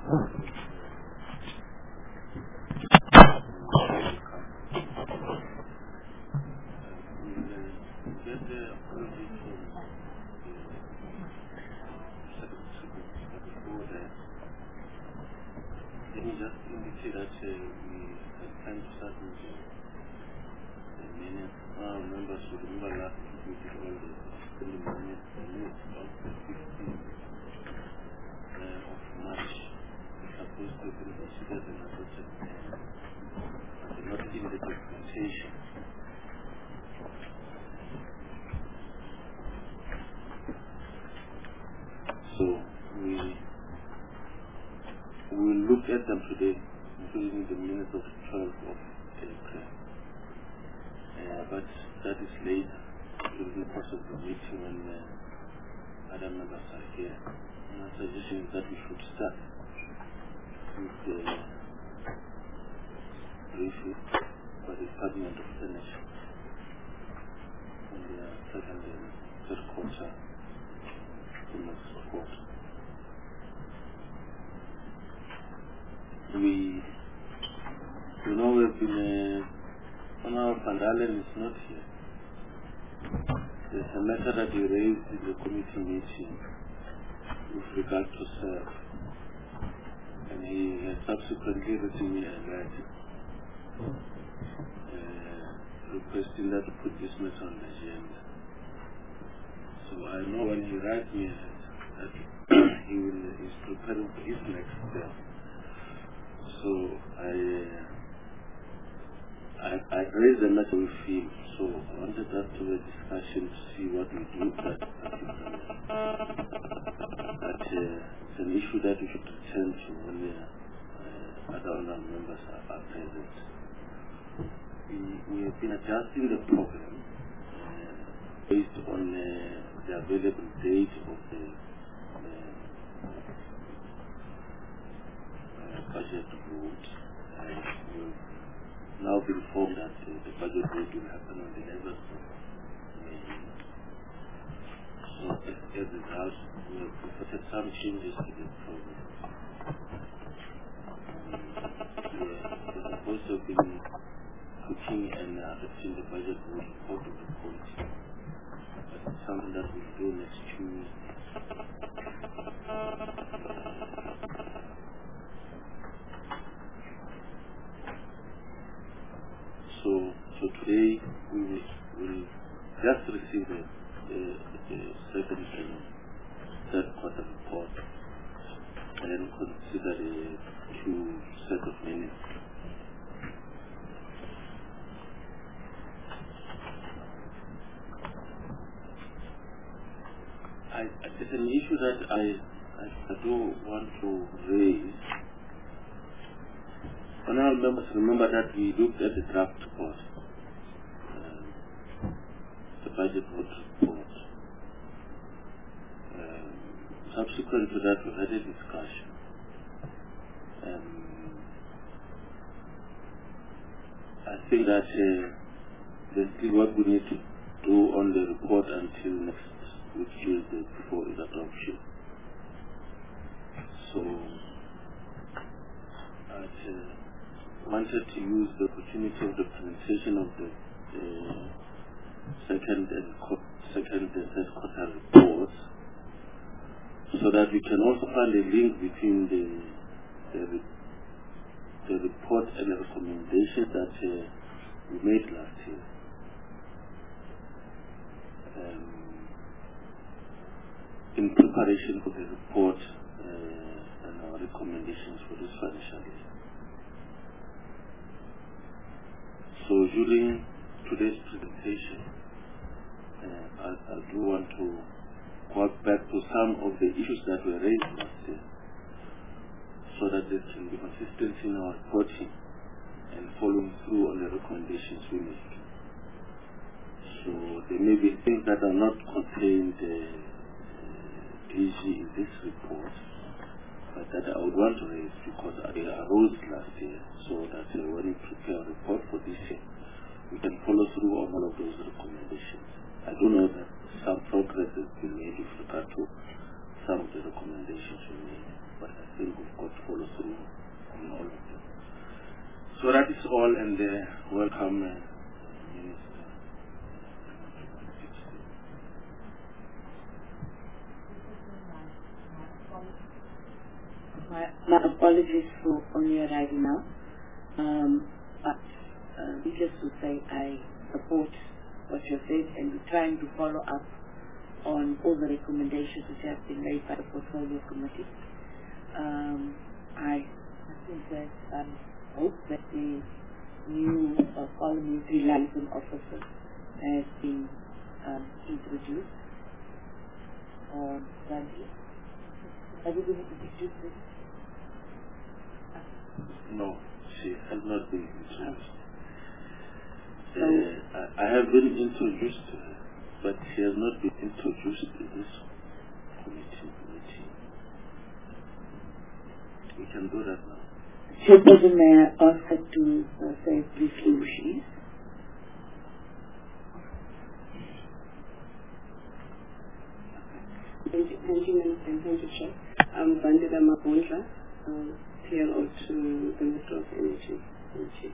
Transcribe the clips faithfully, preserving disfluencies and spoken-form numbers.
Let me just indicate that uh, we have time to start with the, the minutes. Our members should remember last week we did all the twenty minutes, the minutes of the fifteenth uh, of March. We're supposed to have been considered and adopted, uh, but not in the documentation. So we will look at them today, including the minutes of twelfth of April. Uh, but that is later, during the course of the meeting when uh, other members are here. My suggestion is that we should start with the briefing by the Department of Energy on their second and third quarter next quarter. We, you know, we've been, uh, on our Pandalen is not here. There's a matter that we raised in the committee meeting with regard to S E R, and he has subsequently written me a letter uh, requesting that we put this matter on the agenda. So I know when he writes me a letter that he will, is preparing for his next step. So I, uh, I, I raised the matter with him, so I wanted us to have a discussion to see what we do with that particular matter. But uh, it's an issue that we should return to when uh, uh, other honourable members are, are present. We, we have been adjusting the program uh, based on uh, the available date of the uh, uh, budget vote. And we've now been informed that uh, the budget vote will happen on the eleventh of May. So as, as a result, we have reported some changes to the program. We have also been looking and adopting the budget vote report of the policy. But it's something that we'll do next Tuesday. So, so today we will, will just receive the, the, the second and third quarter report and then consider the two set of minutes. I, it's an issue that I, I, I do want to raise. Honourable members, remember that we looked at the draft report, um, the budget vote report. Um, subsequent to that, we had a discussion. Um, I think that uh, there's still work we need to do on the report until next week Tuesday before its adoption. So, I uh, wanted to use the opportunity of the presentation of the uh, second and second and third quarter reports, so that we can also find a link between the the, the report and the recommendation that uh, we made last year. Um, in preparation for the report uh, and our recommendations for this financial year. So during today's presentation, uh, I, I do want to go back to some of the issues that were raised last year, so that there can be consistency in our reporting and following through on the recommendations we make. So there may be things that are not contained uh, uh, in this report, but that I would want to raise because they arose last year, so that uh, when we prepare a report for this year, we can follow through on all of those recommendations. I do know that some progress has been made with regard to some of the recommendations we made, but I think we've got to follow So that is all, and uh, welcome, uh, Minister. My, my apologies for only arriving now, um, but uh, needless to say, I support what you said, and we're trying to follow up on all the recommendations which have been made by the Portfolio Committee. Um, I, I think that I hope that the new uh, parliamentary liaison officer has been um, introduced. Um, Randy, have you been introduced? No, she has not been introduced. So, uh, I, I have been introduced to her, but she has not been introduced to this committee meeting. We can do that now. Chairperson, may I ask her to uh, say briefly who she is? Thank you, thank you, Minister, and thank you, Chair. I'm Vandila Mabundla, um, P L O to the Minister of Energy. Thank you.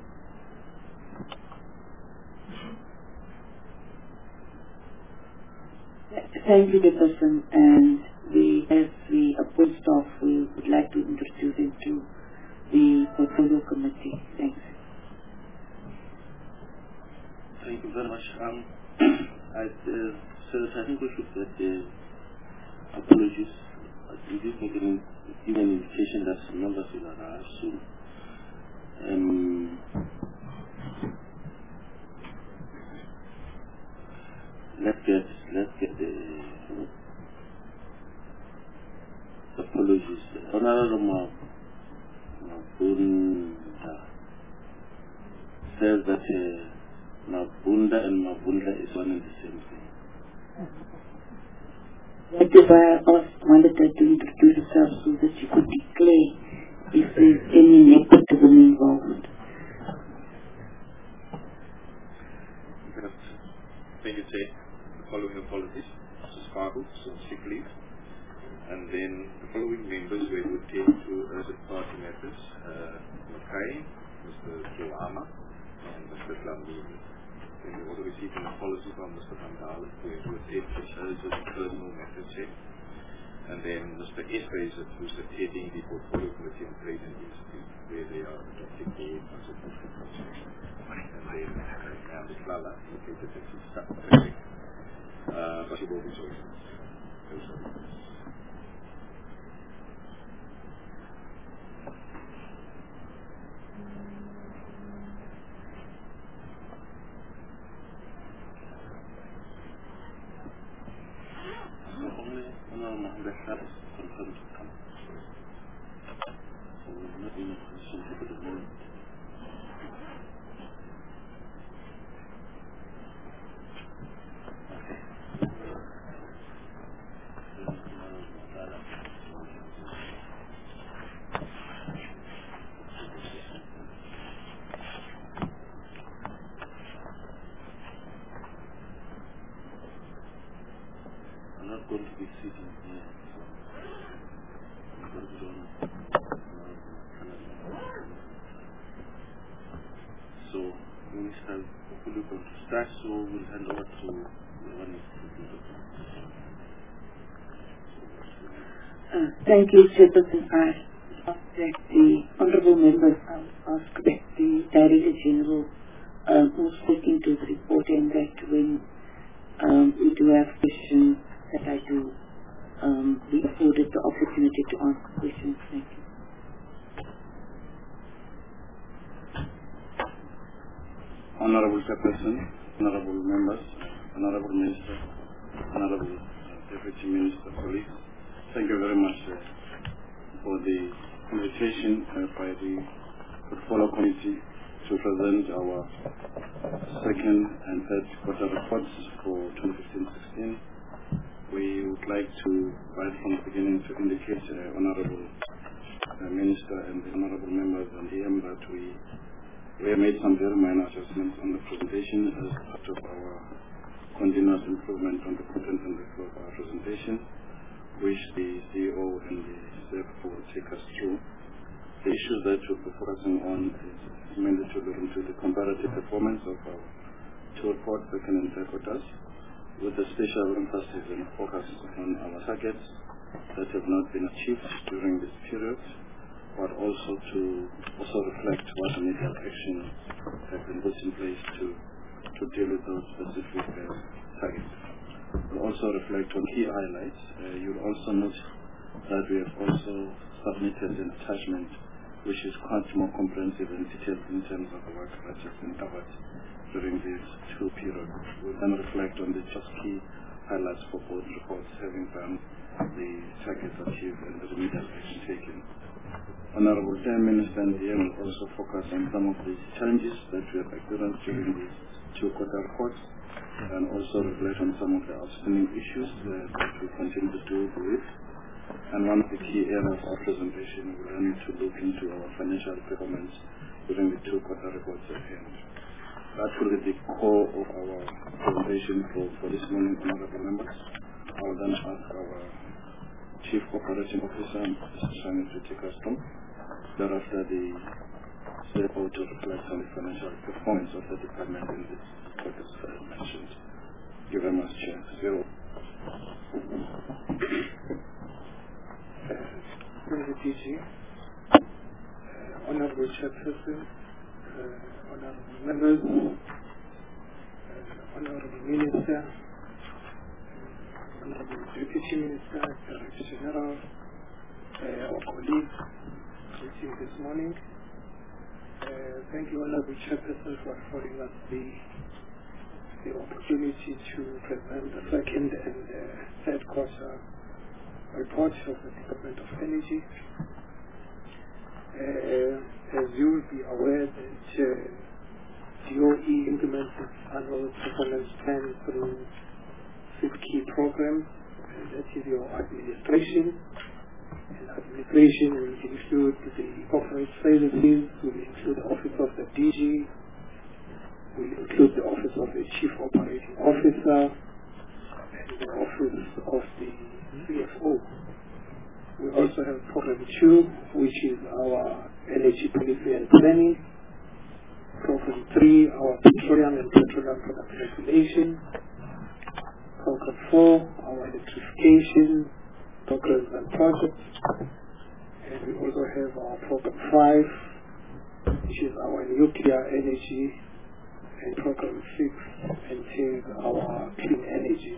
Thank you, Chairperson, and we, as we appoint staff, we would like to introduce him to the Portfolio Committee. Thanks. Thank you very much. Um, I, uh, sir, I think we should get the apologies. We did make an, give an indication that some members will arrive soon. Um, let's get let's get the apologies. Honorable Mabunda says that uh, Mabunda and Mabunda is one and the same thing. That is why I asked Malita to introduce herself so that she could declare if there is any nepotism involved. Thank you, Chair. The following apologies. Mister Sparkle, so sick leave. And then the following members we would take to urgent party matters, uh, Mackay, Mister Joama, and Mister Flambini. Then we also received an apology from Mister Vandal, who is to attend to urgent personal matters, Chair. And then Mister Esprezer, who is attending the Portfolio Committee on Trade and Industry, where they are adopting board and support projects. And then uh, Mister Lala, located at his staff project. Uh, but he will be joining us. Those are the members. So only Honorable Mohammed Shah is confirmed to come. So we're not in a position to put a vote. I'm not going to be sitting here, so I'm going to join. So, Minister, hopefully going to start, so we'll hand over to the one who Uh, thank you, Chairperson. I ask that the honourable members ask that the Director General uh, will speak into the report, and that when um, we do have questions, that I do um, be afforded the opportunity to ask questions. Thank you. Honorable Chairperson, Honorable Members, Honorable Minister, Honorable uh, Deputy Minister, colleagues, thank you very much uh, for the invitation uh, by the Portfolio Committee to present our second and third quarter reports for twenty fifteen sixteen. We would like to, right from the beginning, to indicate, uh, Honorable uh, Minister and the Honorable Members and E M, that we We have made some very minor adjustments on the presentation as part of our continuous improvement on the content and the flow of our presentation, which the C E O and the C F O will take us through. the issues that we'll be focusing on is mainly to look into the comparative performance of our two reports, second and third quarters, with a special emphasis and focus on our targets that have not been achieved during this period, but also to also reflect what remedial actions have been put in place to, to deal with those specific uh, targets. We'll also reflect on key highlights. Uh, you'll also note that we have also submitted an attachment which is quite more comprehensive and detailed in terms of the work that has been covered during these two periods. We'll then reflect on the just key highlights for both reports, having done the targets achieved and the remedial action taken. Honorable Prime Minister and the M will also focus on some of the challenges that we have experienced during these two quarter reports, and also reflect on some of the outstanding issues uh, that we continue to deal with. And one of the key areas of presentation, we will need to look into our financial performance during the two quarter reports at hand. That will be the core of our presentation for, for this morning, honorable members. I will then ask our Chief Operating Officer, Mister Shani, to take us through. Thereafter, the C F O to reflect on the financial performance of the department in this quarters that I mentioned. Thank you very much, Chair. Zero. Honorable D G, uh, Honorable Chairperson, uh, Honorable Members, uh, Honorable Minister, Honorable Deputy Minister, Director General, uh, our colleagues meeting this morning. Uh, thank you, Honorable Chairperson, for affording us the, the opportunity to present the second and uh, third quarter report of the Department of Energy. Uh, as you will be aware that uh, D O E implements its annual performance plan through six key programs, and that is your administration. And administration will include the corporate services, will include the office of the D G, will include the office of the Chief Operating Officer, and the office of the C F O. We also have program two, which is our energy policy and planning. Program three, our petroleum and petroleum product regulation. Program four, our electrification programs and projects. And we also have our program five, which is our nuclear energy, and program six entails our clean energy.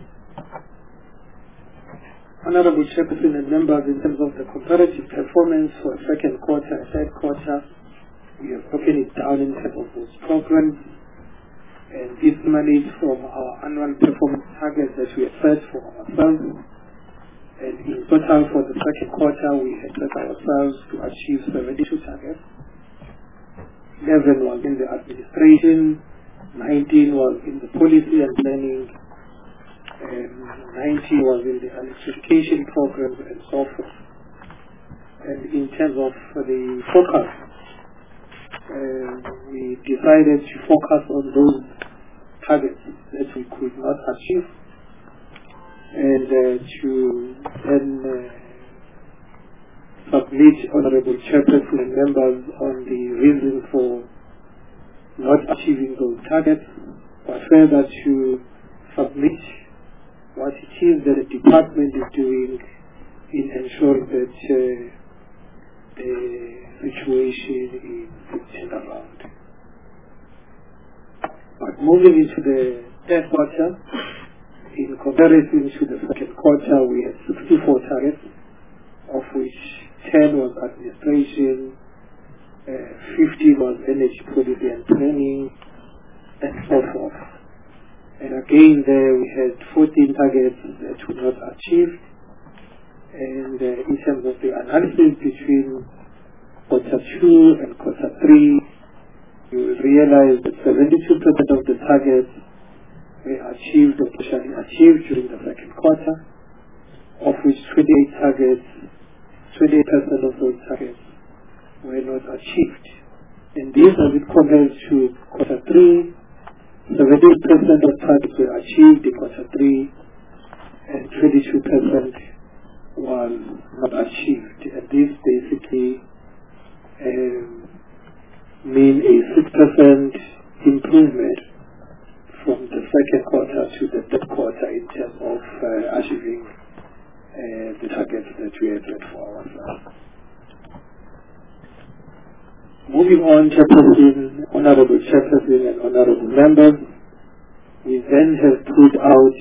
Honorable Chairperson and members, in terms of the comparative performance for second quarter and third quarter, we have broken it down in terms of those programs, and this emanates from our annual performance targets that we have set for ourselves. And in total for the second quarter, we had set ourselves to achieve seventy-two targets. eleven was in the administration, nineteen was in the policy and planning, and ninety was in the electrification programs and so forth. And in terms of the focus, uh, we decided to focus on those targets that we could not achieve, and uh, to then uh, submit Honorable Chairperson and members on the reason for not achieving those targets, but further to submit what it is that the department is doing in ensuring that uh, the situation is turned around. But moving into the third quarter, in comparison to the second quarter, we had sixty-four targets, of which ten was administration, uh, fifty was energy policy and planning, and so forth. And again, there we had fourteen targets that were not achieved. And uh, in terms of the analysis between quarter two and quarter three, you will realize that seventy-two percent of the targets were achieved or partially achieved during the second quarter, of which twenty-eight targets, twenty-eight percent of those targets were not achieved. And this, as it compares to quarter three, seventy percent of targets were achieved in quarter three, and twenty-two percent was not achieved. And this basically percent improvement from the second quarter to the third quarter in terms of uh, achieving uh, the targets that we have set for ourselves. Moving on, Chairperson, Honorable Chairperson and Honorable Members, we then have put out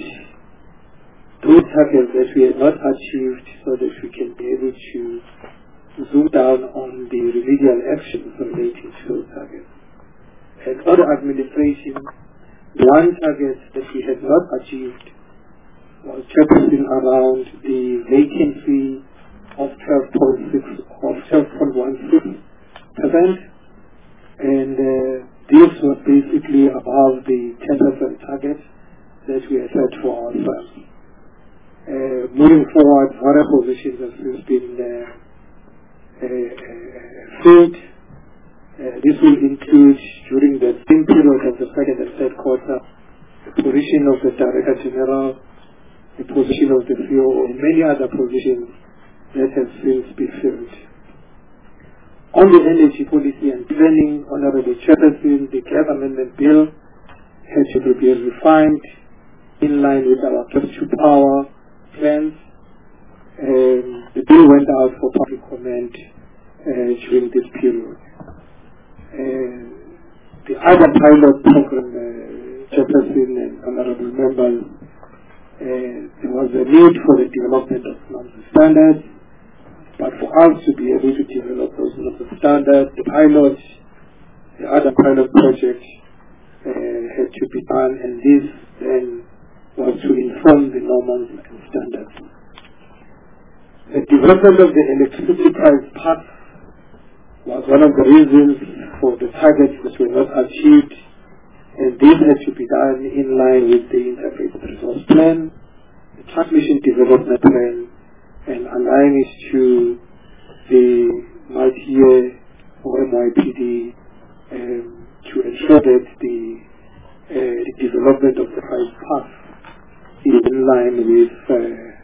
those targets that we have not achieved so that we can be able to zoom down on the remedial actions relating to those targets. And other administration, one target that we had not achieved was Chairperson around the vacancy of twelve point six of twelve point one six percent, and uh, this was basically above the ten percent target that we had set for ourselves. Uh, moving forward, other positions have since been uh, uh, uh, filled. Uh, this will include, during the same period of the second and third quarter, the position of the Director General, the position of the C O O, and many other positions that have since been filled. On the energy policy and planning, Honorable Chairperson, the gas amendment bill had to be refined in line with our gas to power plans. Um, the bill went out for public comment uh, during this period. Uh, the other pilot program, uh, Chairperson and Honorable Members, uh, there was a need for the development of non-standards. But for us to be able to develop those standards, the pilot, the other pilot project uh, had to be done, and this then was to inform the norms and standards. The development of the electricity price path was one of the reasons for the targets that were not achieved, and this had to be done in line with the integrated resource plan, the transmission development plan, and align it to the multi-year or M Y P D um, to ensure that the, uh, the development of the price path is in line with uh,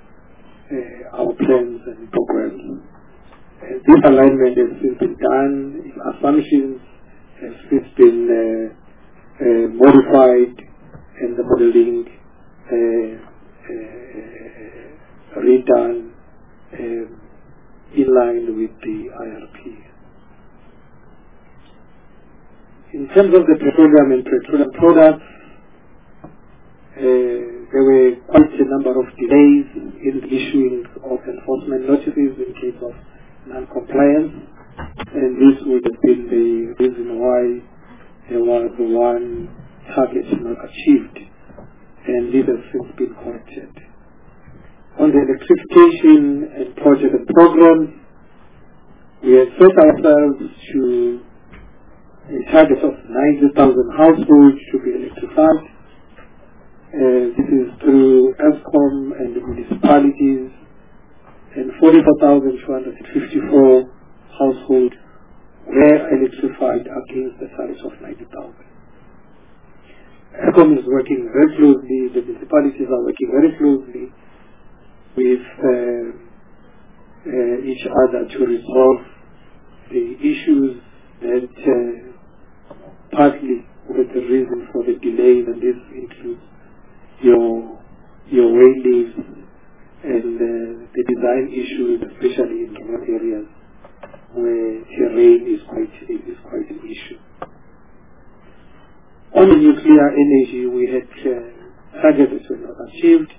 uh, our plans and programs. Uh, this alignment has since been done, assumptions have since been uh, uh, modified, and the modeling uh, uh, redone Um, in line with the I R P. In terms of the petroleum and petroleum products, uh, there were quite a number of delays in the issuing of enforcement notices in case of non-compliance, and this would have been the reason why there was one target not achieved, and this has since been corrected. On the electrification and project and programs, we have set ourselves to a target of ninety thousand households to be electrified. Uh, this is through ESCOM and the municipalities, and forty-four thousand two hundred fifty-four households were electrified against the target of ninety thousand. ESCOM is working very closely, the municipalities are working very closely with uh, uh, each other to resolve the issues that uh, partly were the reason for the delay, and this includes your your waylays and uh, the design issues, especially in remote areas where terrain is quite is quite an issue. On the nuclear energy, we had uh, targets that were not achieved.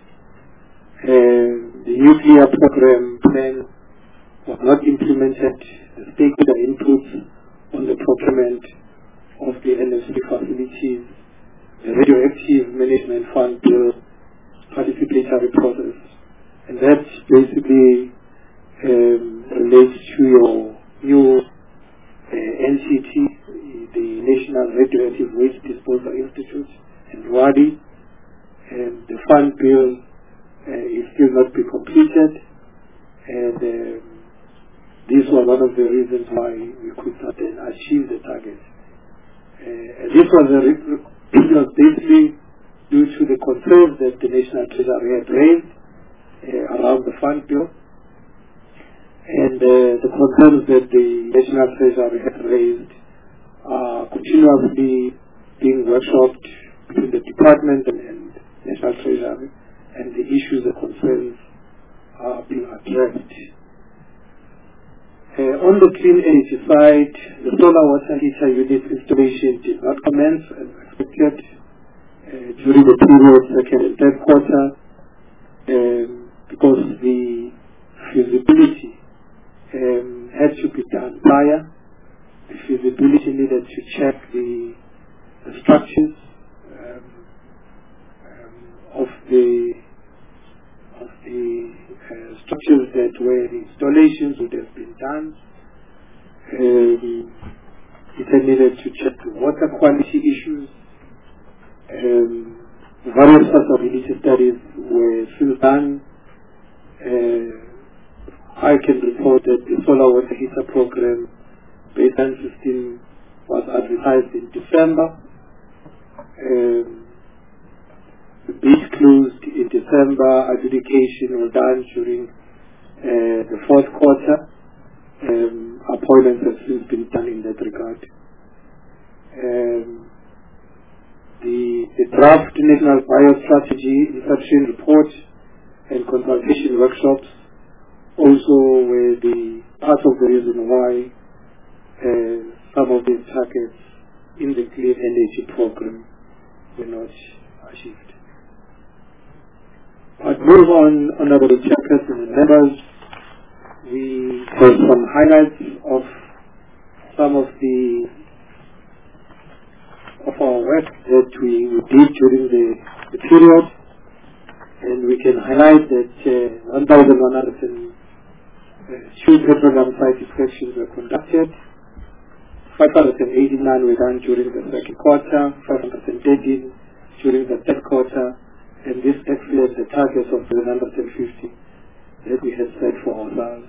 Uh, the nuclear program plan was not implemented. The stakeholder inputs on the procurement of the N F C facilities, the radioactive management fund bill, participatory process, and that basically um, relates to your new uh, N C T, the National Radioactive Waste Disposal Institute, and WADI, and the fund bill Uh, is still not be completed, and um, this was one of the reasons why we could not then achieve the target. Uh, this was, a re- was basically due to the concerns that the National Treasury had raised uh, around the fund bill, and uh, the concerns that the National Treasury had raised are continuously being workshopped between the department and, and National Treasury, and the issues and concerns are being addressed. Uh, on the clean energy side, the solar water heater unit installation did not commence as expected uh, during the period second and third quarter um, because the feasibility um, had to be done prior. The feasibility needed to check the, the structures um, um, of the of the uh, structures that where the installations would have been done. Um, it had needed to check the water quality issues. Um, various feasibility studies were still done. Uh, I can report that the solar water heater program baseline system was advertised in December. Um, The bid closed in December. Adjudication was done during uh, the fourth quarter. Um, appointments have since been done in that regard. Um, the, the draft National Biostrategy Inception Report and consultation workshops also were the part of the reason why uh, some of these targets in the clean energy program were not achieved. But move on, Honorable Chairperson and members, we have some highlights of some of the of our work that we did during the, the period, and we can highlight that uh, one thousand one hundred two petroleum site inspections were conducted, five hundred eighty-nine were done during the second quarter, five hundred thirteen during the third quarter, and this exceeds the targets of seven hundred fifty that we had set for ourselves.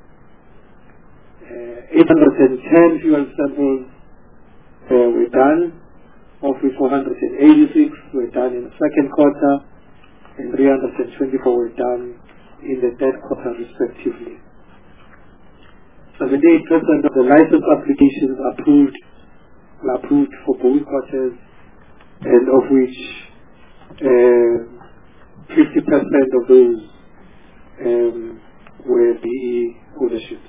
Uh, eight hundred ten fuel samples uh, were done, of which four hundred eighty-six were done in the second quarter, and three hundred twenty-four were done in the third quarter respectively. seventy-eight percent of the license applications approved were approved for both quarters, and of which Uh, fifty percent of those um, were B E ownerships.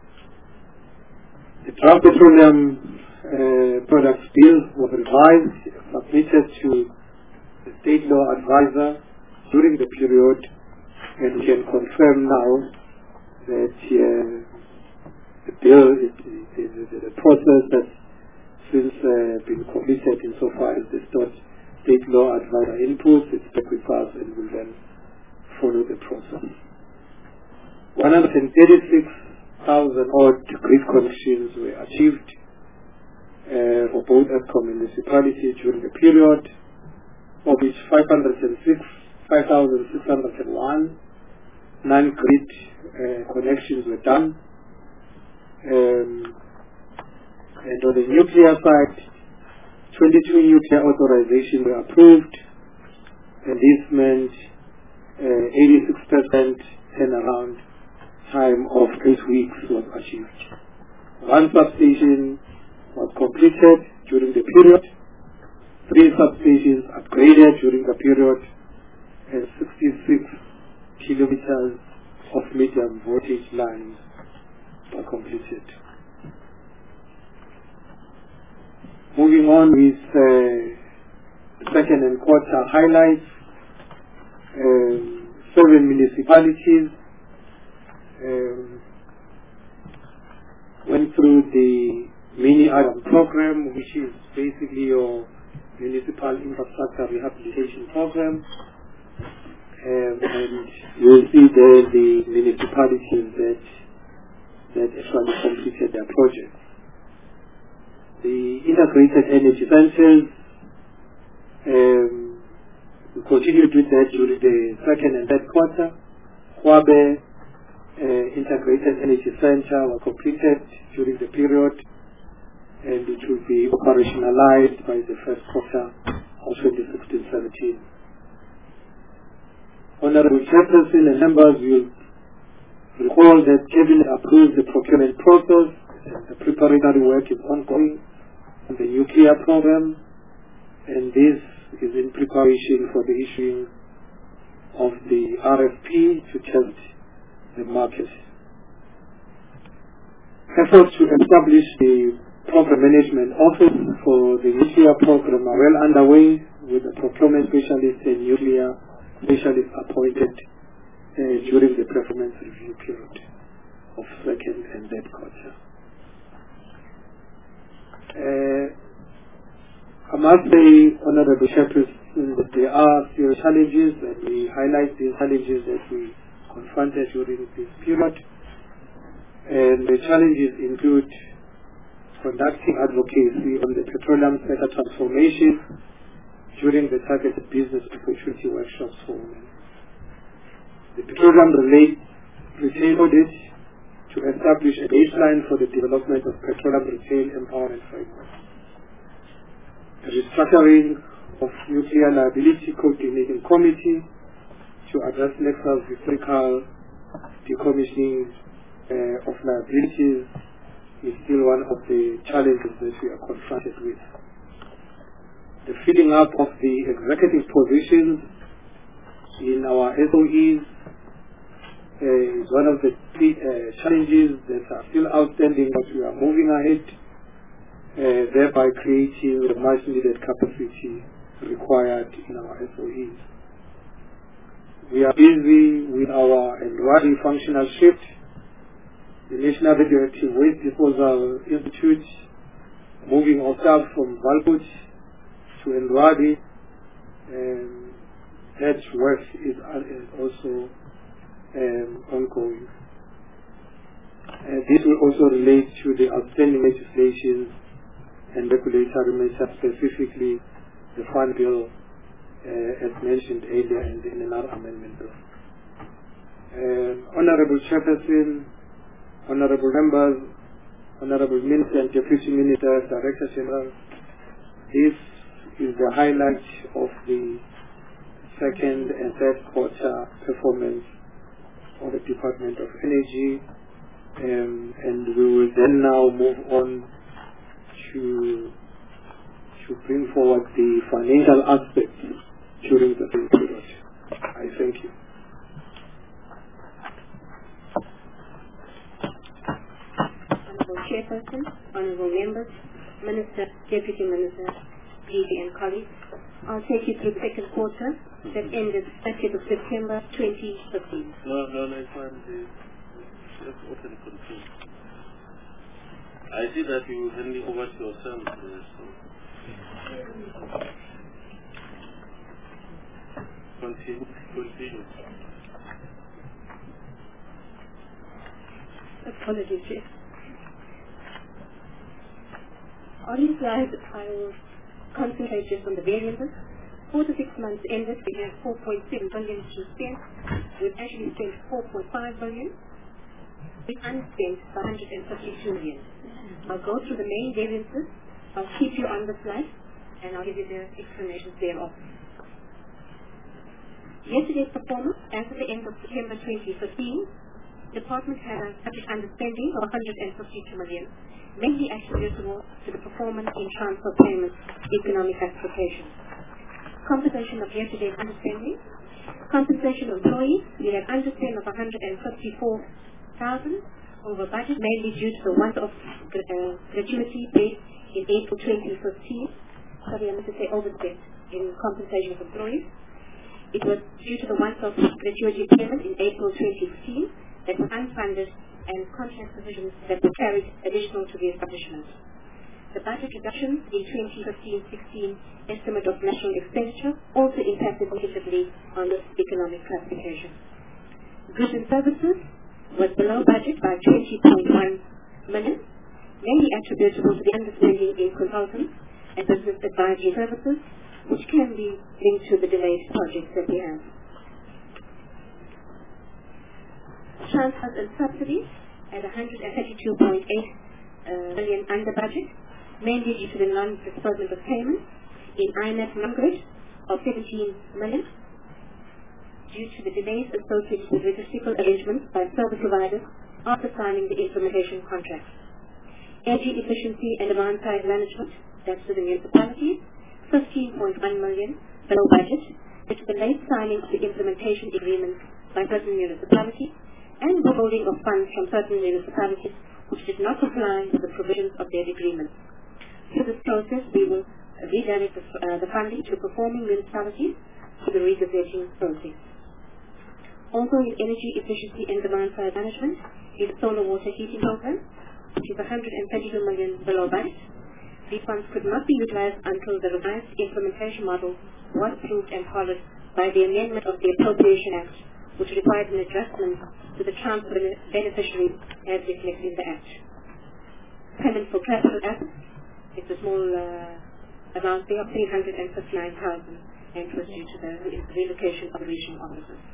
The draft petroleum uh, products bill was revised, submitted to the state law advisor during the period, and we can confirm now that uh, the bill is, is, is, is a process that's since uh, been completed insofar as the state State law advisor inputs, it's back with us and will then follow the process. one hundred thirty-six thousand odd grid connections were achieved uh, for both Eskom and municipalities during the period, of which five thousand six hundred one non-grid uh, connections were done. Um, and on the nuclear side, twenty-two nuclear authorizations were approved, and this meant uh, eighty-six percent turnaround time of eight weeks was achieved. One substation was completed during the period, three substations upgraded during the period, and sixty-six kilometers of medium voltage lines were completed. Moving on with uh, second and quarter highlights, um, seven municipalities um, went through the mini item program, which is basically your municipal infrastructure rehabilitation program, um, and you'll see there the municipalities that that actually completed their projects. The integrated energy centers, um, we continued with that during the second and third quarter. Hwabe uh, Integrated Energy Center was completed during the period, and it will be operationalized by the first quarter of twenty sixteen seventeen. Honorable Chairperson and members will recall that Cabinet approved the procurement process, and the preparatory work is ongoing on the nuclear program, and this is in preparation for the issuing of the R F P to test the market. Efforts to establish the program management office for the nuclear program are well underway, with the procurement specialist and nuclear specialist appointed uh, during the performance review period of second and third quarter. Uh, I must say, Honorable Chairperson, that there are serious challenges, and we highlight these challenges that we confronted during this period. And the challenges include conducting advocacy on the petroleum sector transformation during the targeted business opportunity workshops for women. The petroleum relate retail audit to establish a baseline for the development of petroleum retail empowerment framework. The restructuring of nuclear liability coordinating committee to address Nexa's historical decommissioning uh, of liabilities is still one of the challenges that we are confronted with. The filling up of the executive positions in our S O Es uh, is one of the three uh, challenges that are still outstanding, but we are moving ahead, uh, thereby creating the much needed capacity required in our S O Es. We are busy with our Enwadi functional shift. The National Radioactive Waste Disposal Institute, moving ourselves from Valput to Enwadi, and that work is, is also um, ongoing. Uh, this will also relate to the outstanding legislation and regulatory measures, specifically the Fund Bill, uh, as mentioned earlier in the N N R Amendment Bill. Um, Honorable Chairperson, Honorable Members, Honorable Minister and Deputy Minister, Director General, this is the highlight of the second and third quarter performance of the Department of Energy, um, and we will then now move on to to bring forward the financial aspects during the same period. I thank you. Chairperson, honourable members, Minister, Deputy Minister, D D and colleagues, I'll take you through the second quarter that ended thirtieth of September twenty fifteen. No, no, no, it's fine. Let's open continue. I see that you are handing over to yourself. Uh, so. Continue, continue. Apologies, Chair. On this slide, I will concentrate just on the variances. Four to six months ended, we have four point seven billion to spend. We've actually spent four point five billion. We unspent one hundred fifty-two million. I'll go through the main variances. I'll keep you on the slide, and I'll give you the explanations thereof. Yesterday's performance, as at the end of September twenty fifteen, the Department had a budget underspending of one hundred fifty-two million. Mainly attributable to the performance in transfer payments, economic classification. Compensation of year-to-date underspending. Compensation of employees, we had underspend of one hundred fifty-four thousand over budget, mainly due to the one-off uh, gratuity paid in April twenty fifteen. Sorry, I meant to say overspend in compensation of employees. It was due to the once-off gratuity payment in April twenty fifteen that was unfunded and contract provisions that were carried additional to the establishment. The budget reductions in twenty fifteen sixteen estimate of national expenditure also impacted negatively on this economic classification. Goods and services was below budget by twenty point one million, mainly attributable to the underspending in consultants and business advisory services, which can be linked to the delayed projects that we have. Transfers and subsidies at one hundred thirty-two point eight uh, million under budget, mainly due to the non-disbursement of payments in I N F non-grid of seventeen million, due to the delays associated with logistical arrangements by service providers after signing the implementation contract. Energy efficiency and demand side management that's to the municipalities, fifteen point one million below budget, due to the late signing of the implementation agreement by certain municipalities and withholding of funds from certain municipalities which did not comply with the provisions of their agreements. Through this process, we will redirect the, uh, the funding to performing municipalities through the regazetting process. Also, in energy efficiency and demand-side management is solar water heating program, which is one hundred thirty-two million below budget. These funds could not be utilized until the revised implementation model was approved and followed by the amendment of the Appropriation Act, which required an adjustment to the transfer beneficiaries as reflected in the Act. Payment for capital assets is a small uh, amount there of three hundred fifty-nine thousand, and it was due to the relocation of regional offices.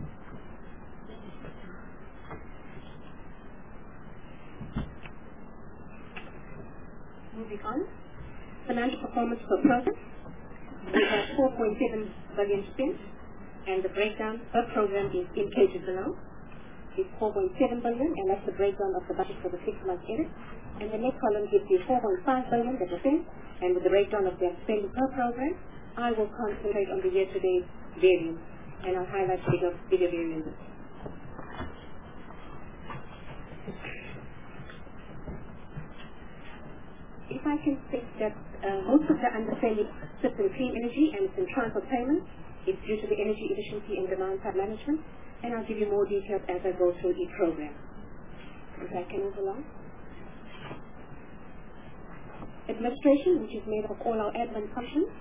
Moving on, financial performance per program. We have four point seven billion spent, and the breakdown per program is indicated below. It's four point seven billion, and that's the breakdown of the budget for the six months ended. And the next column gives you four point five billion that was spent, and with the breakdown of the spending per program, I will concentrate on the year-to-date variance, and I'll highlight bigger, bigger variances. If I can state that uh, most of the understanding sits in clean energy and it's in transfer payments, it's due to the energy efficiency and demand-side management, and I'll give you more details as I go through each program. If I can move along. Administration, which is made up of all our admin functions.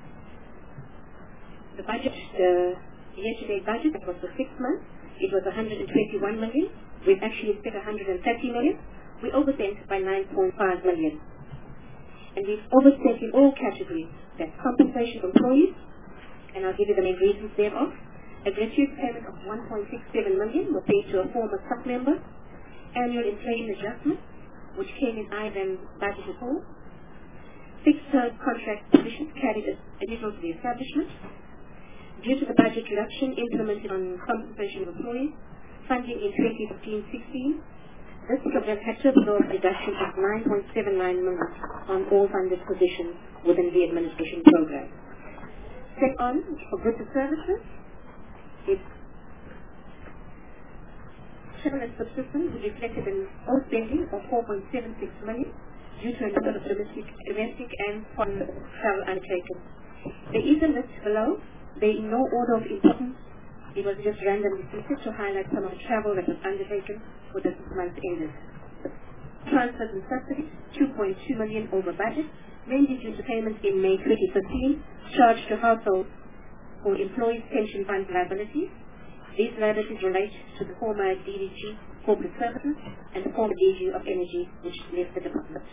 The budget, the year-to-date budget, that was for six months, it was one hundred twenty-one million. We've actually spent one hundred thirty million. We overspent by nine point five million. And we've overspent in all categories. That's compensation of employees, and I'll give you the main reasons thereof. A gratuitous payment of one point six seven million were paid to a former staff member. Annual inflation adjustment, which came in higher than budgeted for. Fixed term contract positions carried additional to the establishment. Due to the budget reduction implemented on compensation of employees, funding in twenty fifteen sixteen, this program had to absorb a reduction of nine point seven nine million on all funded positions within the administration program. Step on for goods and services. It's civil and subsistence is reflected in all spending of four point seven six million due to a number of domestic, domestic and foreign travel undertaken. There is a list below. They in no order of importance. It was just randomly selected to highlight some of the travel that was undertaken for the six months ended. Transfers and subsidies, two point two million over budget, mainly due to payments in May twenty fifteen, charged to households for employees' pension fund liabilities. These liabilities relate to the former D D G Corporate Services and the former D G of Energy, which left the department.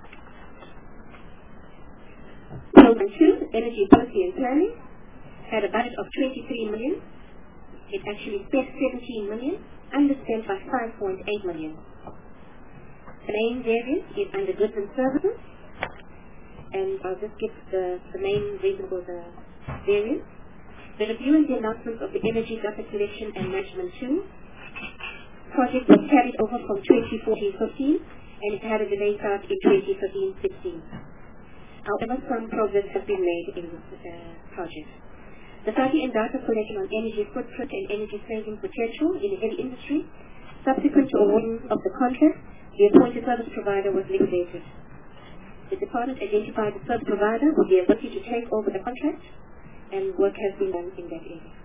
Program two, Energy Policy and Planning, had a budget of twenty-three million. It actually spent seventeen million, underspent by five point eight million. The main variance is under goods and services, and I'll just give the, the main reason for the variance. The review and the announcement of the Energy Data Collection and Management two project was carried over from twenty fourteen fifteen, and it had a delay start in twenty fifteen sixteen. However, some progress has been made in this uh, project. The study and data collection on energy footprint and energy saving potential in the heavy industry, subsequent to awarding of the contract, the appointed service provider was liquidated. The department identified the service provider with the ability to take over the contract, and work has been done in that area.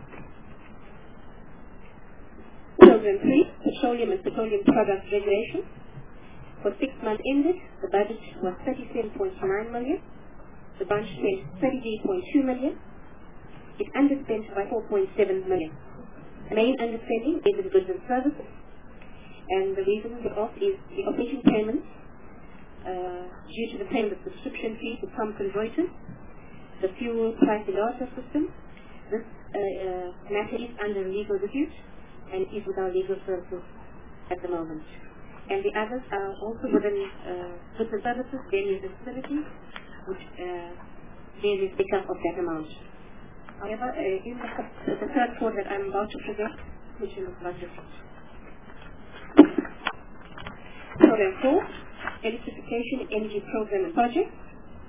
Program three, Petroleum and Petroleum Products Regulation. For six months ended, the budget was thirty-seven point nine million. The bunch spent thirty-eight point two million. It underspent by four point seven million. The main underspending is in goods and services, and the reason thereof is the operating payments uh, due to the payment of subscription fees to pump converters, the fuel price data system. This uh, uh, matter is under legal dispute, and it is with our legal services at the moment. And the others are also within uh, goods and services, various facilities, which uh, varies the up of that amount. However, uh, in the, the third report that I'm about to present, which is not different. Program four, Electrification Energy Program and Project.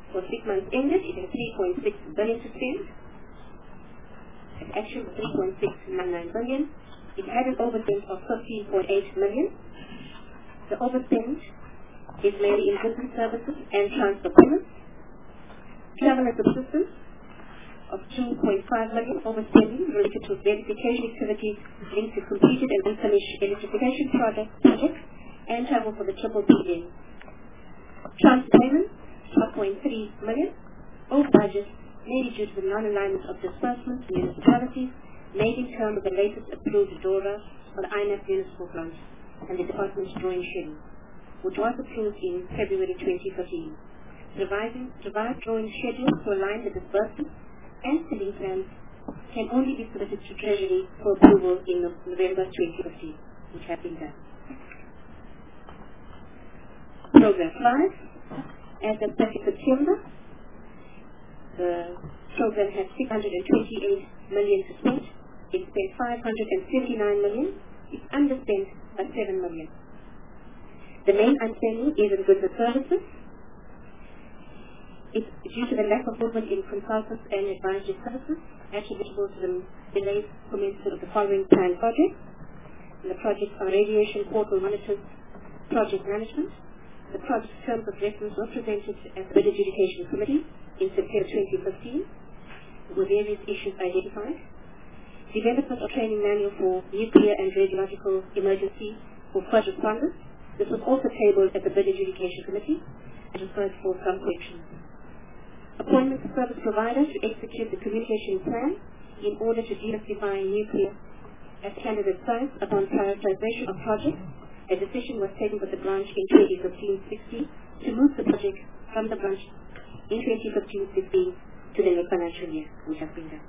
For six months ended, it had three point six billion to spend. It actually was three point six nine nine billion. It had an overspend of fifteen point eight million. The overspend is mainly in goods and services and transport payments. Travel and subsistence of two point five million overspending related to verification activities linked to completed and unfinished electrification project, projects and travel for the triple P N. Transport payments, twelve point three million, over budget, mainly due to the non-alignment of disbursements to municipalities made in terms of the latest approved DORA for the I N A F municipal grant and the department's drawing schedule, which was approved in February twenty fifteen. Revising revised drawing schedule to align the disbursements and spending plans can only be submitted to Treasury for approval in November twenty fifteen, which has been done. Program five, as of thirtieth September, the program has six hundred twenty-eight million to spend. It spent five hundred fifty-nine million. It's underspent by seven million. The main unspending is in goods and services. It's due to the lack of movement in consultants and advisory services, attributable to the delayed commencement of the following planned projects. And the projects are radiation portal monitors, project management. The project terms of reference were presented at the Bid Adjudication Committee in September twenty fifteen, with various issues identified. Development of training manual for nuclear and radiological emergency for first responders. This was also tabled at the Bid Adjudication Committee and referred for some corrections. Appointment of service providers to execute the communication plan in order to demystify nuclear as candidate sites upon prioritization of projects. A decision was taken by the branch in twenty fifteen sixteen to move the project from the branch in twenty fifteen sixteen to the next financial year, which has been done.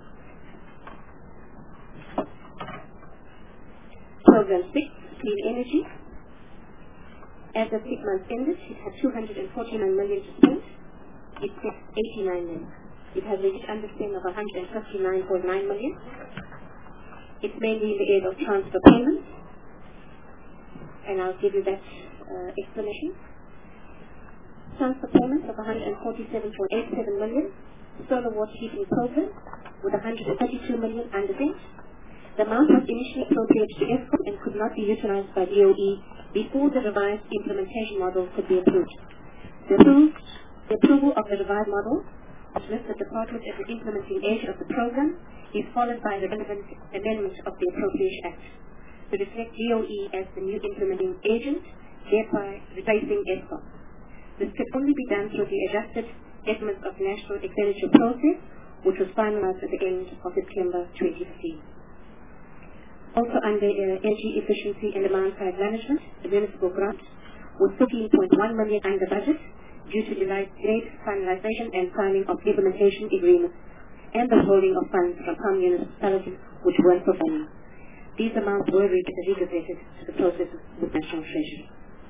Program six, Clean Energy. As of six months ended, it had two hundred forty-nine million to spend. It spent eighty-nine million. It has reached underspend of one hundred fifty-nine point nine million. It's mainly in the area of transfer payments, and I'll give you that uh, explanation. Transfer payments of one hundred forty-seven point eight seven million. Solar water heating program with one hundred thirty-two million underspent. The amount was initially appropriated to ESCOM and could not be utilized by D O E before the revised implementation model could be approved. The, approved, the approval of the revised model, which lists the department as the implementing agent of the program, is followed by the relevant amendment of the Appropriation Act to reflect D O E as the new implementing agent, thereby replacing ESCOM. This could only be done through the adjusted estimates of national expenditure process, which was finalized at the end of September twenty fifteen. Also under uh, energy efficiency and demand side management, the municipal grant was fifteen point one million under budget due to delayed finalization and signing of implementation agreements and the holding of funds from some municipalities which weren't performing. These amounts were revisited to the processes with National Treasury.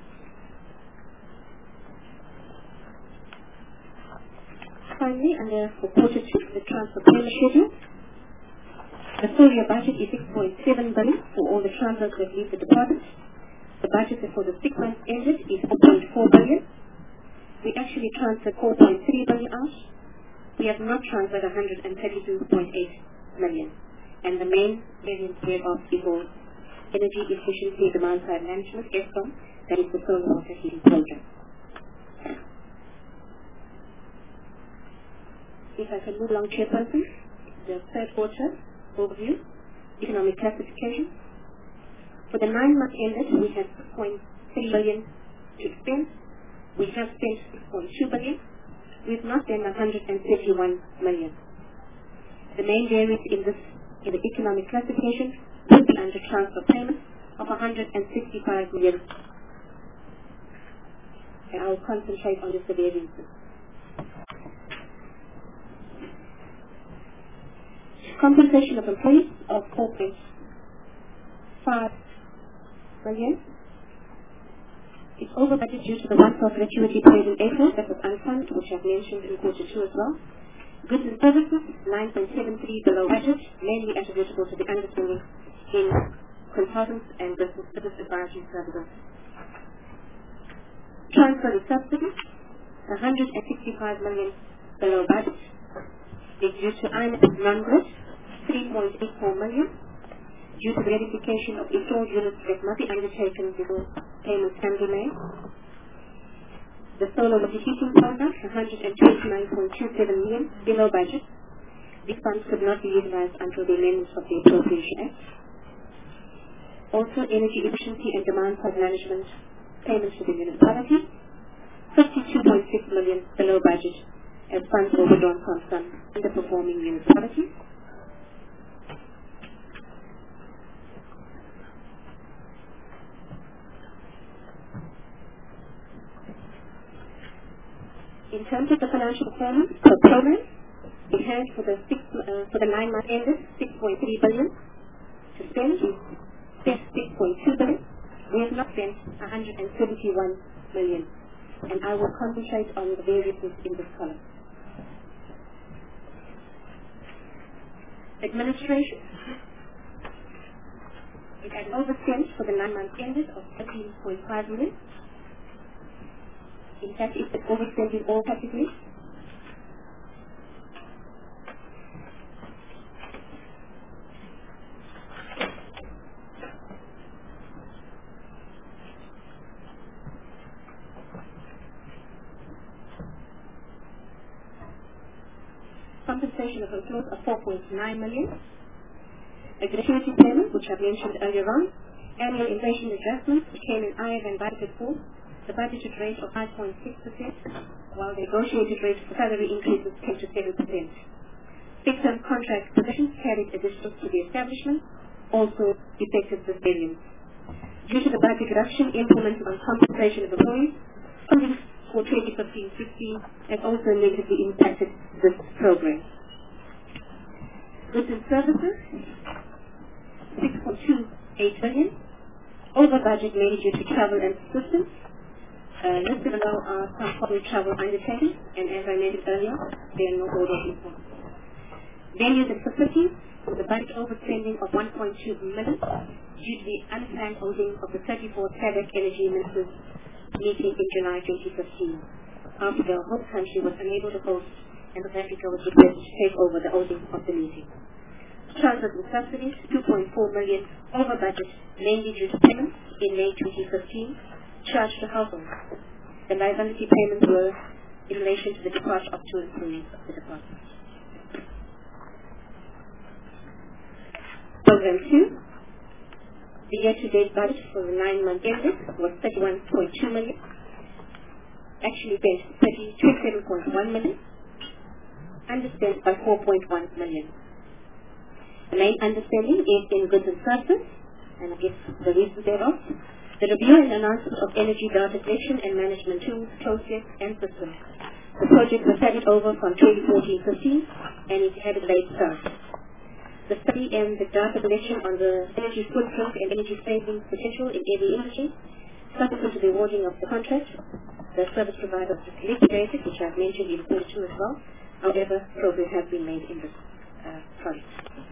Finally, under for quarter two, the transfer payment schedule. The full year budget is six point seven billion for all the transfers that leave the department. The budget for the six months ended is four point four billion. We actually transferred four point three billion out. We have not transferred one hundred thirty-two point eight million. And the main variance thereof is for energy efficiency demand side management, ESCOM, that is the solar water heating program. If I can move along, Chairperson, the third quarter overview, economic classification. For the nine months ended, we have six point three billion to spend. We have spent six point two billion. We've not spent one hundred thirty-one million. The main variance in this in the economic classification will be under transfer payments of one hundred sixty-five million. And I'll concentrate on just the variances. Compensation of employees of four point five million. It's over budget due to the one-off gratuity paid in April that was unfunded, which I've mentioned in quarter two as well. Goods and services, nine point seven three below budget, mainly attributable to the underspending in consultants and business, business advisory services. Transfer of subsidies, one hundred sixty-five million below budget is due to I M F non-grid, three point eight four million, due to verification of installed units that must be undertaken before payments can be made. The solar water heating product, one hundred twenty-nine point two seven million below budget. These funds could not be utilized until the amendments of the Appropriation Act. Also, energy efficiency and demand side management payments to the municipality, fifty-two point six million below budget, as funds were withdrawn from some underperforming municipalities. In terms of the financial performance per program, we had for the six uh, for the nine months ended six point three billion to spend. We spent six point two billion. We have not spent one hundred seventy-one million, and I will concentrate on the variances in this column. Administration. It had overspent for the nine months ended of thirteen point five million. In fact, it's overspent in all categories. Compensation of employees of four point nine million. A gratuity payment, which I've mentioned earlier on. Annual inflation adjustments, which came in higher than budgeted for. The budgeted rate of five point six percent, while the negotiated rate for salary increases came to seven percent. Fixed-term contract positions carried additions to the establishment, also affected this variance. Due to the budget reduction implemented on compensation of employees, funding for twenty fifteen sixteen has also negatively impacted this program. Goods and services, six point two eight billion, over budget mainly due to travel and assistance. Uh, listed below are some public travel undertakings, and as I mentioned earlier, they are no order of importance. Venues and facilities, with a budget overspending of one point two million due to the unplanned holding of the thirty-fourth SADC Energy Ministers meeting in July twenty fifteen, after the whole country was unable to host and South Africa was requested to take over the holding of the meeting. Transfers and subsidies, two point four million over budget, mainly due to payments in May twenty fifteen, charged to households. The liability payments were in relation to the departure of two employees of the department. Program two. The year-to-date budget for the nine-month ended was thirty-one point two million. Actually spent twenty-seven point one million. Underspent by four point one million. The main underspending is in goods and services, and I guess the reason thereof. The review and announcement of energy data collection and management tools, process, and systems. The project was carried over from twenty fourteen fifteen, and it had a late start. The study and the data collection on the energy footprint and energy savings potential in every industry, subsequent to the awarding of the contract, the service provider was liquidated, which I've mentioned in forty-two as well. However, progress has been made in this uh, project.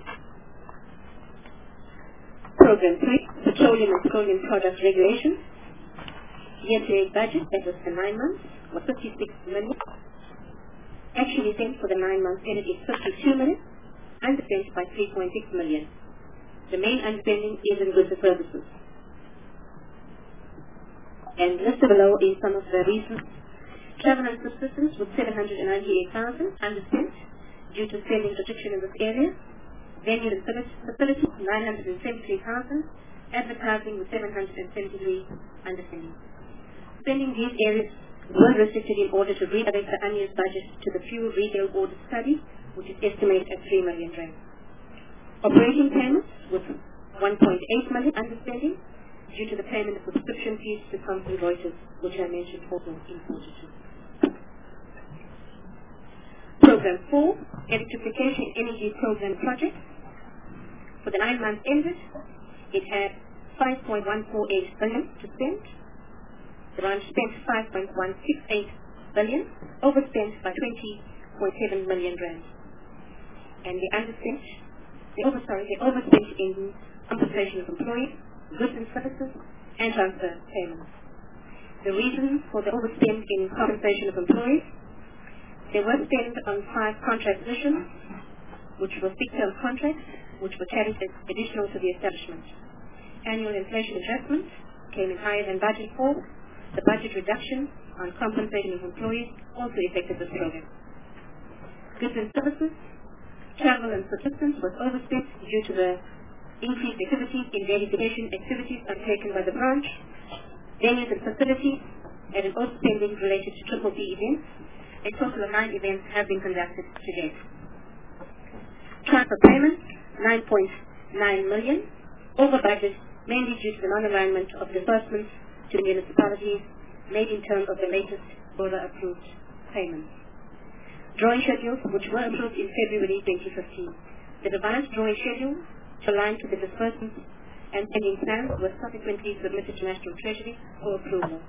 Program three, Petroleum and Petroleum Products Regulations. Year-to-date budget, that was for nine months, was fifty-six million. Actually spent for the nine months ended is fifty-two million, underspent by three point six million. The main underspending is in goods and services. And listed below is some of the reasons. Travel and subsistence with seven hundred ninety-eight thousand, underspent due to spending restriction in this area. Venue and facilities, nine hundred seventy-three thousand. Advertising with seven hundred seventy-three, underspending. Spending these areas were restricted in order to redirect the unused budget to the fuel retail audit study, which is estimated at three million rand. Operating payments with one point eight million underspending due to the payment of subscription fees to Thomson Reuters, which I mentioned also in forty-two. Program four, Electrification Energy Program Project. For the nine months ended, it had five point one four eight billion to spend. The branch spent five point one six eight billion, overspent by twenty point seven million rand. And the underspent, the over, sorry, the overspent in compensation of employees, goods and services, and transfer payments. The reasons for the overspend in compensation of employees: there were spend on five contract positions, which were fixed-term contracts, which were carried as additional to the establishment. Annual inflation adjustments came in higher than budget for. The budget reduction on compensation of employees also affected this program. Goods and services, travel and subsistence was overspent due to the increased activities in verification activities undertaken by the branch. Venues and facilities had an overspending related to triple B events. A total of nine events have been conducted to date. Transfer payments, nine point nine million, over budget, mainly due to the non-alignment of disbursements to the municipalities made in terms of the latest border-approved payments. Drawing schedules, which were approved in February twenty fifteen. The revised drawing schedule, to align to the disbursements and pending plans, was subsequently submitted to National Treasury for approval.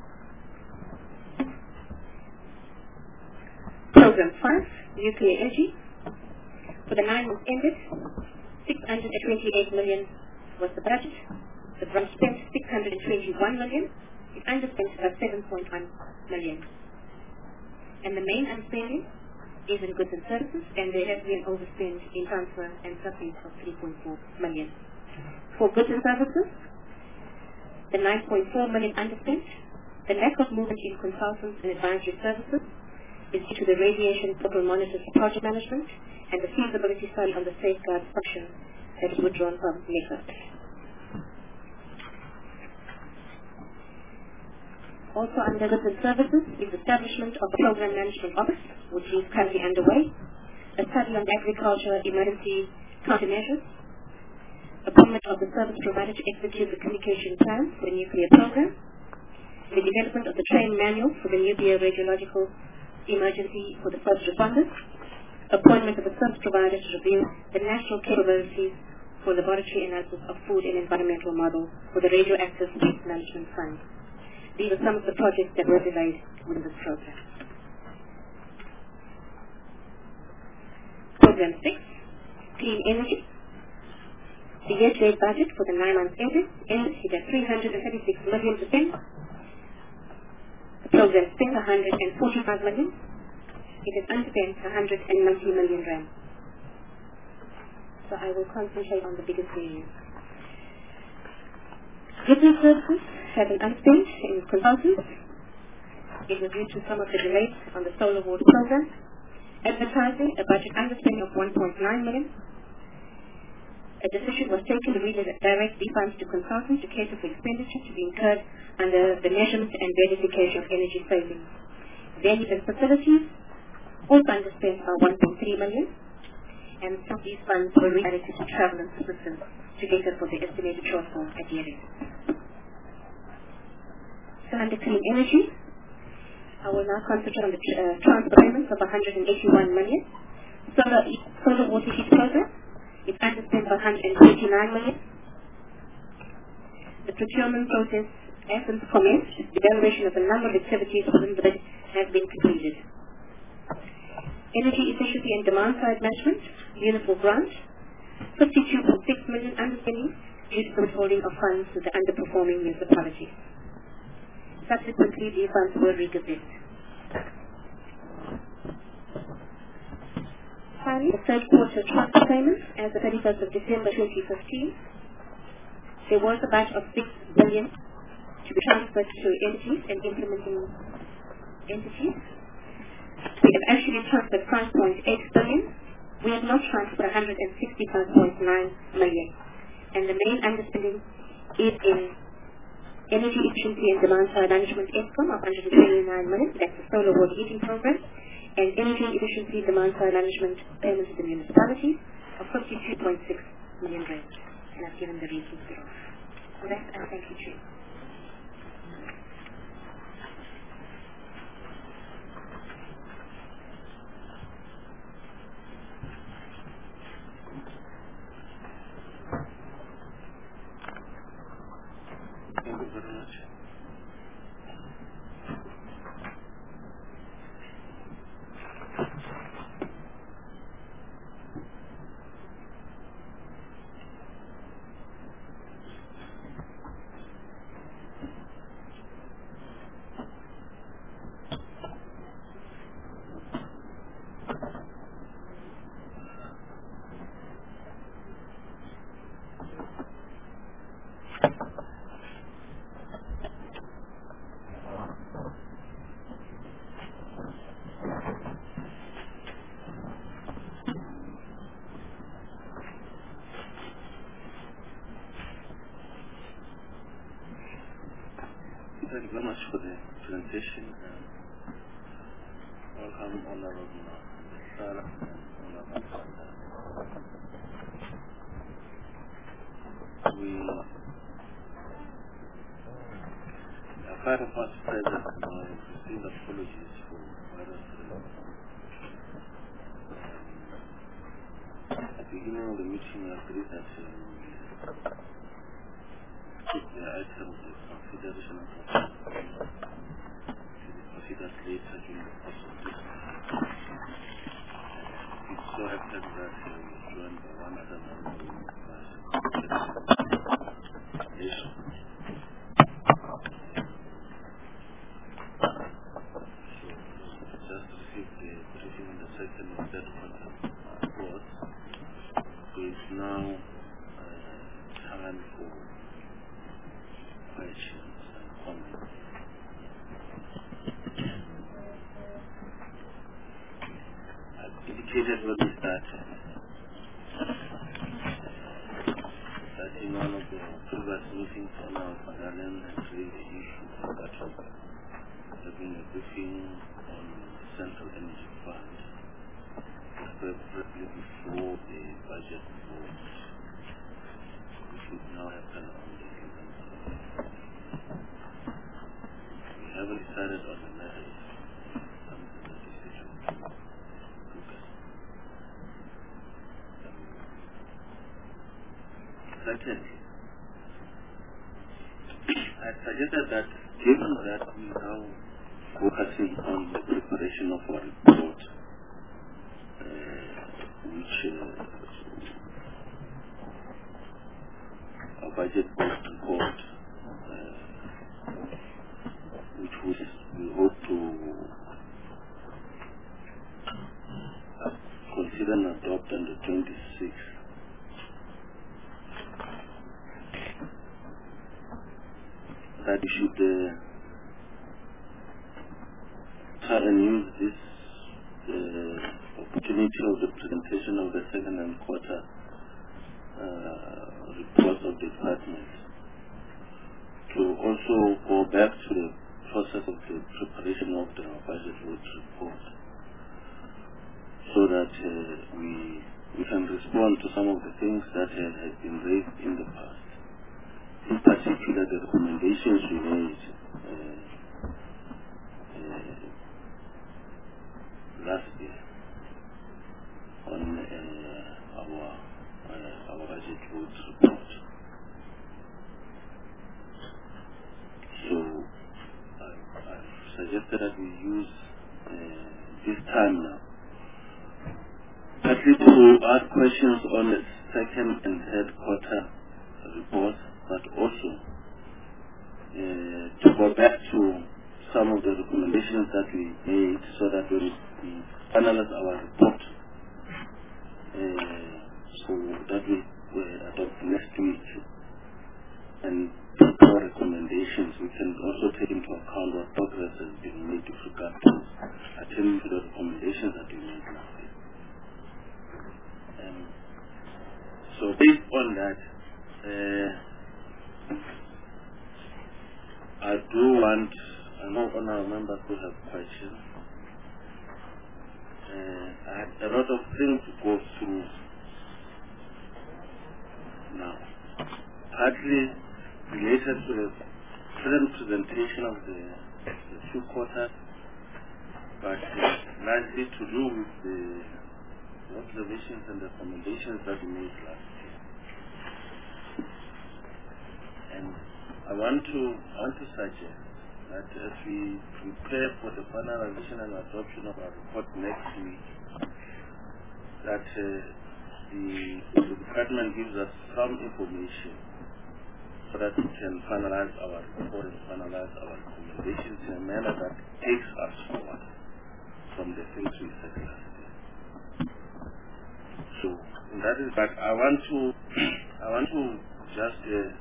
Program five, Nuclear Energy. For the nine months ended, six hundred twenty-eight million was the budget. The branch spent six hundred twenty-one million. It underspent by seven point one million. And the main unspending is in goods and services, and there has been overspend in transfer and subsidies of three point four million. For goods and services, the nine point four million underspent. The lack of movement in consultants and advisory services is due to the radiation portal monitors project management and the feasibility study on the safeguard function that is withdrawn from NEFA. Also under goods and services is establishment of a program management office, which is currently underway, a study on agriculture emergency countermeasures, appointment of the service provider to execute the communication plan for the nuclear program, the development of the training manual for the nuclear radiological emergency for the first responders, appointment of a service provider to review the national capabilities for laboratory analysis of food and environmental model for the radioactive waste management fund. These are some of the projects that were delayed within this program. Program six, Clean Energy. The year-to-date budget for the nine months ended ended at three hundred thirty-six million to spend. The program spent one hundred forty-five million. It has unspent one hundred ninety million rand. So I will concentrate on the biggest areas. Goods and services have an unspent in consultants. It was due to some of the delays on the solar water program. Advertising, a budget underspend of one point nine million. A decision was taken to redirect these funds to consultants to cater for expenditure to be incurred under the measurement and verification of energy savings. Venues and facilities also underspent by one point three million, and some of these funds were redirected to travel and subsistence to cater for the estimated shortfall at year end. So under clean energy, I will now concentrate on the uh, transfer payments of one hundred eighty-one million. Solar, solar water heat program, it's underspent by one hundred twenty-nine million. The procurement process has been commenced. The evaluation of a number of activities within the budget has been completed. Energy efficiency and demand side management, uniform grant, fifty-two point six million underspending due to the withholding of funds to the underperforming municipalities. Subsequently, these funds were regazetted. Finally, the third quarter transfer payments as of thirty-first of December twenty fifteen. There was a batch of six billion to be transferred to entities and implementing entities. We have actually transferred five point eight billion. We have not transferred one hundred sixty-five point nine million. And the main underspending is in energy efficiency and demand side management ESCOM of one hundred twenty-nine million. That's the solar water heating program. And energy efficiency demand side management payments to the municipalities of fifty-two point six million rand. And I've given the reasons below. For that, I thank you, Chair. Thank you very much. very much for the presentation. Um, welcome, Honorable Sarah and Honorable Sanda. We are part of us present now and receive apologies for various reasons. Um, at the beginning of the meeting, we agreed that uh, we keep the items of consideration of the considered later during the course of this. It so happened that uh, we were joined by one other member who was yes. So just received the briefing on the second and third quarter report. So it's now uh, time for questions and comments. I've indicated when we started that in one of the previous meetings on our Parliament and raised the issue that there being a briefing on the Central Energy Fund, preferably before the budget vote, which would now happen on the eleventh of May. We haven't decided on the method. Something that is scheduled to look at. Secondly, I suggested that given that we are now focusing on the preparation of our report, uh, which uh, our budget board report, uh, which we, we hope to uh, consider and adopt on the twenty-sixth. That we should uh, try and use this uh, opportunity of the presentation of the second and quarter uh, reports of the department to also go back to the process of the preparation of the budget vote report, so that uh, we we can respond to some of the things that have, have been raised in the past. In particular, the recommendations we made uh, uh, last year on uh, our uh, our budget vote report. So I, I've suggested that we use uh, this time now partly to ask questions on the second and third quarter report, but also uh, to go back to some of the recommendations that we made, so that when we finalize our report, uh, so that we uh, adopt next week, and our recommendations, we can also take into account what progress has been made with regard to attending to the recommendations that we made last year. Um, so based on that, uh, I do want, I know honorable members who have questions. Uh, I have a lot of things to go through now, partly related to the present presentation of the, the two quarters, but uh, largely to do with the, the observations and the recommendations that we made last year. And I want to I want to suggest that as we prepare for the finalization and adoption of our report next week, that uh, the, the department gives us some information so that we can finalize our report and finalize our recommendations in a manner that takes us forward from the things we said last year. So that is that I want to I want to just uh,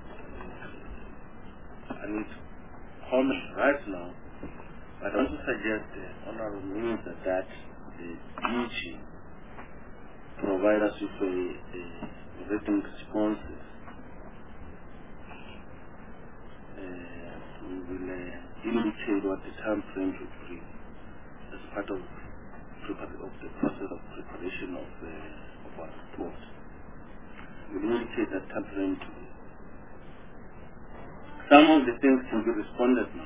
I need comment right now, but I want to suggest the uh, honorable minister that the D G provide us with a, a written responses. Uh, we will uh, indicate what the time frame should be as part of, of the process of preparation of, the, of our report. We'll indicate that time frame to be. Some of the things can be responded now.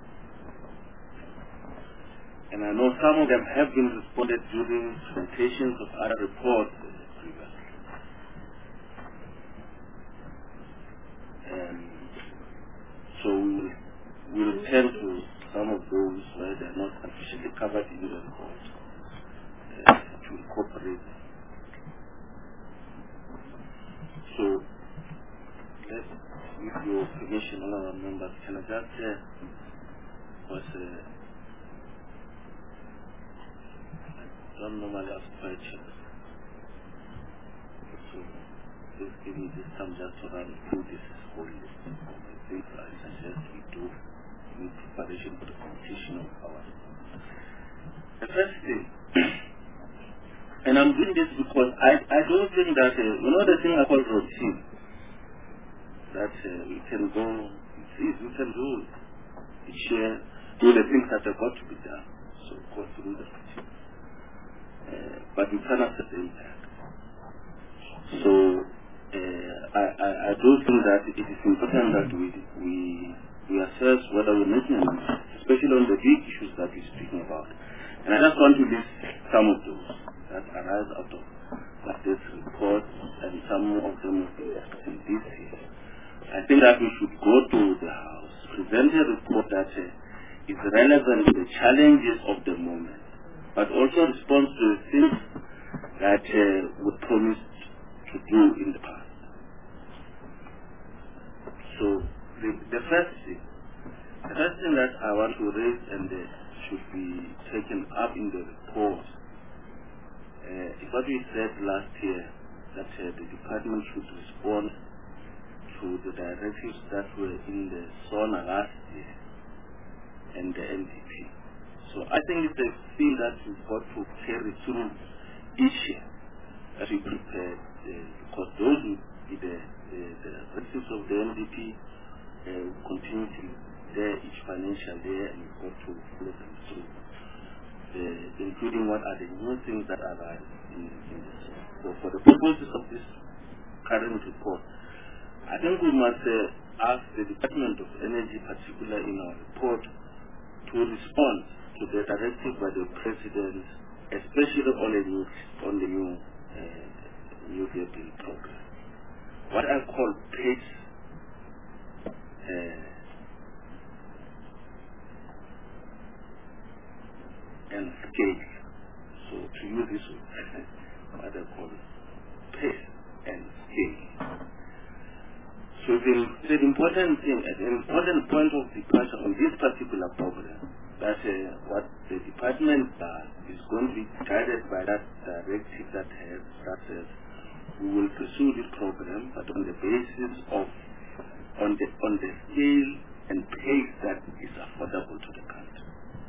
And I know some of them have been responded during presentations of other reports uh, previously. Um, so we will we will turn to some of those where they are not sufficiently covered in the report uh, to incorporate them. So, let, with your permission, all our members, can I just say, uh, was uh, don't normally ask questions. So please give me this time just to run through this whole list of the things I suggest we do in preparation for the completion of our report. The first thing, and I'm doing this because I, I don't think that, uh, you know the thing I call routine, that uh, we can go, it's easy, we can do each year, do the things that have got to be done. So go through the routine. Uh, but we cannot set the impact. So uh, I, I, I do think that it is important that we we we assess whether we're making an impact, especially on the big issues that we're speaking about. And I just want to list some of those that arise out of like this report, and some of them will be in this year. I think that we should go to the House, present a report that uh, is relevant to the challenges of the moment, but also responds to the things that uh, we promised to do in the past. So the, the first thing, the first thing that I want to raise and uh, should be taken up in the report uh, is what we said last year, that uh, the department should respond to the directives that were in the SONA last year and the N D P. So I think it's a thing that we've got to carry through each year as we prepare, uh, because those will be the, the, the directives of the N D P uh, will continue to be there each financial year, and we've got to follow them through, uh, including what are the new things that arise in, in this. So for the purposes of this current report, I think we must uh, ask the Department of Energy, particularly in our report, to respond to the directive by the President, especially on the new, on the new uh, nuclear build program. What I call pace uh, and scale. So to use this word, what I call pace and scale. So the, the important thing, an important point of departure on this particular program, that uh, what the department does is going to be guided by that directive that has that says we will pursue this program, but on the basis of on the on the scale and pace that is affordable to the country.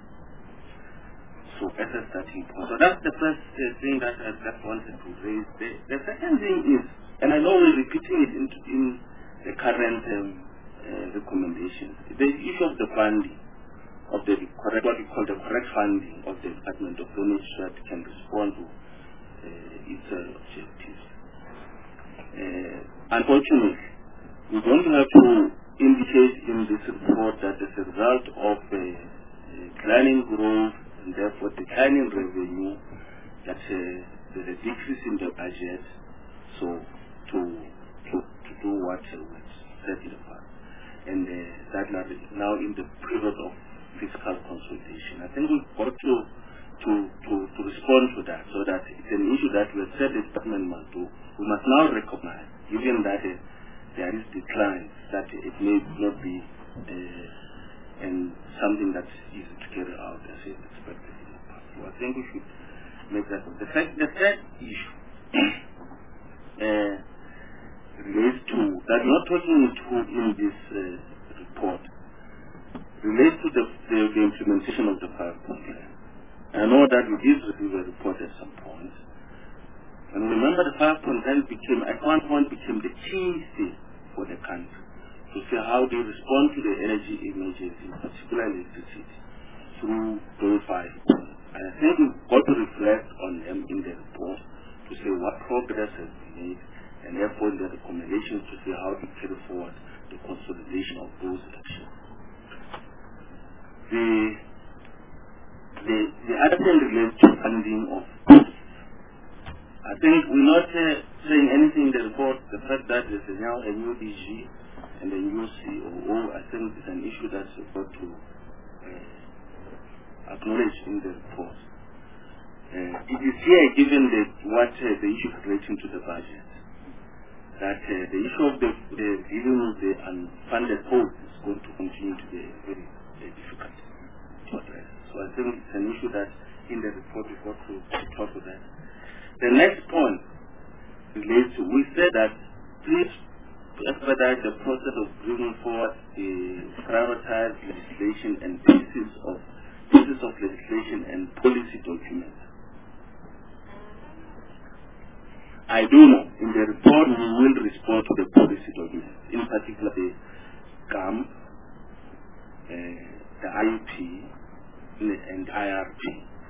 So as a starting point. So that's the first uh, thing that I just wanted to raise. The, the second thing is, and I know we're repeating it in, in the current um, uh, recommendations, the issue of the funding, of the correct, what we call the correct funding of the Department of Energy, so that it can respond to uh, its uh, objectives. Uh, unfortunately, we're going to have to indicate in this report that as a result of uh, uh, declining growth and therefore declining revenue, that uh, there's a decrease in the budget, so to to, to do what uh, was said in the past. And uh, that now in the period of fiscal consultation. I think we've got to, to, to, to respond to that, so that it's an issue that we have said the department must do. We must now recognize, given that uh, there is decline, that it may not be uh, and something that's easy to carry out as is expected in the past. So I think we should make that. The, fact, the third issue uh, relates to, that we're not talking to in this uh, report, relates to the, the, the implementation of the five-point plan. I know that we did receive a report at some point. And remember, the five-point plan became, at one point, became the key thing for the country. to see how they respond to the energy emergency, particularly electricity, through those five points. And I think we've got to reflect on them in the report to say what progress has been made, and therefore in the recommendations to see how to carry forward the consolidation of those actions. The, the, the other thing relates to funding of policies. I think we're not uh, saying anything in the report. The fact that there's now a new D G and a new C O O, I think is an issue that's got to uh, acknowledge in the report. Uh, it is here given the, what uh, the issue relating to the budget, that uh, the issue of the, the dealing with the unfunded posts is going to continue to be very, very difficult to address. So I think it's an issue that in the report we've got to talk about that. The next point relates to, we said that please expedite the process of bringing forward the prioritized legislation and pieces of pieces of legislation and policy documents. I do know in the report we will respond to the policy documents, in particular the G A M, uh, the I U P, and I R P.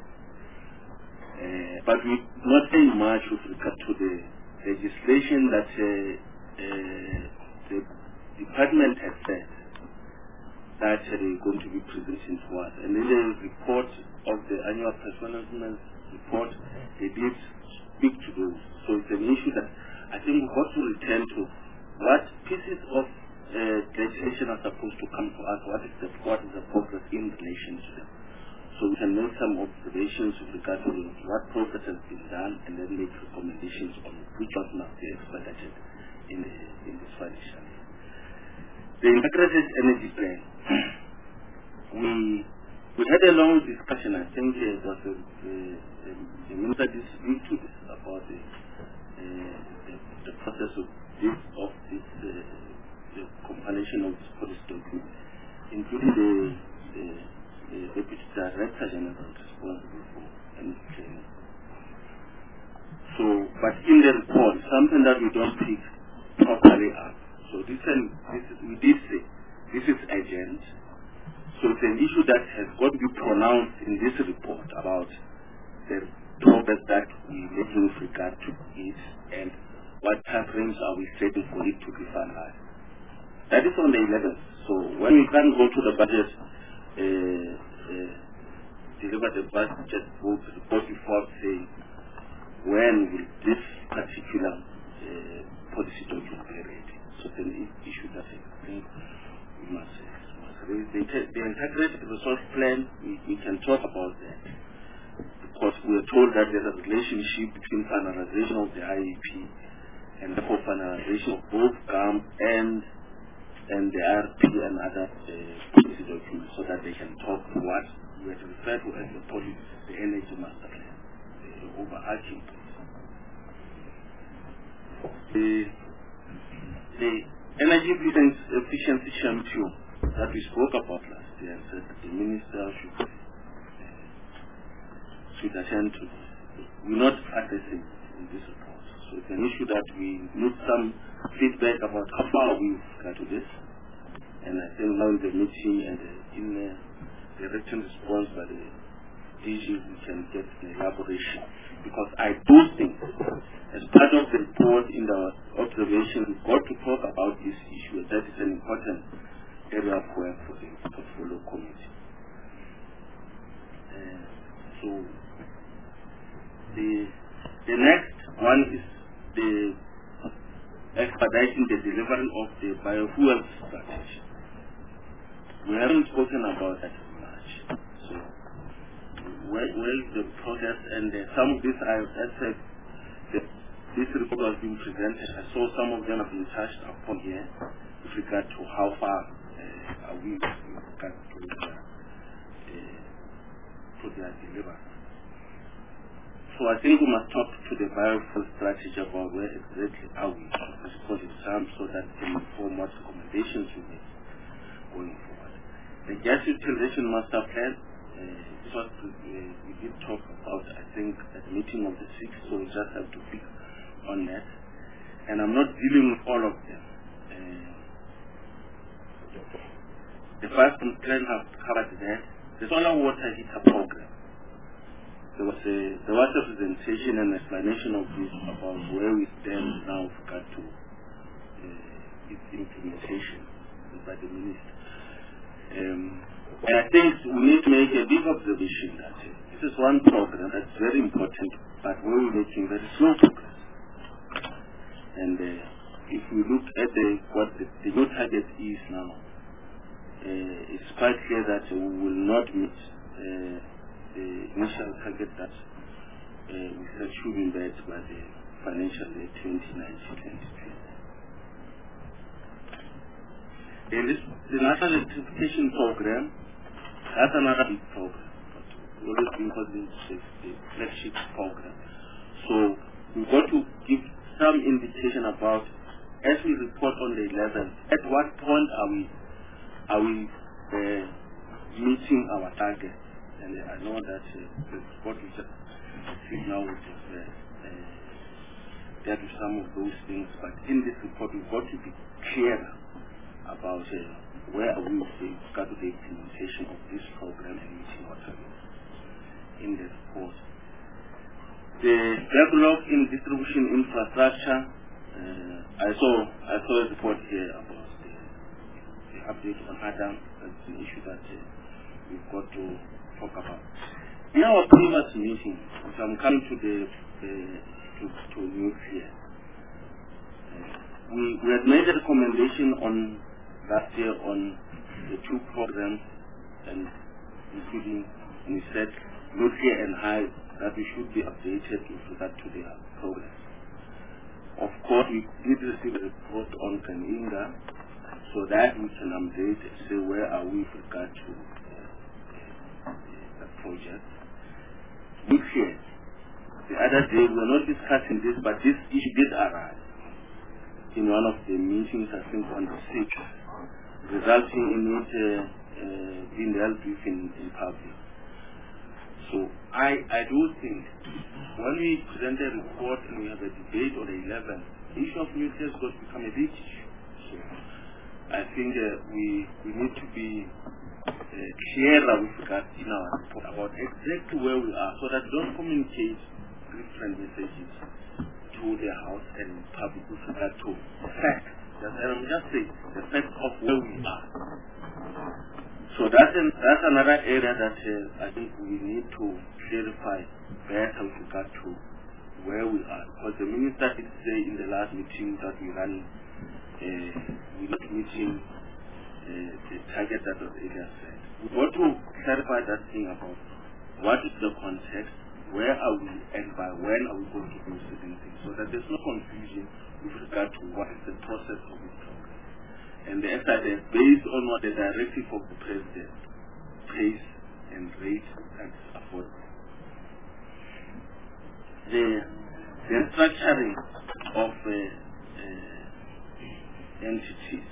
Uh, but we're not saying much with regard to the legislation that uh, uh, the department has said that uh, they're going to be presenting to us. And in the report of the annual performance report, they did speak to those. So it's an issue that I think we've got to return to what pieces of uh, legislation are supposed to come to us, what is the, what is the progress in relation to them. So we can make some observations with regard to what progress has been done and then make recommendations on which ones must be expedited in, the, in this financial year. The integrated energy plan. we we had a long discussion. I think uh, there was a, a, a, a minister did speak to this about the, uh, the, the process of this of this uh, the compilation of this policy document, including the, the the Deputy Director General responsible for energy training. So, but in the report, something that we don't pick properly up. So this, and this we did say this is urgent. So it's an issue that has got to be pronounced in this report about the progress that we making with regard to it and what time frames are we setting for it to be finalized. That is on the eleventh. So when we can go to the budget. Uh, uh, deliver the budget vote report before saying when will this particular uh, policy document be ready. So then the issue that I think we must, uh, must raise. The, the integrated resource plan, we, we can talk about that because we are told that there's a relationship between finalization of the I E P and therefore finalization of both G A M and and the I R P and other uh, policy documents so that they can talk to what we have referred to as the policy, the energy master plan, the overarching policy. The, the energy efficiency champion that we spoke about last year and said that the minister should, uh, should attend to this. We're not addressing in this report. So it's an issue that we need some feedback about how far we've got to this. And I think now in the meeting and uh, in uh, the written response by the D G we can get an elaboration. Because I do think as part of the report in the observation we've got to talk about this issue. That is an important area of work for the portfolio committee. Uh, so the the next one is the expediting the delivery of the biofuel strategy. We haven't spoken about that much. So where, where is the progress? And uh, some of these I have said that this report has been presented. I saw some of them have been touched upon here with regard to how far uh, are we with regard to the, uh, to their delivery. So I think we must talk to the biofuel strategy about where exactly are we responding to some so that we can inform what recommendations we make going forward. The gas utilization master plan, uh, this was, uh, we did talk about, I think, at the meeting of the sixth, so we just have to pick on that. And I'm not dealing with all of them. Uh, the five-point plan have covered that. The solar water heater program. There was a there was a presentation and explanation of this about where we stand now with regard to uh, its implementation by the minister. Um, and I think we need to make a big observation that uh, this is one program that's very important, but where we're making very slow progress. And uh, if we look at the, what the, the new target is now, uh, it's quite clear that uh, we will not meet uh, the initial target that uh, we said should be met by the financial year twenty nineteen twenty twenty. And this, the National Electrification Program, that's another big program. We always been calling it the flagship program. So we've got to give some indication about, as we report on the eleventh, at what point are we are we uh, meeting our target? And uh, I know that uh, the report we just see now is uh, uh, there to some of those things, but in this report we've got to be clear about uh, where are we with regard to the implementation of this program and meeting our targets in the report. The backlog in distribution infrastructure, uh, I saw I saw a report here about the, the update on Adam. That's an issue that uh, we've got to talk about. In our previous meeting, if I'm coming to the uh, to, to nuclear, uh, we, we had made a recommendation on last year on the two programs, and including, and we said nuclear and high, that we should be updated with regard to their progress. Of course, we did receive a report on Kaninga, so that we can update and say where are we with regard to uh, uh, the project. Nuclear. The other day, we were not discussing this, but this issue did arise in one of the meetings, I think on the sixth, resulting in it uh, uh, being dealt with in, in public. So I, I do think when we present a report and we have a debate on the eleventh, the issue of nuclear has got to become a big issue. So I think uh, we we need to be uh, clearer with regard in our report about exactly where we are, so that we don't communicate different messages to the House and public with regard to the fact. And I'm just saying the fact of where we are. So that's, an, that's another area that uh, I think we need to clarify better with regard to where we are. Because the minister did say in the last meeting that we ran, uh, we're not meeting uh, the target that was earlier said. We want to clarify that thing about what is the context, where are we, and by when are we going to do certain things, so that there's no confusion with regard to what is the process of this program. And the S I D is based on what the directive of the president, pace and rate and affordable. The, the structuring of uh, uh, entities.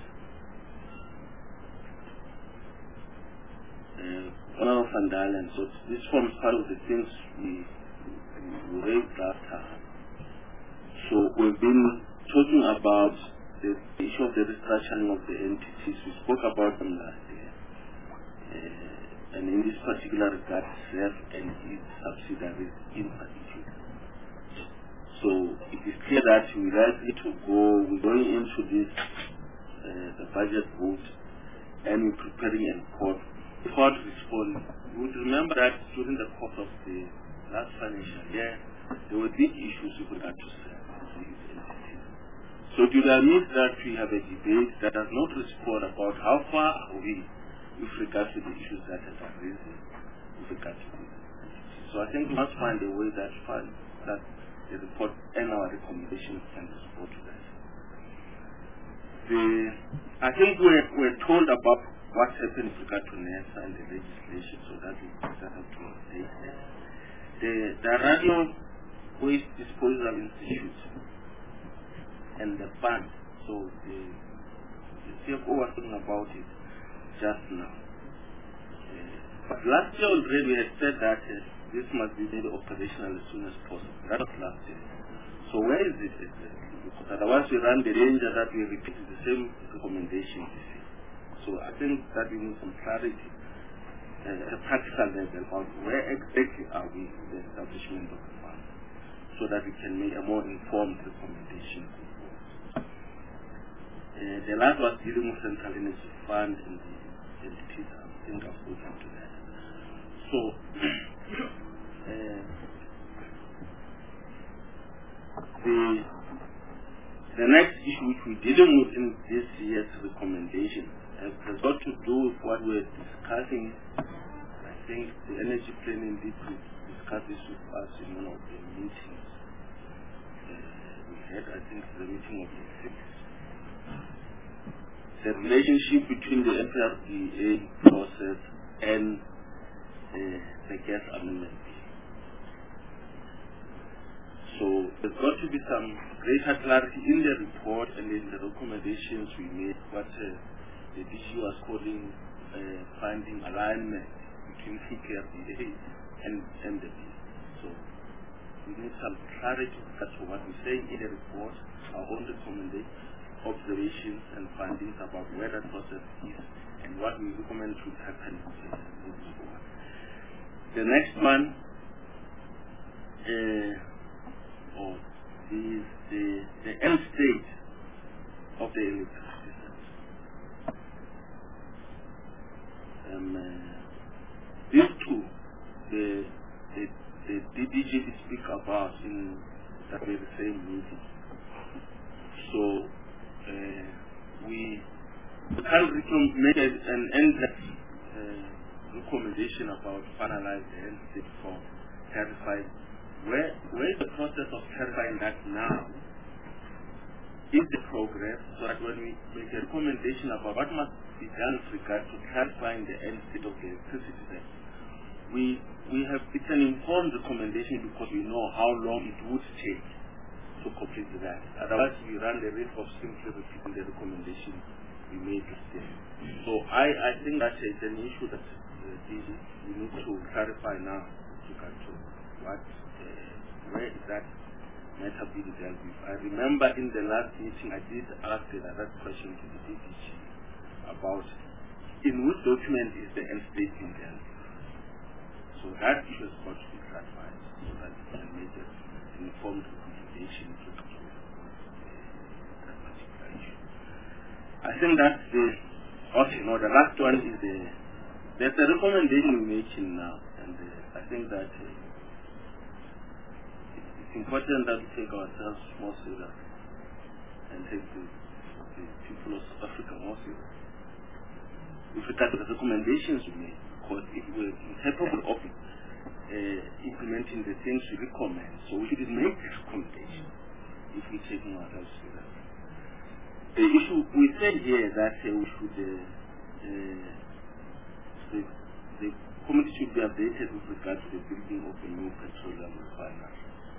Uh, Honorable Van Dalen, so this forms part of the things we, we raised last time. So we've been talking about the issue of the restructuring of the entities. We spoke about them last year. Uh, and in this particular regard, S E F and its subsidiaries in particular. So it is clear that we're likely to go, we're going into this, uh, the budget vote, and we're preparing a report. Before to respond, you would remember that during the course of the last financial year, there were big issues with regard to S E F. So to admit that we have a debate that does not respond about how far are we with regard to the issues that have arisen with regard to this. So I think we must find a way that find that the report and our recommendations can respond to that. The, I think we're, we're told about what happened with regard to NERSA and the legislation, so that we that have to update that. The, the Radio Waste Disposal Institute and the fund, so the, the C F O was talking about it just now. Uh, but last year already we had said that uh, this must be made operational as soon as possible. That was last year. So where is it exactly? Because otherwise we run the danger that we repeat the same recommendation this year. So I think that we need some clarity uh, at a practical level about where exactly are we in the establishment of the fund, so that we can make a more informed recommendation. Uh, the last was dealing with Central Energy Fund and the entities. I think I've spoken to that. So, uh, the the next issue which we're dealing with in this year's recommendation has, has got to do with what we're discussing. I think the energy planning did discuss this with us in one of the meetings. Uh, we had, I think, the meeting of the sixth. The relationship between the F R D A process and uh, the gas amendment. So there's got to be some greater clarity in the report and in the recommendations we made, what uh, the D G was calling uh, finding alignment between F R D A and M D B. So we need some clarity as to what we say in the report, our own recommendations, observations and findings about where that process is and what we recommend should happen moving forward. The next one uh, oh, is the, the end state of the electricity system. Um, uh, these two, the, the, the D D G did speak about in that very same meeting. So uh, we can't make an endless uh, recommendation about finalize the end state for clarifying. Where, where is the process of clarifying that now? Is the progress, so that when we make a recommendation about what must be done with regard to clarifying the end state of the electricity system, we, we have, it's an informed recommendation because we know how long it would take to complete that. Otherwise, we run the risk of simply repeating the recommendation we made last year. So I, I think that is an issue that uh, we need to clarify now with regard to what where is that matter being dealt with. I remember in the last meeting I did ask a direct question to the D D G about in which document is the end state being dealt with. So that issue has got to be clarified so that we can make an informed recommendation to that particular issue. I think that's the okay, no, the last one is the there's a recommendation we're making now, and uh, I think that uh, it's important that we take ourselves more serious and take the, the people of South Africa more serious with regard to the recommendations we make, because if we're incapable of uh, implementing the things we recommend, so we should make the recommendation if we're taking ourselves serious. The issue, we said here that uh, we should uh, uh, the, the committee should be updated with regard to the building of a new petroleum refinery.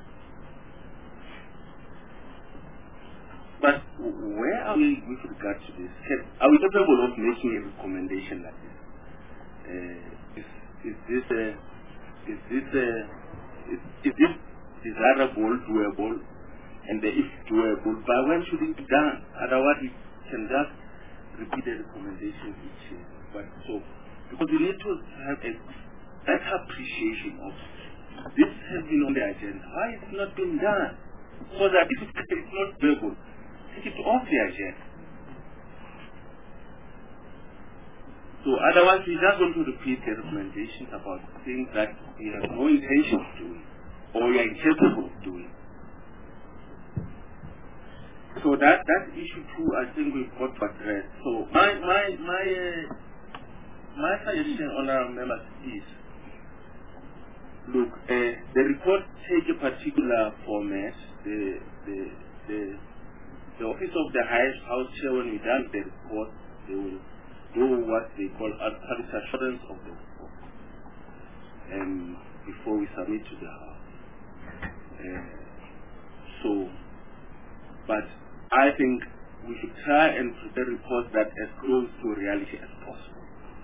But where are we with regard to this? Are we capable of making a recommendation like this? Uh, is, is this a, is this a, is, is this desirable, doable, and if doable, by when should it be done? Otherwise, we can just repeat the recommendation each year. But so, because we need to have a better appreciation of this has been on the agenda. Why is it not being done? So that if it's not doable, take it off the agenda. So otherwise we're just going to repeat the recommendations about things that we have no intention of doing or we are incapable of doing. So that that issue too, I think we've got to address. So my my my uh, my suggestion, honourable members, is look, uh, the report take a particular format. The the the The Office of the Highest House Chair, when we done the report, they will do what they call a public assurance of the report um, before we submit to the House. Uh, so, but I think we should try and prepare reports that as close to reality as possible.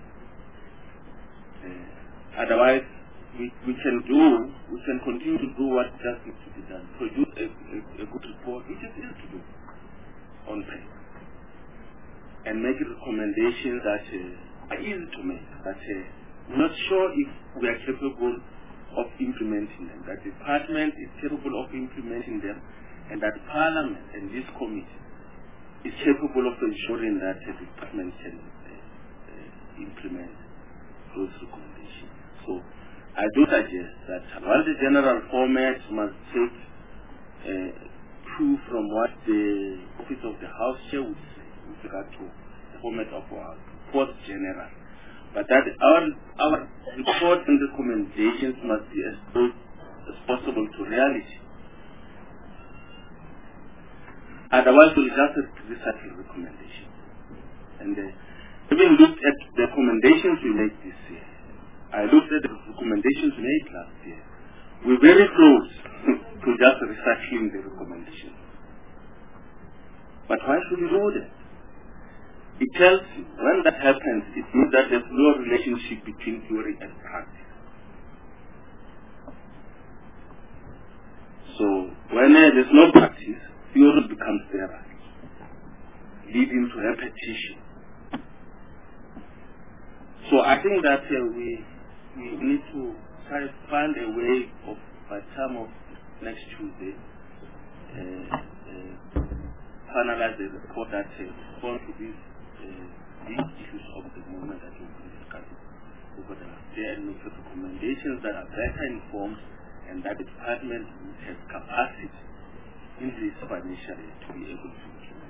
Uh, otherwise, we, we can do, we can continue to do what just needs to be done. Produce a, a, a good report, which is easy to do on paper. and make recommendations that uh, are easy to make, that uh, we're not sure if we are capable of implementing them, that the department is capable of implementing them, and that Parliament and this committee is capable of ensuring that the department can uh, uh, implement those recommendations. So I do suggest that while the general format must take uh, cue from what the Office of the House Chair would say with regard to the format of our report general, but that our, our report and recommendations must be as close as possible to reality. Otherwise, we'll just recycle recommendations. And uh, having looked at the recommendations we made this year, I looked at the recommendations we made last year. We're very close to just recycling the recommendations. But why should we do that? It tells you, when that happens, it means that there's no relationship between theory and practice. So, when uh, there's no practice, theory becomes sterile, leading to repetition. So I think that uh, we we need to try to find a way of, by the time of next Tuesday, uh, uh, finalize the report that uh, responds to these uh, these issues of the moment that we've been discussing over the last year, and look at recommendations that are better informed and that the department has capacity in this financial year to be able to implement.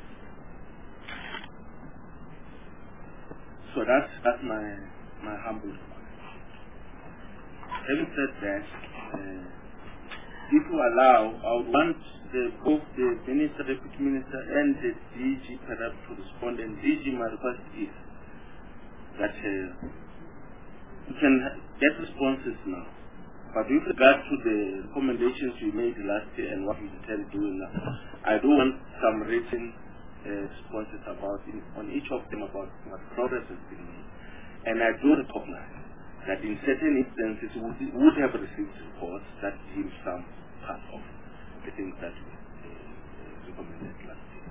So that's that's my my humble request. Having said that, uh, if you allow, I would want the, both the Minister, Deputy Minister, and the D G perhaps to respond. And D G, my request is that uh, you can get responses now. But with regard to the recommendations we made last year and what we intend doing now, I do want some written uh, responses about in, on each of them about what progress has been made. And I do recognize that in certain instances we would, would have received reports that give some part of the things that we uh, recommended last year.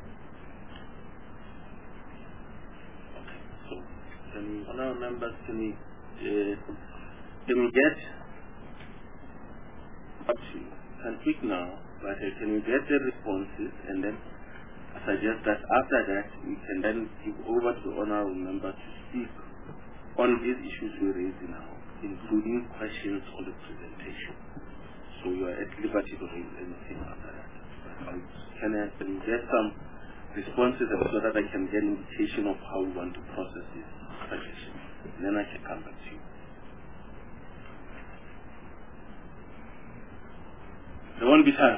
Okay, so can we, honourable members, can we, uh, can we get up to you? Can quick now, but uh, can we get the responses, and then I suggest that after that we can then give over to honourable member to speak on these issues we raised now, including questions on the presentation. So you are at liberty to raise anything after that. But can I can we get some responses so that I can get an indication of how we want to process this suggestion? And then I can come back to you. There won't be time.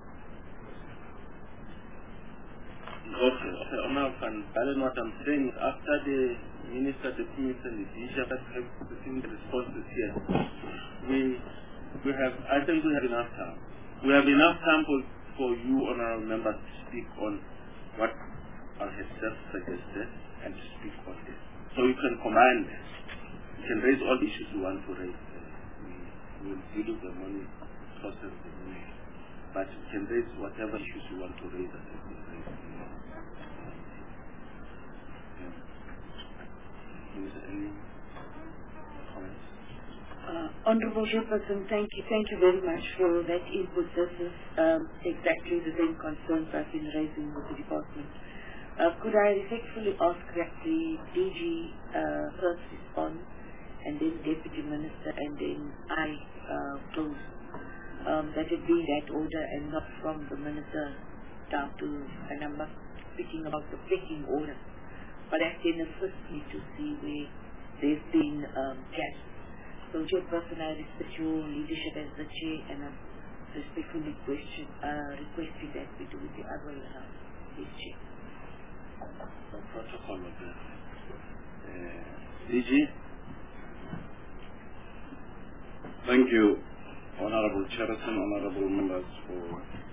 Okay, okay. Now, what I'm saying is after the Minister, the Minister, and the D G have seen the responses here, we we have, I think we have enough time. We have enough time for, for you, honourable members, to speak on what I have just suggested and to speak on this. So you can combine this. You can raise all the issues you want to raise. We will deal with the money, process the money. But you can raise whatever issues you want to raise as you can raise. Is there any comments? Uh, Honorable Chairperson, thank you, thank you very much for that input. This is um, exactly the same concerns I've been raising with the department. Uh, could I respectfully ask that the D G uh, first respond, and then Deputy Minister, and then I uh, close? Um, that it be that order and not from the Minister down to, and I'm not speaking about the picking order, but that can assist me to see where there's been um, gaps. So, Chairperson, I respect your leadership as the Chair, and I'm respectfully question, uh, requesting that we do it the other way around. Please, Chair. The protocol of the uh, D G. Thank you, Honourable Chairperson, Honourable members, for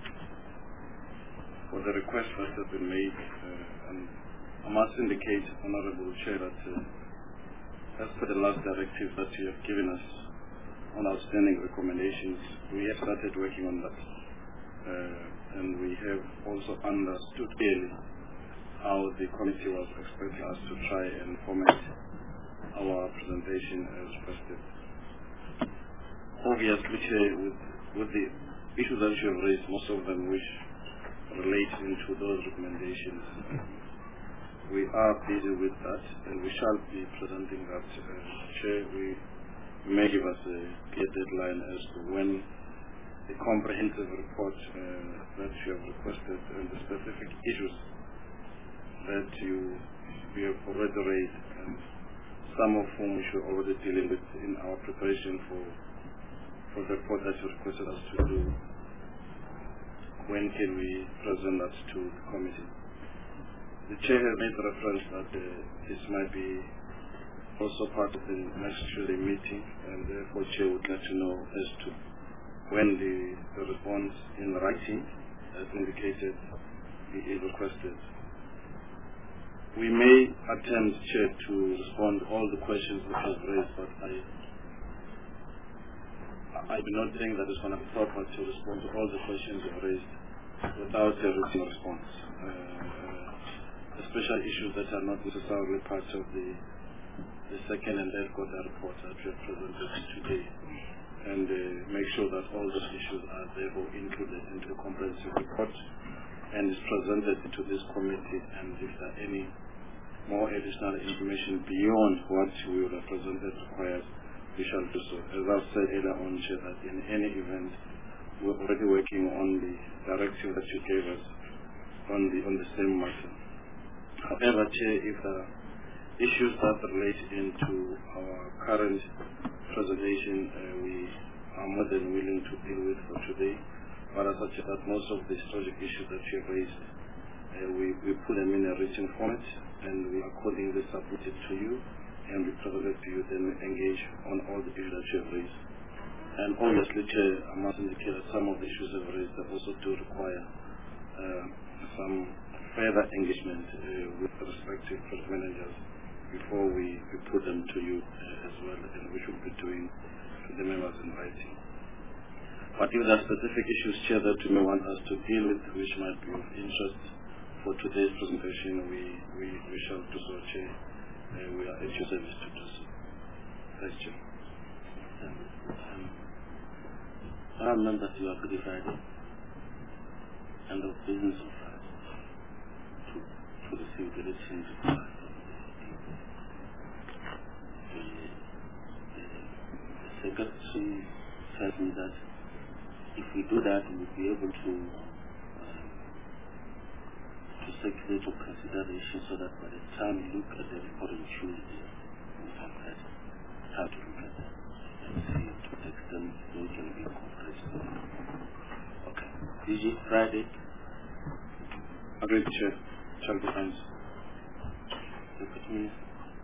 for the requests that have been made. Uh, and I must indicate, Honourable Chair, that uh, as per the last directive that you have given us on outstanding recommendations, we have started working on that. Uh, and we have also understood clearly how the committee was expecting us to try and format our presentation as requested. Obviously, Chair, with, with the issues that you have raised, most of them which relate into those recommendations, we are busy with that, and we shall be presenting that. Uh, Chair, we may give us a clear deadline as to when the comprehensive report uh, that you have requested and the specific issues that you, you have already raised, and some of whom we should already dealing with in our preparation for, for the report that you requested us to do. When can we present that to the committee? The Chair has made reference that uh, this might be also part of the next Tuesday meeting, and therefore Chair would like to know as to when the, the response in writing, as indicated, is requested. We may attempt, Chair, to respond to all the questions that have raised, but I I do not think that it's going to be proper to respond to all the questions you've raised without a written response, uh, especially issues that are not necessarily part of the, the second and third quarter report that we have presented today, and uh, make sure that all those issues are therefore included into a comprehensive report and is presented to this committee, and if there are any more additional information beyond what we will have presented required, we shall do so. As I've said earlier on, Chair, that in any event, we're already working on the directive that you gave us on the on the same matter. However, Chair, if there are issues that relate into our current presentation, uh, we are more than willing to deal with for today. But as I said, that most of the strategic issues that you have raised, uh, we, we put them in a written format, and we accordingly submit it to you, and we present it to you, then we engage on all the issues that you have raised. And obviously, Chair, I must indicate that some of the issues have raised that also do require uh, some further engagement uh, with the respective project managers before we, we put them to you uh, as well, and we should be doing to the members in writing. But if there are specific issues, Chair, that you may want us to deal with, which might be of interest for today's presentation, we, we, we shall do so, Chair. Uh, we are at your service to do so. Thanks, Chair. Um, um, I remember you are Good Friday and the business of Friday to, to receive the written reply from the, the, the secretary tells me that if we do that, we will be able to um, to circulate or consider the issue so that by the time we look at the report on Tuesday, we have had how to look at that and see to what extent they can be incorporated. Okay. D G, Friday. Agreed, Chair. Shall be fine. Deputy Minister.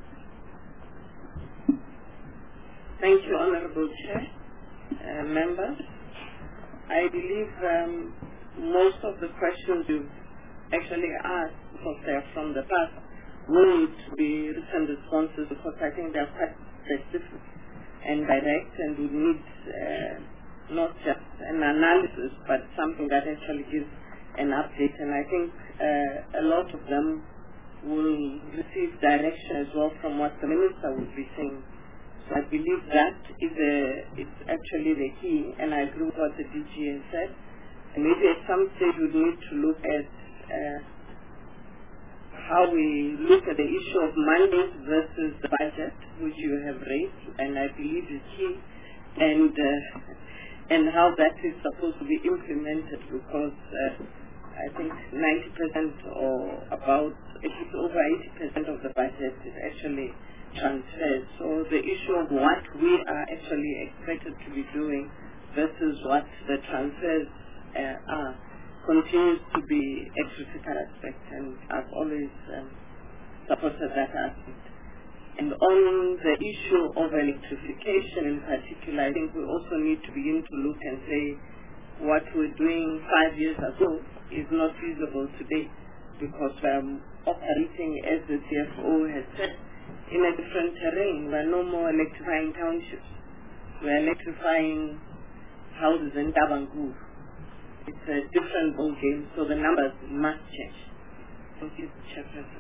Thank you, Honorable Chair, uh, members. I believe um, most of the questions you've actually asked, because they are from the past, will need to be written responses, because I think they are quite specific and direct and would need uh, not just an analysis, but something that actually gives an update. And I think uh, a lot of them will receive direction as well from what the Minister will be saying. So I believe that is a, it's actually the key, and I agree with what the D G has said. And maybe at some stage we need to look at uh, how we look at the issue of mandate versus the budget, which you have raised, and I believe is key, and uh, and how that is supposed to be implemented, because uh, I think ninety percent or about, if it's over eighty percent of the budget is actually transfers. So the issue of what we are actually expected to be doing versus what the transfers uh, are continues to be a critical aspect, and I've always um, supported that aspect. And on the issue of electrification in particular, I think we also need to begin to look and say what we're doing five years ago is not feasible today, because um, operating, as the C F O has said, in a different terrain. We're no more electrifying townships. We're electrifying houses in Tabangu. It's a different ball game, so the numbers must change. Associate Chairperson.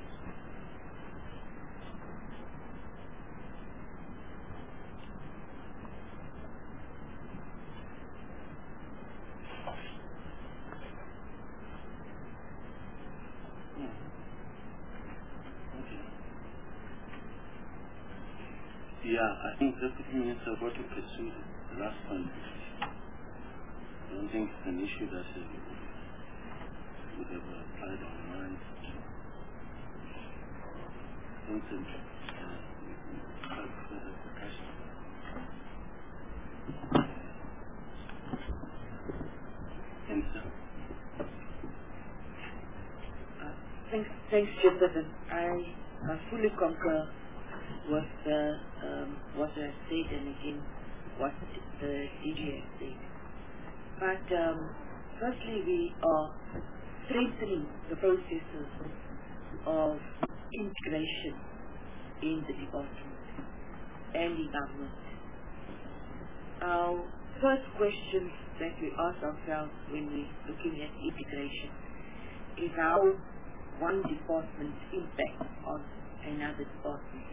Yeah, I think Deputy Minister got to pursue the last point. I don't think it's an issue that uh, would have applied on mine. I don't think uh, quite further question. And so, Uh, thanks, thanks, Chairperson. I uh, fully concur with uh, um, what I said and again what the D G has said. But um, firstly, we are strengthening the processes of integration in the department and in government. Our first question that we ask ourselves when we're looking at integration is how one department impacts on another department.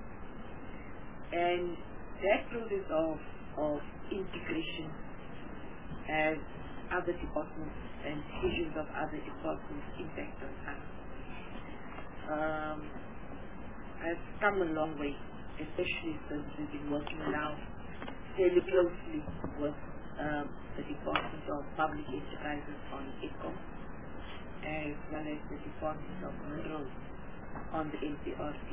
And that process of, of integration has other departments and decisions of other departments impact on us. Um, has come a long way, especially since we've been working now fairly closely with um, the Department of Public Enterprises on ECOM, as well as the Department of Minerals on the N P R C.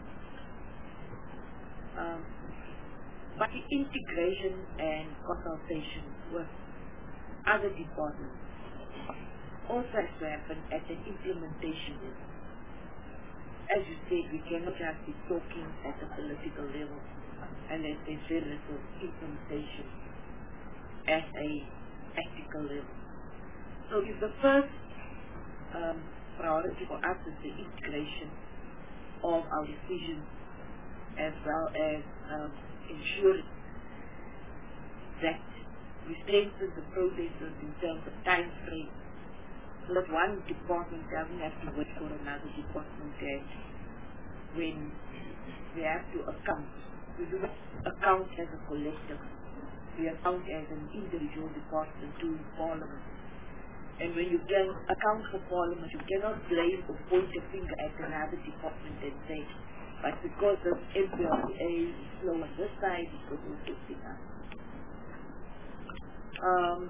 Um, but the integration and consultation with other departments also has to happen at the implementation level. As you said, we cannot just be talking at the political level unless there's very little implementation at a practical level. So if the first um, priority for us is the integration of our decisions as well as um, ensuring that we strengthen the processes in terms of time frame, so that one department doesn't have to wait for another department, and when we have to account, we do not account as a collective, we account as an individual department to Parliament. And when you can account for Parliament, you cannot blame or point a finger at another department and say, but because the M P R A is slow on this side, because we're fixing up. Um,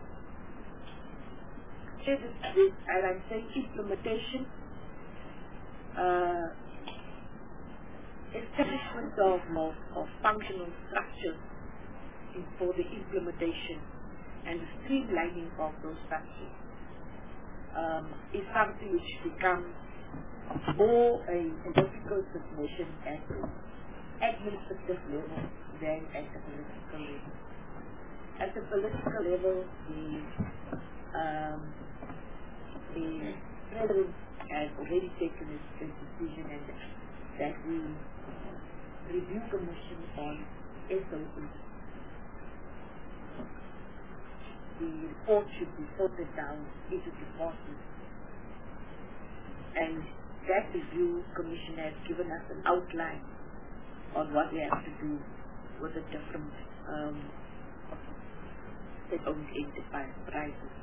this is, this, and I'm saying implementation, uh, establishment of, of, of functional structures in, for the implementation and the streamlining of those structures um, is something which becomes more a, a difficult situation at the administrative level than at the political level. At the political level, the, um, the President has already taken his, his decision, and that we review commission on S O E. The report should be sorted down into departments, and that review commission has given us an outline on what we have to do with the different um, state-owned enterprises.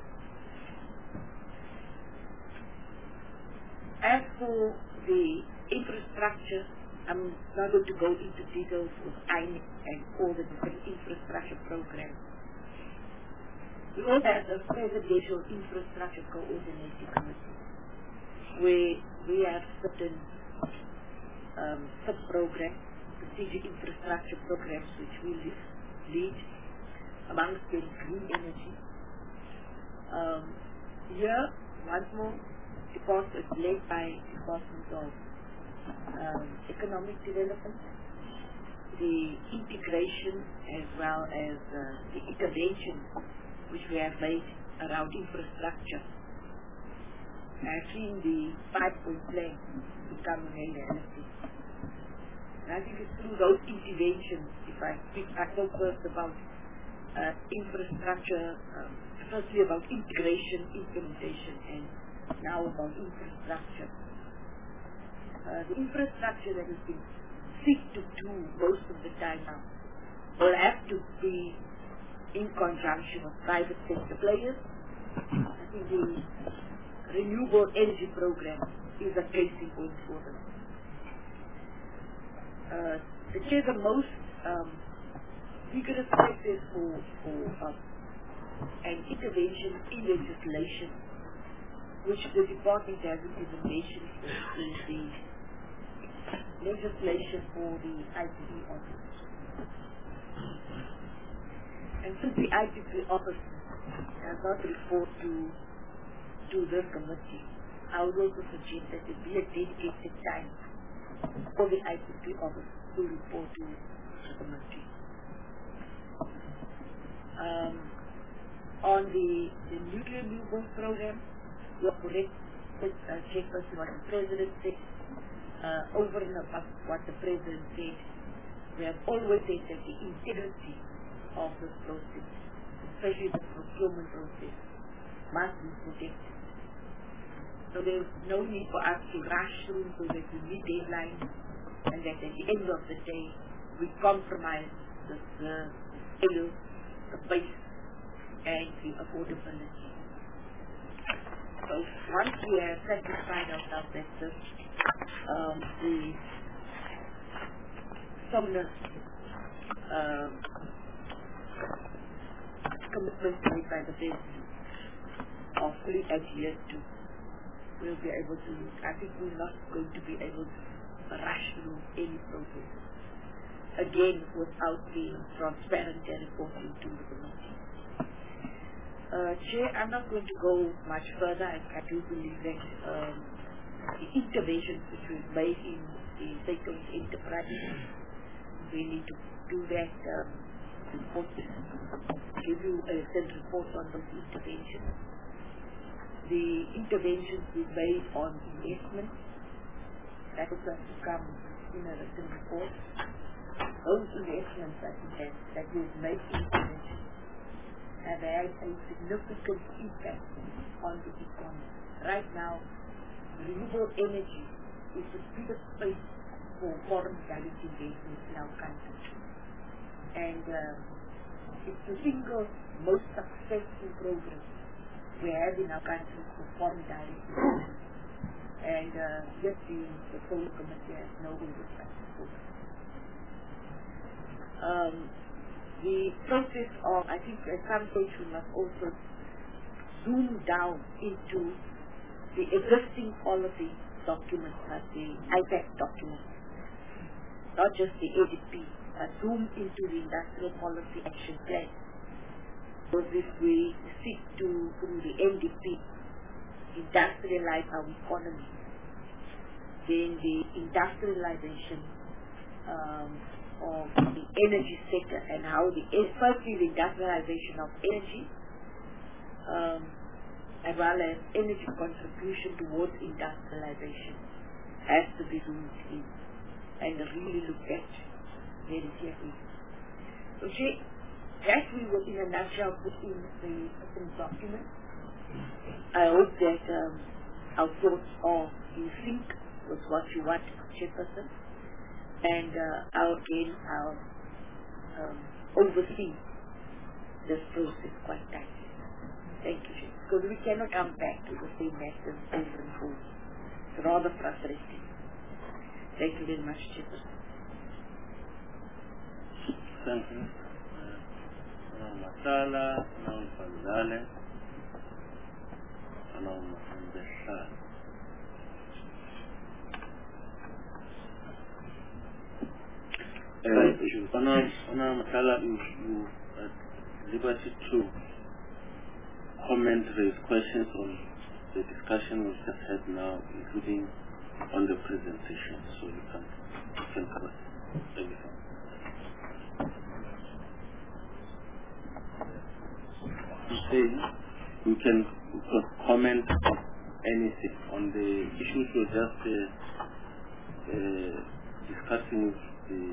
As for the infrastructure, I'm not going to go into details with I N E C and all the different infrastructure programs. We also have a Presidential Infrastructure Coordinating Committee, where we have certain um, sub-programs, strategic infrastructure programs, which we lead, amongst them green energy. Um, here, once more, department is led by Department of um, Economic Development, the integration as well as uh, the intervention which we have made around infrastructure. I've seen the five-point plan become a reality. And I think it's through those interventions, if I speak, I talk first about uh, infrastructure, um, firstly about integration, implementation, and now about infrastructure, uh, the infrastructure that has been seek to do most of the time now will have to be in conjunction with private sector players. I think the renewable energy program is a case in point for them. Uh, the, the most um, vigorous process for, for uh, an intervention in legislation, which the department has implementation for, is the legislation for the I P P office. And since the I P P office does not report to to the committee, I would also suggest that it be a dedicated time for the I P P office to report to the committee. Um, on the, the nuclear renewables program, you are correct with uh, Chairperson, what the President said. Uh, over and above what the President said, we have always said that the integrity of this process, especially the procurement process, must be protected. So there is no need for us to rush through so that we meet deadlines and that at the end of the day we compromise the scale, the base, and the affordability. So once we have satisfied ourselves that this, um, the solemness um, commitments made by the President are fully adhered to, we'll be able to, I think we're not going to be able to rush through any process, again, without being transparent and reporting to the committee. Uh, Chair, I'm not going to go much further. I, I do believe that um, the interventions which we've made in the sector's enterprise, we need to do that um, report, give you a send report on those interventions. The interventions we've made on investment, that is going to come in a written report. Those investments that we have, that we've made interventions, have had a significant impact on the economy. Right now, renewable energy is the biggest space for foreign direct investment in our country. And uh, it's the single most successful program we have in our country for foreign direct investment. And uh, yet the, the Solar Committee has no oversight for it. Um, The process of, I think at some stage we must also zoom down into the existing policy documents, like the I PAC documents, not just the A D P, but zoom into the Industrial Policy Action Plan. So if we seek to, through the N D P, industrialize our economy, then the industrialization um, of the energy sector and how the, firstly the industrialization of energy um, as well as energy contribution towards industrialization has to be zoomed in and really looked at very carefully. Okay, that we will in a nutshell put in the written document. I hope that um, our thoughts are in sync with what you want, Chairperson. And uh, I'll again, I'll um, oversee this process quite tightly. Thank you, Chair. Because we cannot come back to the same matters over and over. It's rather frustrating. Thank you very much, Chairperson. Thank you. Honorable Masala, Honorable Fazale, Honorable Mbeshana. Uh, Honorable Masala, you, you at liberty to comment, raise questions on the discussion we've just had now, including on the presentation, so you can, you can cover everything. You can, you can comment on anything on the issues you're just uh, uh, discussing the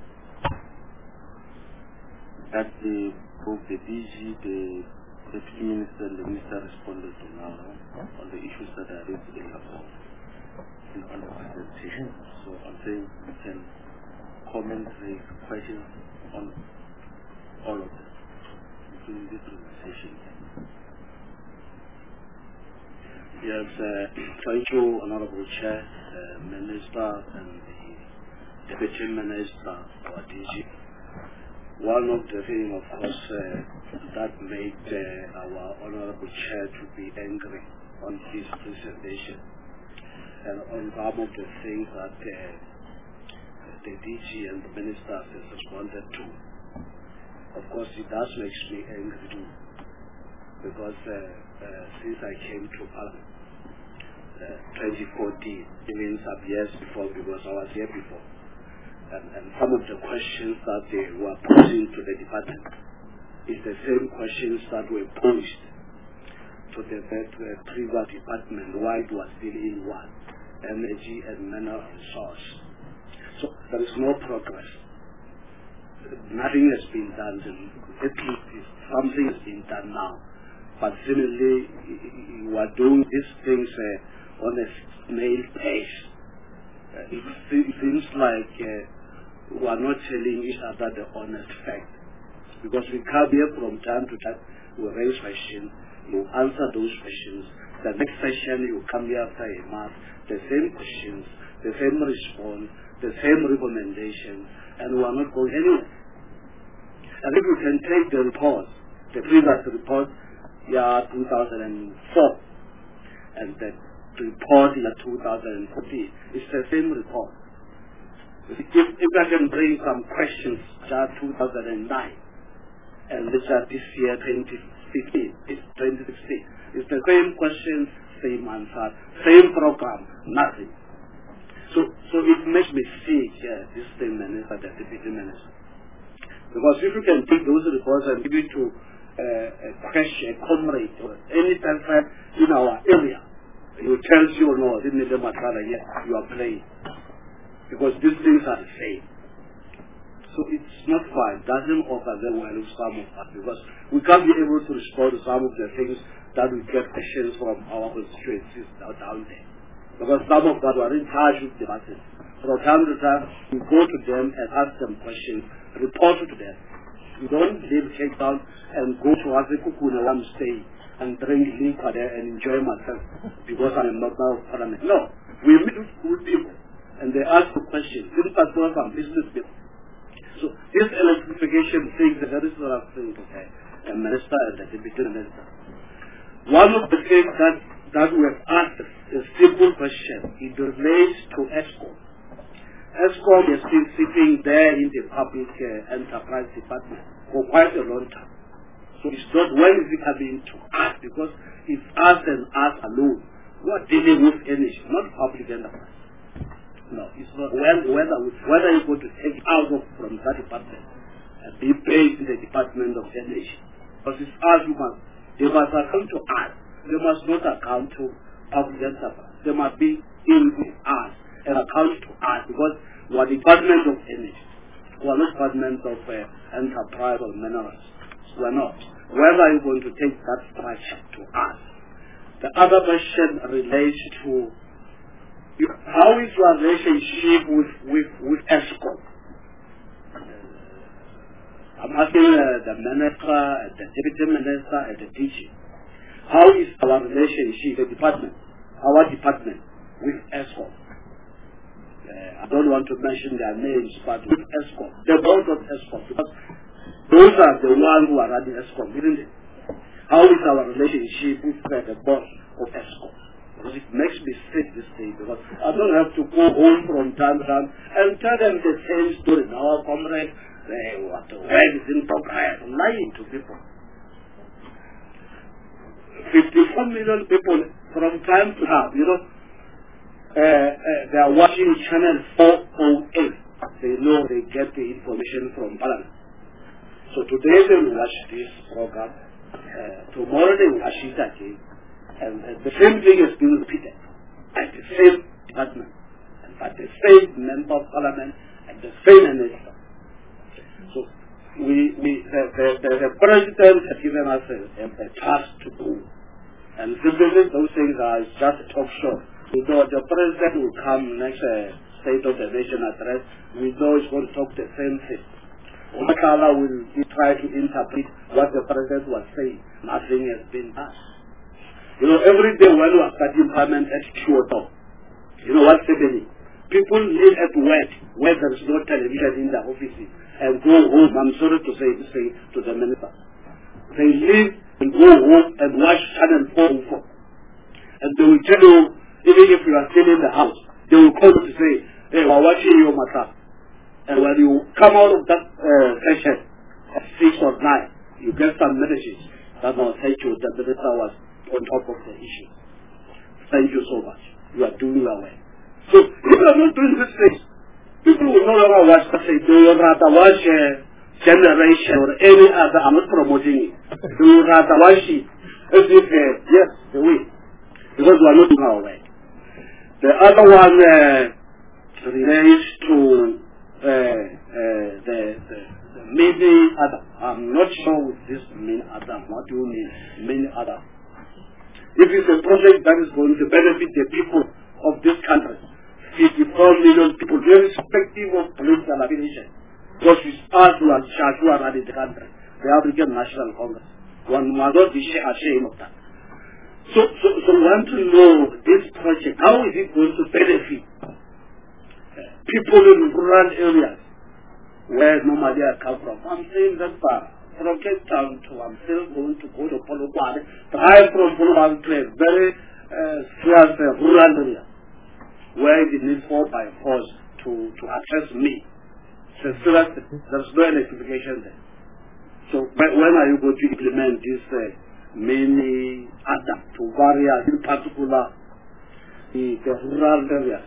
that the both the D G, the Deputy Minister and the Minister responded to now on the issues that are raised in the report. in on the presentation. So I'm saying we can comment, raise questions on all of them, including this presentation. Yes, uh, thank you, Honorable Chair, uh, Minister, and the Deputy Minister, our D G. One of the things, of course, uh, that made uh, our Honorable Chair to be angry on his presentation, and on some of the things that uh, the D G and the Minister has responded to. Of course, it does make me angry too, because uh, uh, since I came to Parliament, uh, twenty fourteen, even some years before, because I was here before, and, and some of the questions that they were posing to the department is the same questions that were posed to the, the, the previous department while it was still in one, energy and mineral resource. So there is no progress. Nothing has been done. At least something has been done now. But similarly, you are doing these things uh, on a snail pace. Uh, it, it seems like uh, we are not telling each other the honest fact. Because we come here from time to time, we raise questions, you answer those questions. The next session, you come here after a month, the same questions, the same response, the same recommendation, and we are not going anywhere. And if we can take the report, the previous report, year two thousand four, and the report year two thousand fourteen, it's the same report. If, if I can bring some questions, year two thousand nine, and this year, this year twenty fifteen, it's twenty sixteen, it's the same questions, same answer, same program, nothing. So, so it makes me sick, yeah, this thing, Minister, the Deputy Minister. Because if you can take those reports and give it to uh, a question, a comrade, or any person in our area, you tell you, no, this is the matter, yes, you are playing. Because these things are the same. So it's not fine. It doesn't offer very well with some of us, because we can't be able to respond to some of the things that we get questions from our constituencies down there. Because some of us are in charge with the masses. From time to time, we go to them and ask them questions, report to them. We don't leave Cape Town and go to Azekukuna one stay and drink liquor there and enjoy myself because I'm a member of Parliament. No, we meet with good people and they ask the questions. These are some business people. So this electrification thing is a very sort of thing to say, a minister and a deputy minister. One of the things that, that we have asked is a simple question. It relates to ESCOM. ESCOM has been sitting there in the public uh, enterprise department for quite a long time. So it's not when is it coming to us, because it's us and us alone who are dealing with energy, not public enterprise. No, it's not whether, whether, whether you're going to take out of from that department and be paid in the Department of Energy. Because it's us who must, they must account to us. They must not account to public enterprise. They must be in with us and account to us, because we are Department of Energy. We are not Department of uh, Enterprise or Minerals. We are not. Whether you're going to take that structure to us. The other question relates to how is your relationship with, with, with ESCOM? Uh, I'm asking uh, the Minister, uh, the Deputy Minister, and the D G. How is our relationship, the department, our department, with ESCOM? Uh, I don't want to mention their names, but with ESCOM, the board of ESCOM, because those are the ones who are running ESCOM, isn't it? How is our relationship with uh, the board of ESCOM? Because it makes me sick this day, because I don't have to go home from time to time and tell them the same story. Now, comrade, they what the world is in progress, lying to people. fifty-four million people from time to time, you know, Uh, uh, they are watching channel four oh eight. They know they get the information from Parliament. So today they will watch this program. Uh, tomorrow they will watch it again. And uh, the same thing is being repeated at the same department, and by the same member of Parliament, and the same minister. So we, we the, the, the, the President has given us a, a, a task to do. And simply those things are just a talk show. So the president will come next uh, State of the Nation address, we know he's going to talk the same thing. Omakala will try to interpret what the president was saying. Nothing has been done. You know, every day when we are starting parliament at Kyoto, you know what's happening? People live at work where there is no television in their offices and go home. I'm sorry to say this thing to the minister. They live and go home and watch Channel four oh four. And they will tell you, even if you are still in the house, they will call you to say, hey, we're watching your matter. And when you come out of that uh, session at six or nine, you get some messages that will tell you that the minister was on top of the issue. Thank you so much. You are doing your way. So, if you are not doing this thing, people will no longer watch the thing. They will rather watch uh, Generation or any other. I'm not promoting it. They will rather watch it as if, uh, yes, they will. Because we are not doing our way. The other one uh, relates to uh, uh, the, the, the many other. I'm not sure with this many other. What do you mean, many other? If it's a project that is going to benefit the people of this country, fifty-four million people, irrespective of political affiliation, because it's us who are charged, who are running the country, the African National Congress. One must not be ashamed of that. So, so, so we want to know this project, how is it going to benefit people in rural areas where normally I come from? I'm saying that far. From Cape Town to, I'm still going to go to Polokwane, drive from Polokwane to a very uh, scarce uh, rural area where it needs four by force to, to access me. So there's no electrification there. So when are you going to implement this uh, many other to various, in particular the, the rural areas?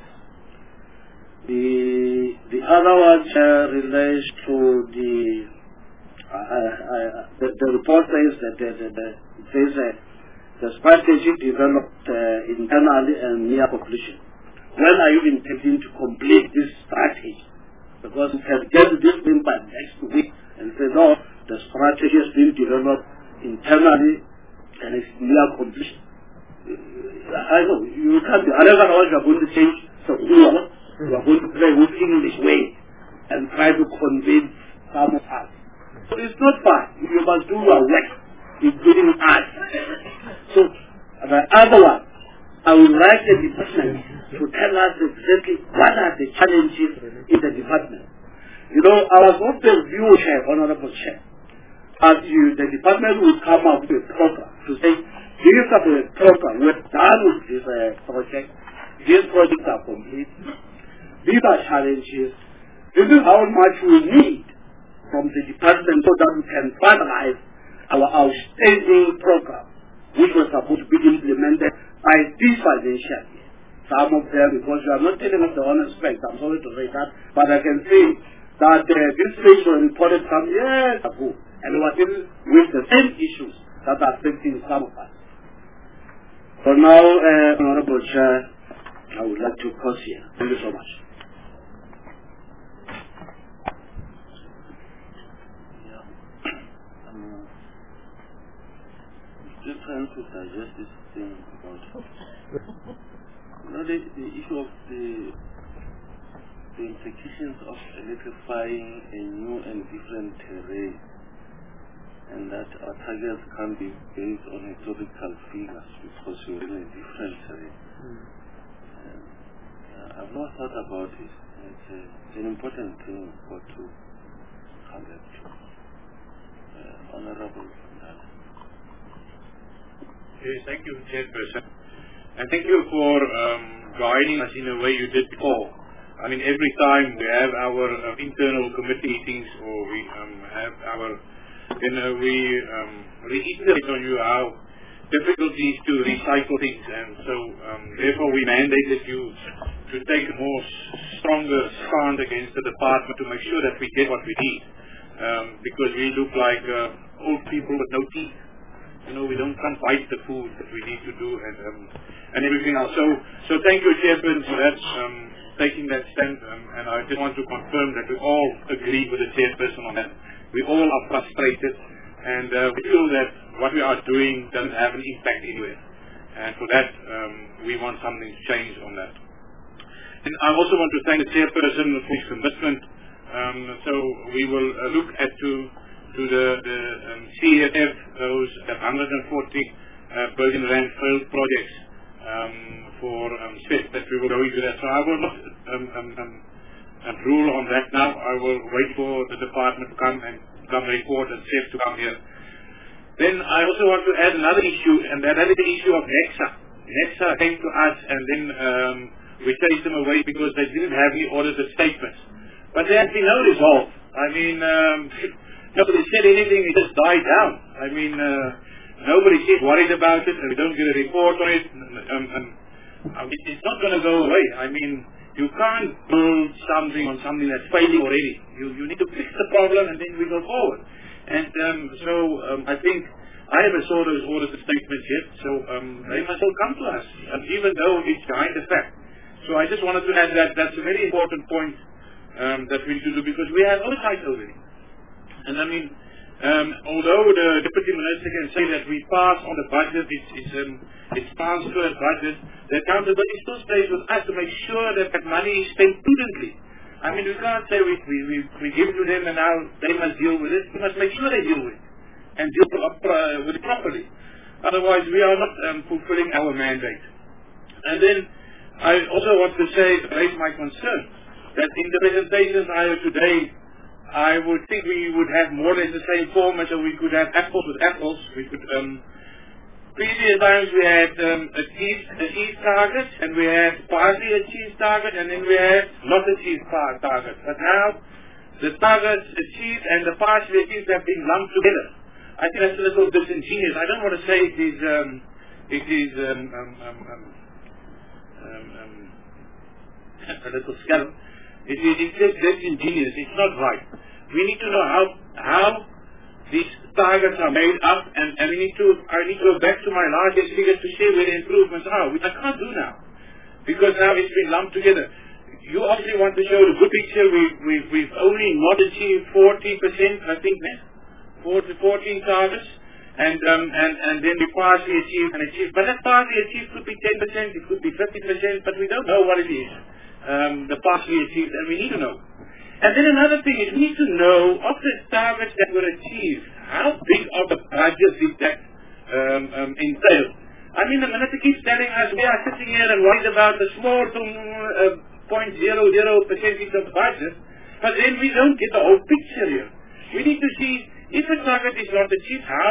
The, the other one uh, relates to the Uh, uh, the, the report says that the, the, the, says, uh, the strategy developed uh, internally and near completion. When are you intending to complete this strategy? Because you can get this thing by next week and say, no, the strategy has been developed internally and it's near completion. I know, you can't be, otherwise you are going to change the whole, you are going to play with English way and try to convince some of us. So it's not fine. You must do your work, including us. So the other one, I will write the department to tell us exactly what are the challenges in the department. You know, I was of the view, Chair, Honorable Chair, as you, the department will come up with a program to say, these are the program, we're done with this uh, project, these projects are complete, these are challenges, this is how much we need from the department so that we can finalize our outstanding program, which was supposed to be implemented by this financial year. Some of them, because you are not telling us the honest fact, I'm sorry to say that, but I can say that uh, these things were reported some years ago, and we were dealing with the same issues that are affecting some of us. For now, uh, Honorable Chair, I would like to pause here. Thank you so much. Just trying to digest this thing about you know, the, the issue of the, the implications of electrifying a new and different terrain, and that our targets can be based on historical figures because we're in a different terrain. Mm. And, uh, I've not thought about it. It's, a, it's an important thing for to come back to. Uh, Honorable Ndala. Yes, thank you, Chairperson. And thank you for um, guiding us in a way you did before. I mean, every time we have our uh, internal committee meetings or we um, have our, you know, we um, reiterate on you how difficult it is to recycle things. And so, um, therefore, we mandated you to take a more stronger stand against the department to make sure that we get what we need. Um, because we look like uh, old people with no teeth. You know, we don't can't bite the food that we need to do and um, and everything else. So, so thank you, Chairman, for that, um, taking that stand. Um, and I just want to confirm that we all agree with the Chairperson on that. We all are frustrated, and uh, we feel that what we are doing doesn't have an impact anywhere. And for that, um, we want something to change on that. And I also want to thank the chairperson for his commitment. Um, so we will uh, look at to to the, the um, C F F, those one hundred forty uh, billion rand failed projects um, for um, S P E C that we will go into that. So I will not um, um, um, um, rule on that now. I will wait for the department to come and come report and S P E C to come here. Then I also want to add another issue, and that is the issue of Nexa. Nexa came to us, and then um, we chased them away because they didn't have any audited statements. But there has been no resolve. I mean, um, nobody said anything, it just died down. I mean, uh, nobody is worried about it, and we don't get a report on it. Um, um, it it's not going to go away. I mean, you can't build something on something that's failing already. You, you need to fix the problem, and then we go forward. And um, so um, I think I never saw those audited statements yet, so um, they must all come to us, and even though it's behind the fact. So I just wanted to add that that's a very important point um, that we need to do, because we have oversight over it. And I mean, um, although the Deputy Minister can say that we pass on the budget, it's, it's, um, it's passed through a budget, the accountability still stays with us to make sure that that money is spent prudently. I mean, we can't say we, we, we, we give it to them and now they must deal with it. We must make sure they deal with it and deal uh, with it properly. Otherwise, we are not um, fulfilling our mandate. And then I also want to say, raise my concern, that in the presentations I have today, I would think we would have more or less the same format, so we could have apples with apples. We could, um, previous times we had um, achieved, achieved targets, and we had partly achieved target, and then we had not achieved target. But now, the targets achieved and the partially achieved have been lumped together. I think that's a little disingenuous. I don't want to say it is, um, it is um, um, um, um, um, um, a little scallop. It is it's just disingenuous. It's not right. We need to know how how these targets are made up, and, and we need to I need to go back to my last year's figures to see where the improvements are, which I can't do now, because now it's been lumped together. You obviously want to show the good picture. We we we've only not achieved forty percent, I think, now, fourteen targets, and um and and then we partially achieved and achieved. But that partially achieved could be ten percent, it could be fifty percent, but we don't know what it is. Um, the partially achieved, and we need to know. And then another thing is we need to know of the targets that were achieved, how big of a budget did that um, um, entail? I mean, the minister keeps telling us we are sitting here and worried about the small to uh, zero point zero zero percentage of the budget, but then we don't get the whole picture here. We need to see if a target is not achieved, how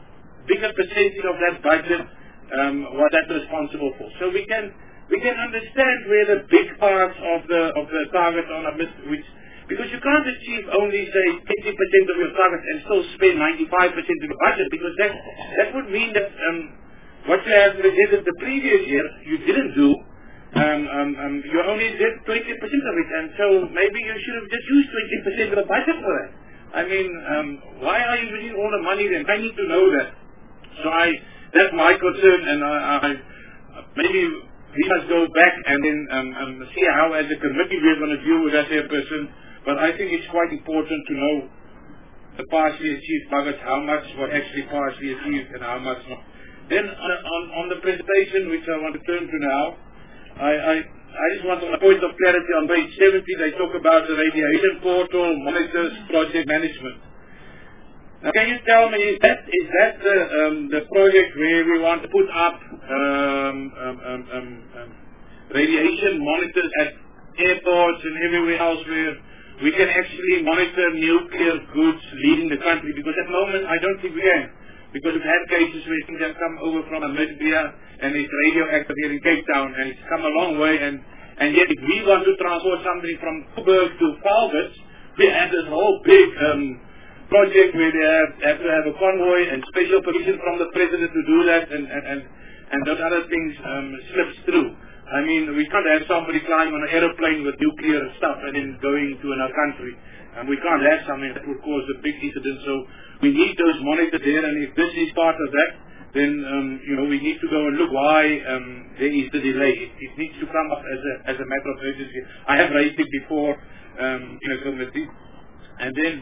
big a percentage of that budget um, was that responsible for. So we can we can understand where the big parts of the of the target are not missed, which because you can't achieve only say eighty percent of your target and still spend ninety-five percent of the budget, because that that would mean that um, what you have presented the previous year you didn't do. Um, um, um, you only did twenty percent of it, and so maybe you should have just used twenty percent of the budget for that. I mean, um, why are you using all the money then? I need to know that. So I, that's my concern, and I, I maybe we must go back and then um, um, see how as a committee we're going to deal with that here person. But I think it's quite important to know the partially achieved targets, how much were actually partially achieved and how much not. Then on, on, on the presentation, which I want to turn to now, I, I, I just want a point of clarity on page seventy. They talk about the radiation portal, monitors, project management. Now, can you tell me, is that, is that the, um, the project where we want to put up um, um, um, um, um, radiation monitors at airports and everywhere else where we can actually monitor nuclear goods leaving the country? Because at the moment, I don't think we can. Because we've had cases where things have come over from Namibia and it's radioactive here in Cape Town, and it's come a long way, and, and yet if we want to transport something from Coburg to Falbert, we have this whole big um, project where they have, have to have a convoy and special permission from the president to do that, and, and, and, and those other things um, slips through. I mean, we can't have somebody flying on an aeroplane with nuclear stuff and then going to another country. And we can't have something that would cause a big incident. So we need those monitors there, and if this is part of that, then um, you know, we need to go and look why um, there is the delay. It, it needs to come up as a as a matter of urgency. I have raised it before um, in a committee. And then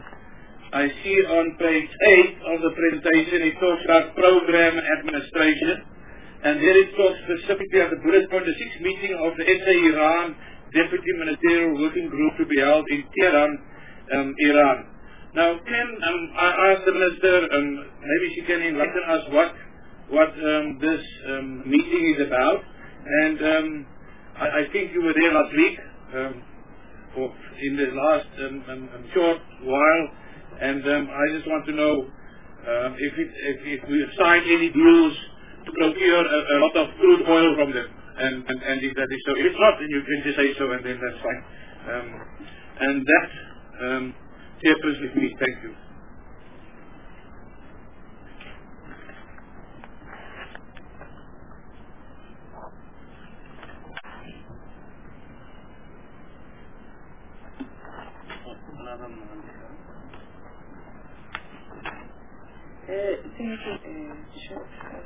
I see on page eight of the presentation it talks about program administration. And there it talks specifically at the bullet point, the sixth meeting of the S A Iran Deputy Ministerial Working Group to be held in Tehran, um, Iran. Now, can um, I ask the Minister, um, maybe she can enlighten us what what um, this um, meeting is about. And um, I, I think you were there last week, um, or in the last um, um, um, short while, and um, I just want to know um, if, it, if, if we have signed any deals to procure a, a lot of crude oil from them, and, and, and if that is so. If it's not, then you can just say so, and then that's fine. Um, and that, um, Chairperson, with me. Thank you. Uh, thank you, uh, Chair.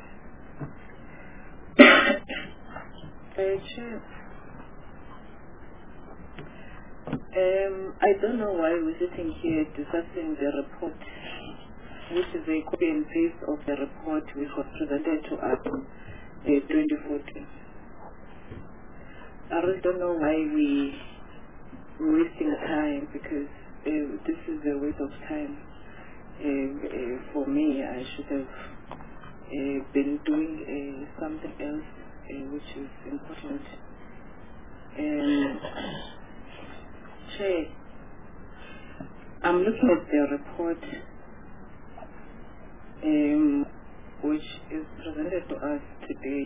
uh, Chair. Um, I don't know why we're sitting here discussing the report, which is a copy and paste of the report which was presented to us in uh, twenty fourteen. I really don't know why we we're wasting time, because uh, this is a waste of time. Uh, uh, for me, I should have uh, been doing uh, something else uh, which is important. And Chair, I'm looking at the report um, which is presented to us today,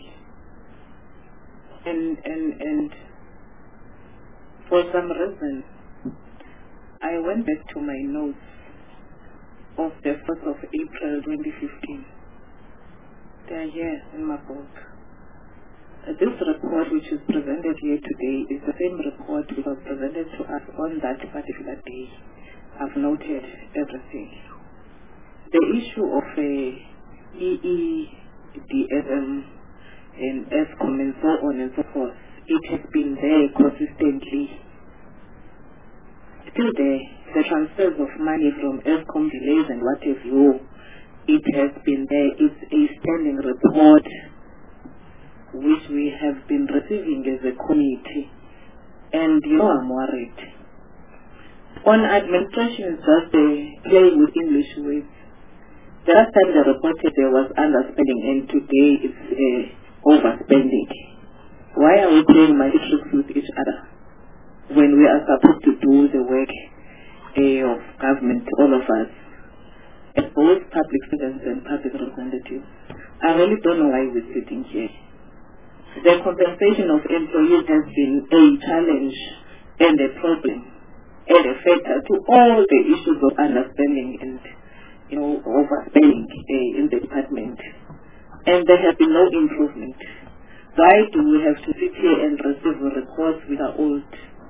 and and and for some reason I went back to my notes of the first of April twenty fifteen. They are here in my book. Uh, this report which is presented here today is the same report which was presented to us on that particular day. I've noted everything. The issue of uh, E E D S M and ESCOM and so on and so forth, it has been there consistently. Still there, the transfers of money from ESCOM delays and what have you, it has been there. It's a standing report which we have been receiving as a committee, and you know I'm worried. On administration is just a play with English words. The last time they reported there was underspending, and today it's uh, overspending. Why are we playing magic tricks with each other when we are supposed to do the work uh, of government, all of us, as both public servants and public representatives? I really don't know why we're sitting here. The compensation of employees has been a challenge and a problem and a factor to all the issues of understanding and, you know, overspending uh, in the department. And there has been no improvement. Why do we have to sit here and receive reports which are old,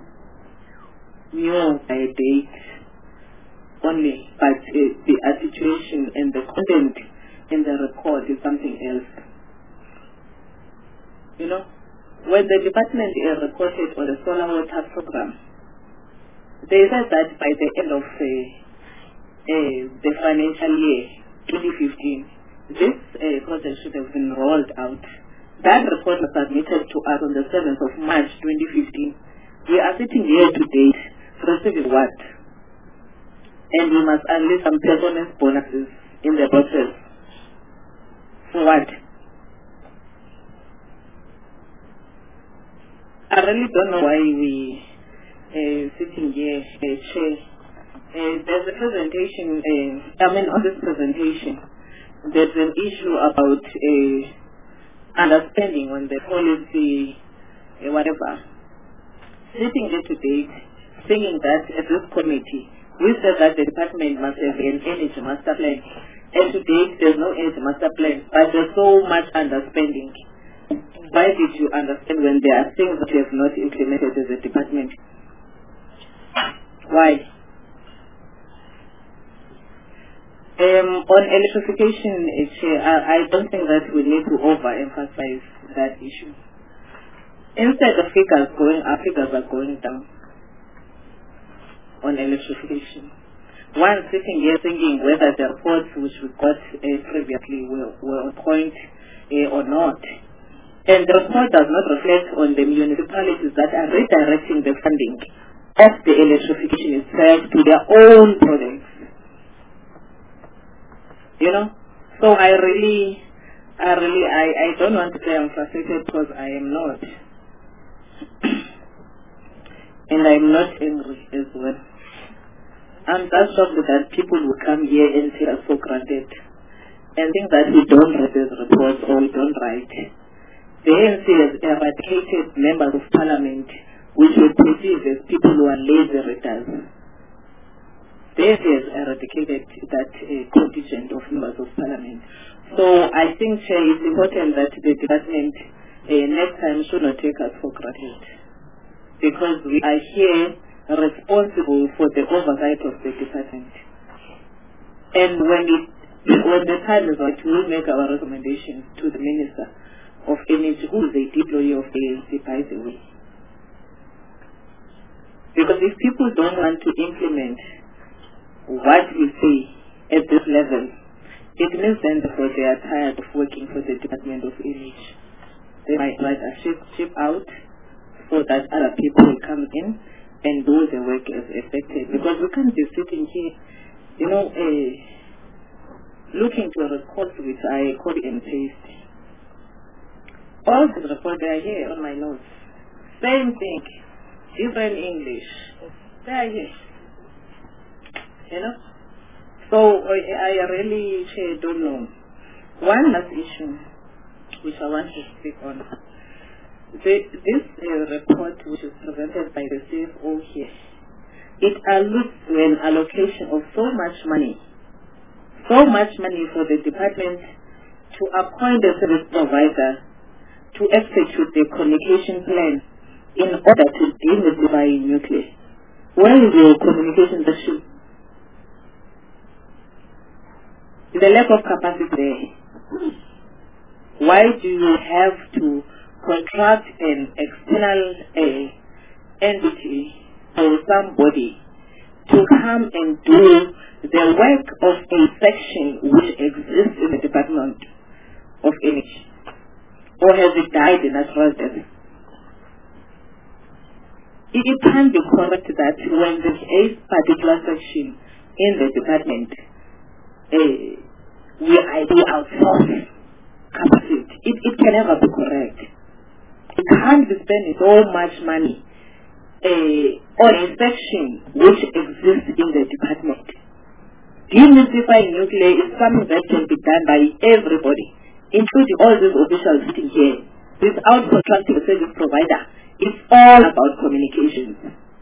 new by date only, but uh, the situation and the content in the report is something else? You know, when the department uh, reported on the solar water program, they said that by the end of uh, uh, the financial year twenty fifteen, this uh, project should have been rolled out. That report was submitted to us on the seventh of March twenty fifteen. We are sitting here today receiving what? And we must unleash some performance bonuses in the process. For what? I really don't know why we uh, sitting here, uh, Chair. Uh, there's a presentation, uh, I mean on this presentation, there's an issue about uh, understanding on the policy, uh, whatever. Sitting here today, saying that at this committee, we said that the department must have an energy master plan. And today, there's no energy master plan, but there's so much underspending. Why did you understand when there are things that you have not implemented as a department? Why? Um, on electrification, I, I don't think that we need to overemphasize that issue. Instead of figures going up, figures are going down on electrification. One sitting here thinking whether the reports which we got uh, previously were, were on point uh, or not. And the report does not reflect on the municipalities that are redirecting the funding of the electrification itself to their own projects. You know? So I really, I really, I, I don't want to say I'm frustrated because I am not. And I'm not angry as well. I'm just shocked that people will come here and take us for granted and think that we don't read these reports or we don't write. The A N C has eradicated members of parliament which we perceive as people who are lazy readers. The A N C has eradicated that uh, contingent of members of parliament. So I think, Chair, it's important that the department uh, next time should not take us for granted, because we are here responsible for the oversight of the department. And when it when the time is right, we will make our recommendations to the Minister of Energy, who is a deployee of the A N C, by the way. Because if people don't want to implement what we say at this level, it means then therefore they are tired of working for the Department of Energy. They might rather ship, ship out so that other people will come in and do the work as expected. Because we can't be sitting here, you know, uh, looking to a report which I copy and paste. All the reports are here on my notes. Same thing, different English. They are here. You know? So I, I really uh, don't know. One last issue which I want to speak on. The, this uh, report which is presented by the C F O here, it alludes to an allocation of so much money, so much money for the department to appoint a service provider to execute the communication plan in order to demystify nuclear. Where is your communication issue? The lack of capacity there. Why do you have to contract an external uh, entity or somebody to come and do the work of a section which exists in the Department of Energy? Or has it died in natural death? It, it can be correct that when there is a particular section in the department, uh, we ideally outsource capacity. It, it can never be correct. You can't be spending so much money uh, on a section which exists in the department. Demystifying nuclear is something that can be done by everybody, including all these officials sitting here, without contracting a service provider. It's all about communications.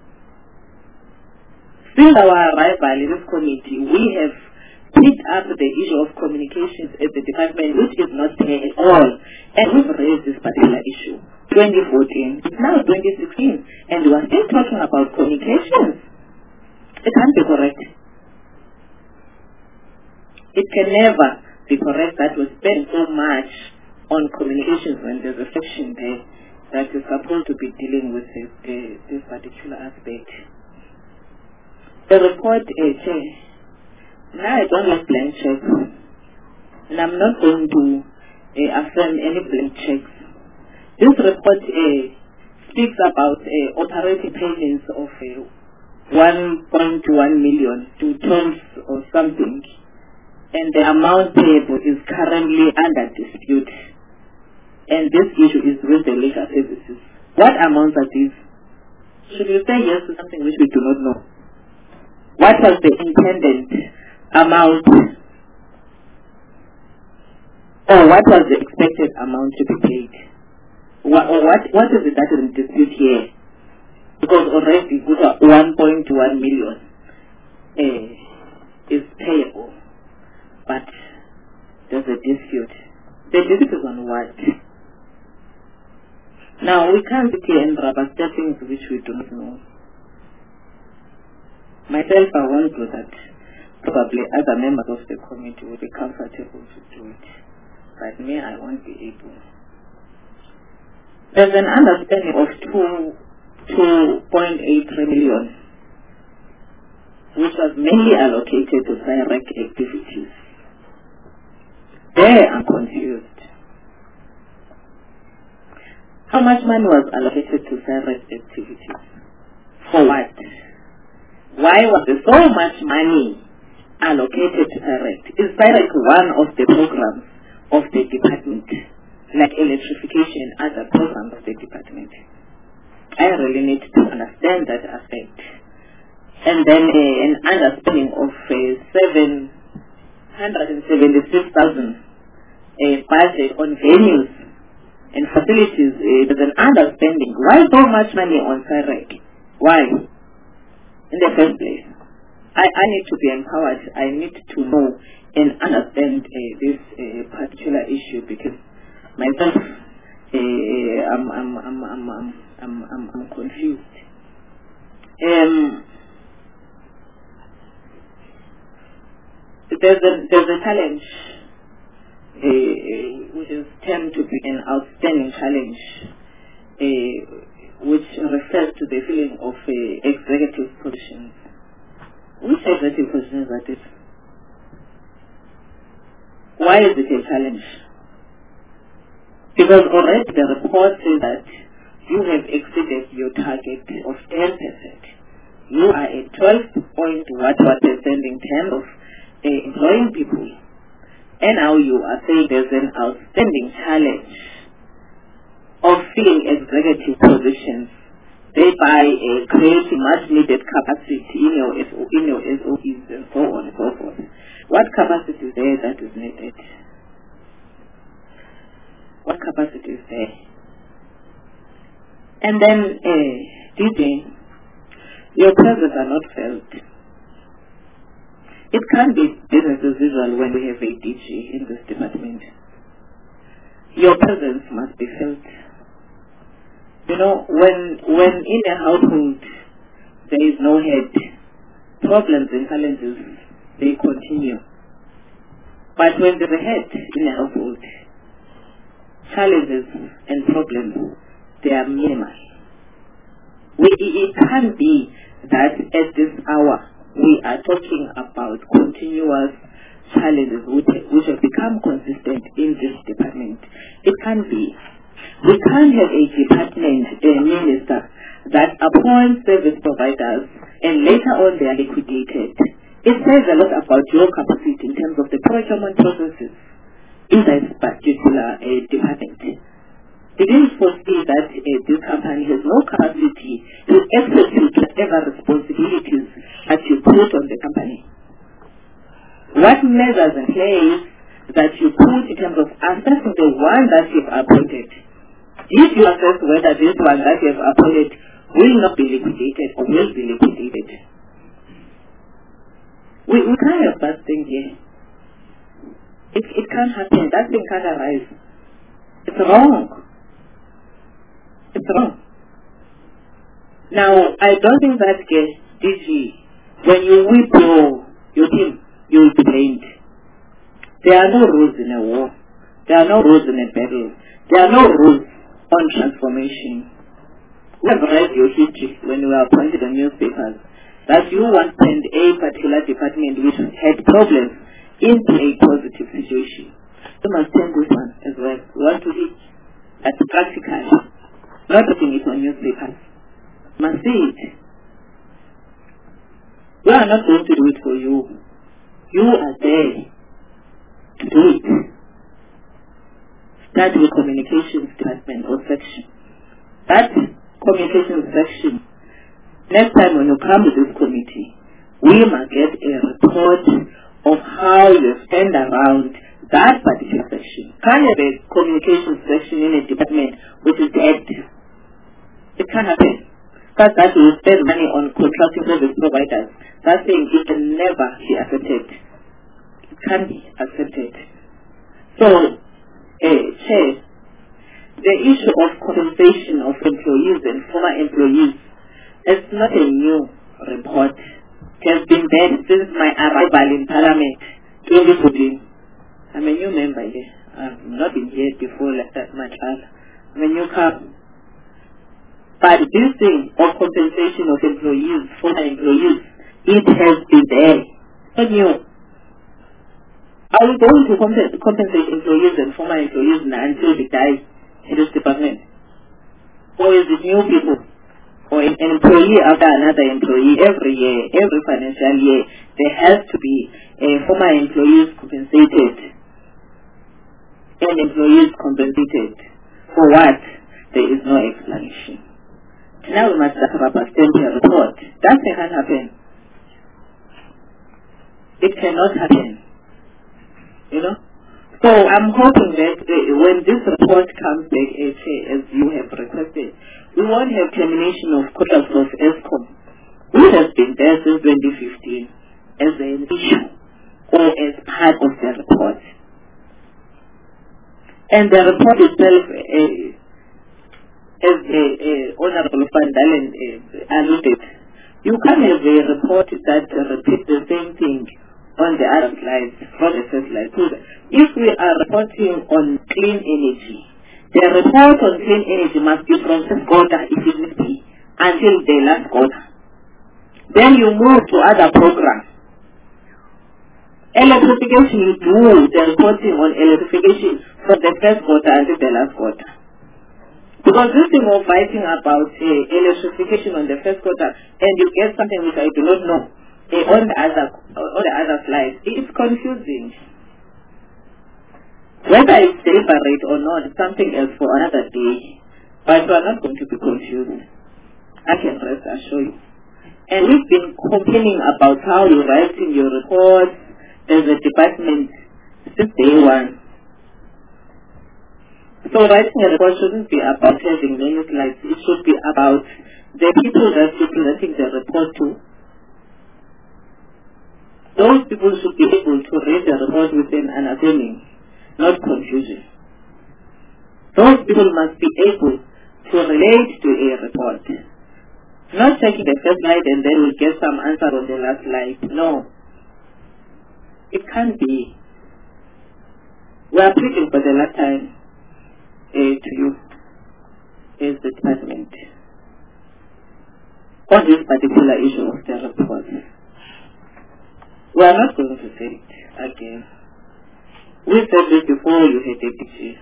Since our arrival in this committee, we have picked up the issue of communications at the department, which is not there at all. And we've raised this particular issue. twenty fourteen, it's now twenty sixteen, and we are still talking about communications. It can't be correct. It can never be correct that we spend so much on communications when there's a section there that is supposed to be dealing with this, uh, this particular aspect. The report, uh, Chair, now I don't have blank checks, and I'm not going to uh, affirm any blank checks. This report uh, speaks about uh, operating payments of uh, one point one million to tons or something, and the amount payable is currently under dispute. And this issue is with the legal services. What amounts are these? Should we say yes to something which we do not know? What was the intended amount, or what was the expected amount to be paid? What, or what, what is it that is in dispute here? Because already one point one million uh, is payable, but there's a dispute. The dispute is on what? Now, we can't sit here and rubber stamp things which we do not know. Myself, I won't do that. Probably other members of the committee will be comfortable to do it. But me, I won't be able. There's an understanding of two point eight three million, which was mainly allocated to direct activities. There I'm confused. How much money was allocated to SIREC activities? For what? Why was there so much money allocated to SIREC? Is SIREC one of the programs of the department, like electrification and other programs of the department? I really need to understand that aspect. And then uh, an understanding of uh, seven hundred seventy-six thousand uh, budget on venues and facilities. Uh, there's an understanding. Why so much money on SIREC? Why? In the first place, I, I need to be empowered. I need to know and understand uh, this uh, particular issue, because myself, uh, I'm, I'm, I'm, I'm, I'm, I'm, I'm, I'm confused. Um, there's a there's a challenge, uh, which is termed to be an outstanding challenge, uh, which refers to the filling of uh, executive positions. Which executive positions are this? Why is it a challenge? Because already the report says that you have exceeded your target of ten percent. You are at twelve point what what percent in terms of uh, employing people. And now you are saying there's an outstanding challenge of filling executive positions, thereby uh, creating much needed capacity in your, in your S O Ps and so on and so forth. What capacity is there that is needed? What capacity is there? And then, uh, D J, your presence are not felt. It can't be business as usual when we have a D G in this department. Your presence must be felt. You know, when when in a household there is no head, problems and challenges, they continue. But when there's a head in a household, challenges and problems, they are minimal. We, it can't be that at this hour we are talking about continuous challenges which, which have become consistent in this department. It can't be. We can't have a department, a minister, that appoints service providers and later on they are liquidated. It says a lot about your capacity in terms of the procurement processes in that particular uh, department. It is foreseen that uh, this company has no capacity to execute whatever responsibilities that you put on the company. What measures and place that you put in terms of assessing the one that you've appointed? If you assess whether this one that you have appointed will not be liquidated or will be liquidated. We, we can't have that thing here. It, it can't happen. That thing can't arise. It's wrong. It's wrong. Now, I don't think that uh, D G, when you whip your, your team, you will be blamed. There are no rules in a war. There are no rules in a battle. There are no rules on transformation. We have read your history when you were appointed on newspapers that you once sent a particular department which had problems into a positive situation. You must send this one as well. You want to see that's practical. Not putting it on newspapers. Must see it. We are not going to do it for you. You are there to do it. Start with communications department or section. That communications section, next time when you come to this committee, we must get a report of how you stand around that particular section. Can't have a communications section in a department which is dead. It can't happen. First, that you spend money on contracting service providers. That thing it can never be accepted. It can't be accepted. So, uh, Chair, the issue of compensation of employees and former employees is not a new report. It has been there since my arrival in Parliament twenty fourteen. I'm a new member here. I've not been here before like that much. I'm a newcomer. But this thing of compensation of employees, former employees, it has been there. Not new. Are we going to compensate, compensate employees and former employees until they die in this department? Or is it new people? Or an employee after another employee every year, every financial year, there has to be uh, former employees compensated and employees compensated. For what? There is no explanation. Now we must have a stamp a report. That cannot happen. It cannot happen. You know? So I'm hoping that uh, when this report comes back, uh, as you have requested, we won't have termination of contracts of ESCOM, which has been there since twenty fifteen, as an issue or as part of the report. And the report itself, uh, as uh, uh, Honorable Van Dalen uh, alluded, you can't have a report that uh, repeats the same thing on the other slides, from the first slide. So if we are reporting on clean energy, the report on clean energy must be from this quarter, if it needs be, until the last quarter. Then you move to other programs. Electrification, you do the reporting on electrification from the first quarter until the last quarter. Because this thing of fighting about uh, electrification on the first quarter, and you get something which I do not know, Uh, on the other uh, on the other slides, it's confusing. Whether it's deliberate or not, it's something else for another day. But we are not going to be confused. I can rest assure you. And we've been complaining about how you're writing your reports. There's a department since day one. So writing a report shouldn't be about having many slides. It should be about the people that you're presenting the report to. Those people should be able to read the report with an understanding, not confusion. Those people must be able to relate to a report. Not checking the first slide and then we'll get some answer on the last slide. No. It can't be. We are pleading for the last time uh, to you as the department on this particular issue of the report. We are not going to say it again. We said this before you had a D G.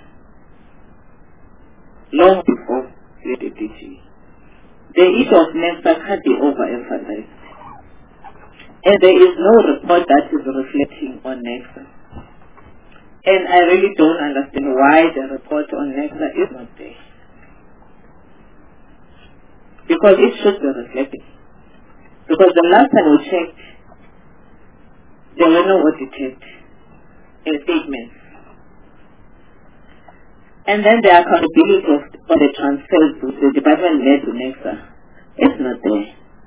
Long before you had a D G. The issue of NECSA can't be overemphasized. And there is no report that is reflecting on NECSA. And I really don't understand why the report on NECSA is not there. Because it should be reflecting. Because the last time we checked, there were no audited uh, statements. And then the accountability of, of the transfers to the department led to NECSA. It's not there.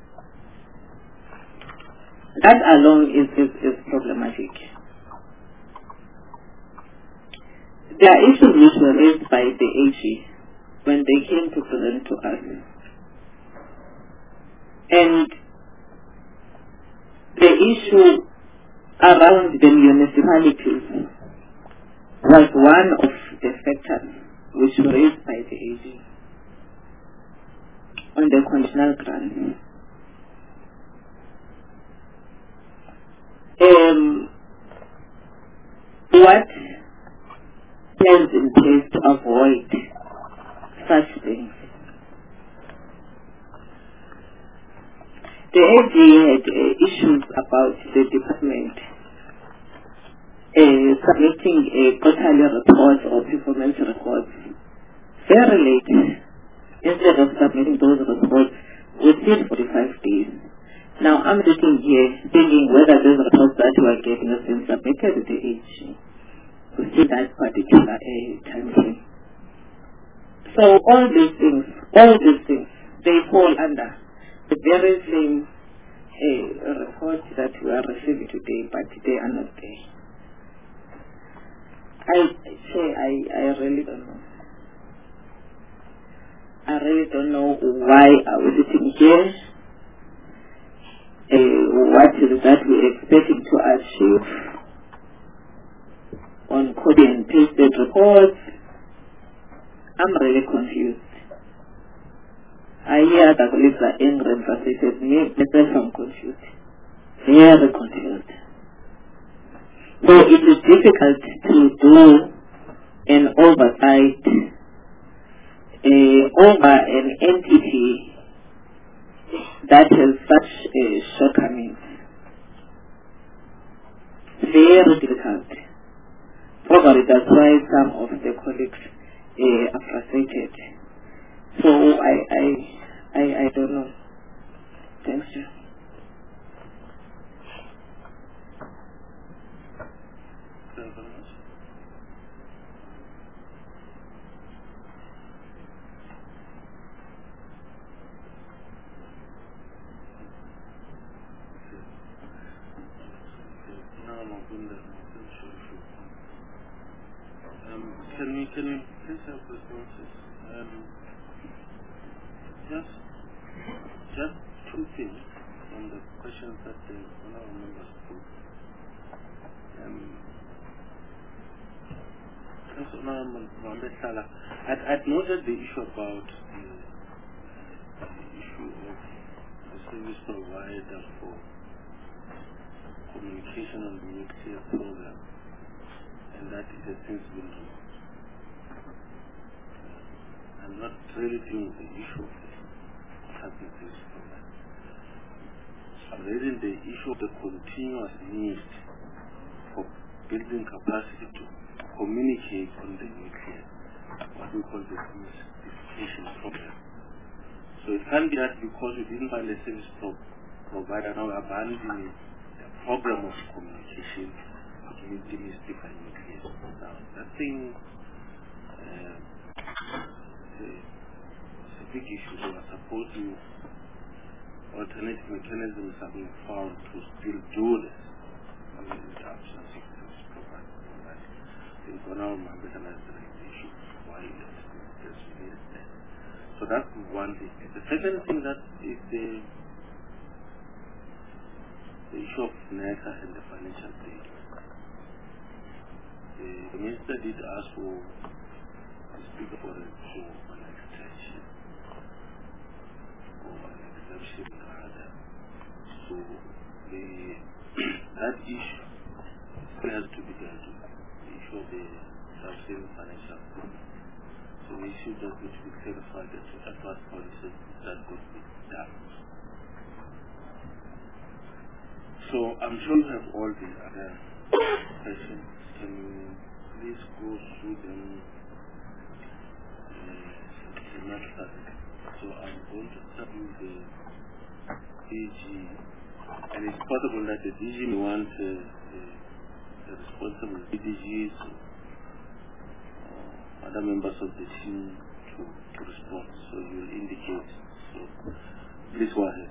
That alone is, is, is problematic. There are issues which were raised by the A G when they came to present to us. And the issue around the municipalities was one of the factors which were raised by the A G on the conditional grant. Um, what plans in place to avoid such things? The A G had uh, issues about the department uh, submitting a quarterly report or performance reports very late. Instead of submitting those reports within forty-five days. Now I'm sitting here thinking whether those reports that we are getting have been submitted to the A G within that particular uh, time frame. So all these things, all these things, they fall under the very same uh, report that we are receiving today, but they are not there. I say I, I really don't know. I really don't know why are we sitting here. Uh, what is that we're expecting to achieve on copy and pasted reports? I'm really confused. I hear the colleagues are angry and frustrated. Me, myself, I'm confused. Very confused. So it is difficult to do an oversight uh, over an entity that has such uh, shortcomings. Very difficult. Probably that's why some of the colleagues uh, are frustrated. So I, I, I, I don't know. Thanks, Chair. Um, can you can you please have responses? Um, just just two things from the questions that the honourable members put. Um, First, Honourable Mohammed Salah, I'd, I'd noted the issue about the, the issue of the service provider for communication on the nuclear program, and that it has since been removed. I'm not really dealing with the issue of the public service program. I'm raising the issue of the continuous need for building capacity to communicate on the nuclear, what we call the demystification program. So it can't be that because we didn't find a service pro provider, now we're abandoning the program of communication to demystify nuclear. Now, that thing uh, it's a big issue. So I suppose you alternative mechanisms are being found to still do this in the absence of service provider. I think for now, my better issue why it's needed there. So that's one thing. The second thing that is the, the issue of NECA and the financial data. The, the minister did ask for the speaker for, a, for an extension or an exemption rather. So the, that issue still has to be dealt with. The issue of the substandard financial problem. So the issue that needs to be clarified as to at what point that could be done. So I'm sure you have all the other questions. Can you please go through them uh, systematically? So I'm going to start with the D G, and it's possible that the D G may want uh, the, the responsible D D Gs or other members of the team to, to respond. So you will indicate. So please go ahead.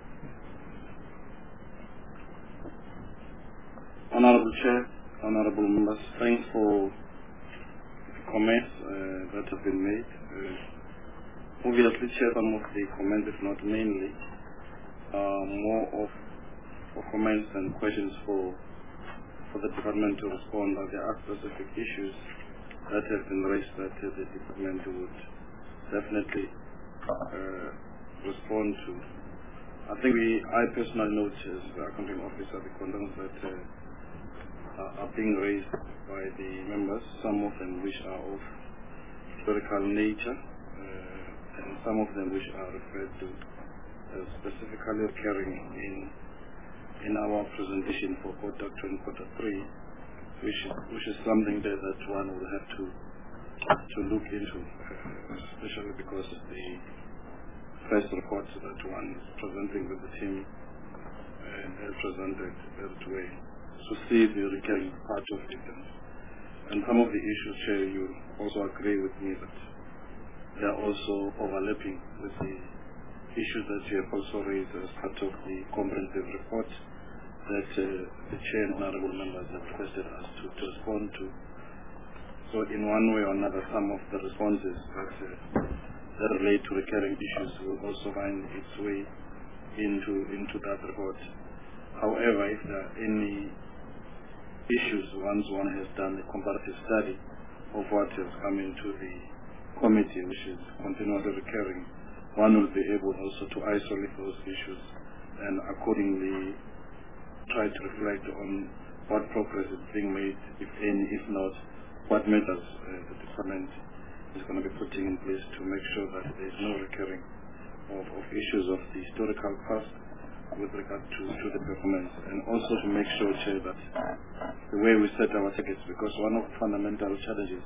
Honorable Chair, Honorable Members, thanks for the comments uh, that have been made. Uh, obviously, Chair, some of the comments, if not mainly, are more of, of comments and questions for for the department to respond. Uh, there are specific issues that have been raised that uh, the department would definitely uh, respond to. I think we, I personally note as the accounting officer the concerns that uh, are being raised by the members, some of them which are of historical nature, uh, and some of them which are referred to as specifically occurring in in our presentation for quarter two and quarter three, which which is something that, that one will have to to look into, uh, especially because the first report that one is presenting with the team uh, has presented that way. To see the recurring part of it. And some of the issues, Chair, you also agree with me that they are also overlapping with the issues that you have also raised as part of the comprehensive report that uh, the Chair and honorable members have requested us to, to respond to. So in one way or another, some of the responses that, uh, that relate to recurring issues will also find its way into, into that report. However, if there are any issues, once one has done a comparative study of what has come into the committee, which is continuously recurring, one will be able also to isolate those issues and accordingly try to reflect on what progress is being made, if any, if not, what measures uh, the department is going to be putting in place to make sure that there is no recurring of, of issues of the historical past with regard to, to the performance, and also to make sure, Chair, that the way we set our targets, because one of the fundamental challenges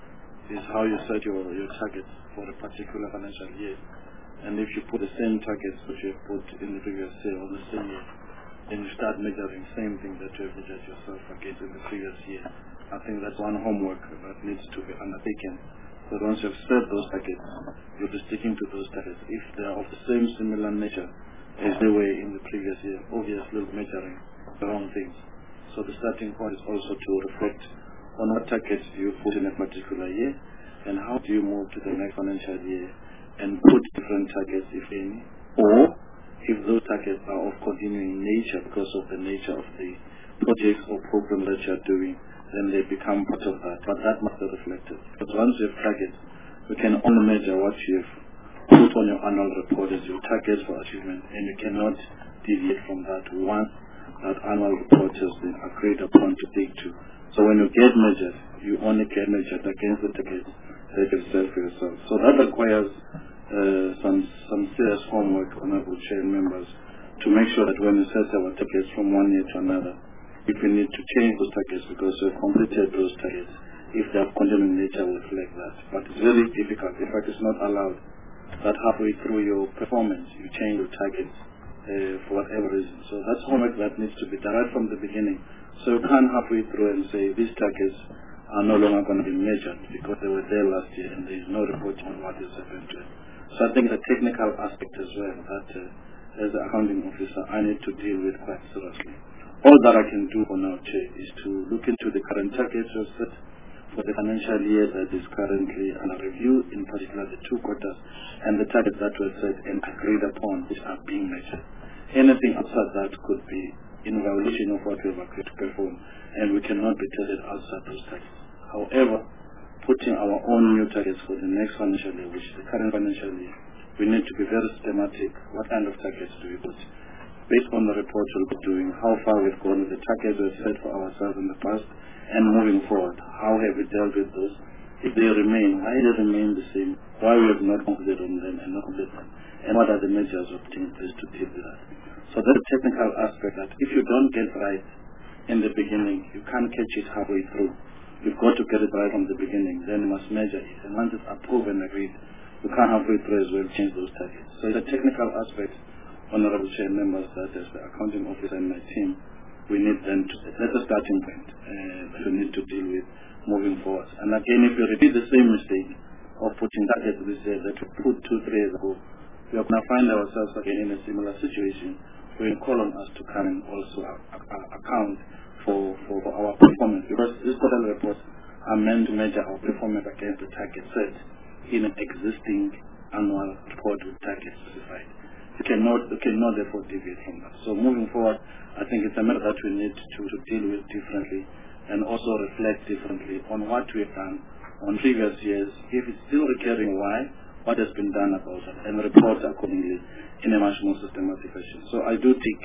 is how you set your, your targets for a particular financial year. And if you put the same targets that you have put in the previous year or the same year, then you start measuring the same thing that you have measured yourself against in the previous year. I think that's one homework that needs to be undertaken. So once you have set those targets, you'll be sticking to those targets. If they are of the same similar nature as they were in the previous year, obviously measuring the wrong things. So the starting point is also to reflect on what targets do you put in a particular year, and how do you move to the next financial year and put different targets, if any, or if those targets are of continuing nature because of the nature of the projects or program that you are doing, then they become part of that. But that must be reflected. Because once you have targets, you can only measure what you have put on your annual report as your targets for achievement, and you cannot deviate from that once that annual report has been agreed upon to take to. So when you get measured, you only get measured against the targets that you set for yourself. So that requires uh, some some serious homework, Honorable Chair and members, to make sure that when you set our targets from one year to another, if we need to change those targets because we've completed those targets, if they have continuing nature, will reflect that. But it's very difficult. In fact, it's not allowed that halfway through your performance, you change your targets uh, for whatever reason. So that's homework that needs to be done right from the beginning. So you can't halfway through and say these targets are no longer going to be measured because they were there last year and there is no reporting on what is happened to it. So I think the technical aspect as well that uh, as an accounting officer I need to deal with quite seriously. All that I can do for now, Chair, is to look into the current targets we've set for the financial year that is currently under review, in particular the two quarters, and the targets that were set and agreed upon which are being measured. Anything outside that could be in violation of what we have agreed to perform, and we cannot be tested outside those targets. However, putting our own new targets for the next financial year, which is the current financial year, we need to be very systematic. What kind of targets do we put? Based on the report we'll be doing, how far we've gone with the targets we've set for ourselves in the past, and moving forward, how have we dealt with those? If they remain, why they remain the same? Why we have not concluded on them and not completed them? And what are the measures we're putting in place to deal with that? So that's a technical aspect that if you don't get right in the beginning, you can't catch it halfway through. You've got to get it right from the beginning, then you must measure it. And once it's approved and agreed, you can't halfway through as well change those targets. So it's a technical aspect, Honorable Chair members, that as the accounting officer and my team, we need them to, that's a starting point uh, that we need to deal with moving forward. And again, if we repeat the same mistake of putting targets this year that we put two, three years ago, we are going to find ourselves again in a similar situation where you call on us to come and also uh, uh, account for, for, for our performance. Because these quarterly reports are meant to measure our performance against the target set in an existing annual report with targets specified. You cannot, you cannot therefore deviate from that. So moving forward, I think it's a matter that we need to, to deal with differently and also reflect differently on what we have done on previous years. If it's still recurring, why? What has been done about it, and report accordingly in a much more systematic fashion. So I do think,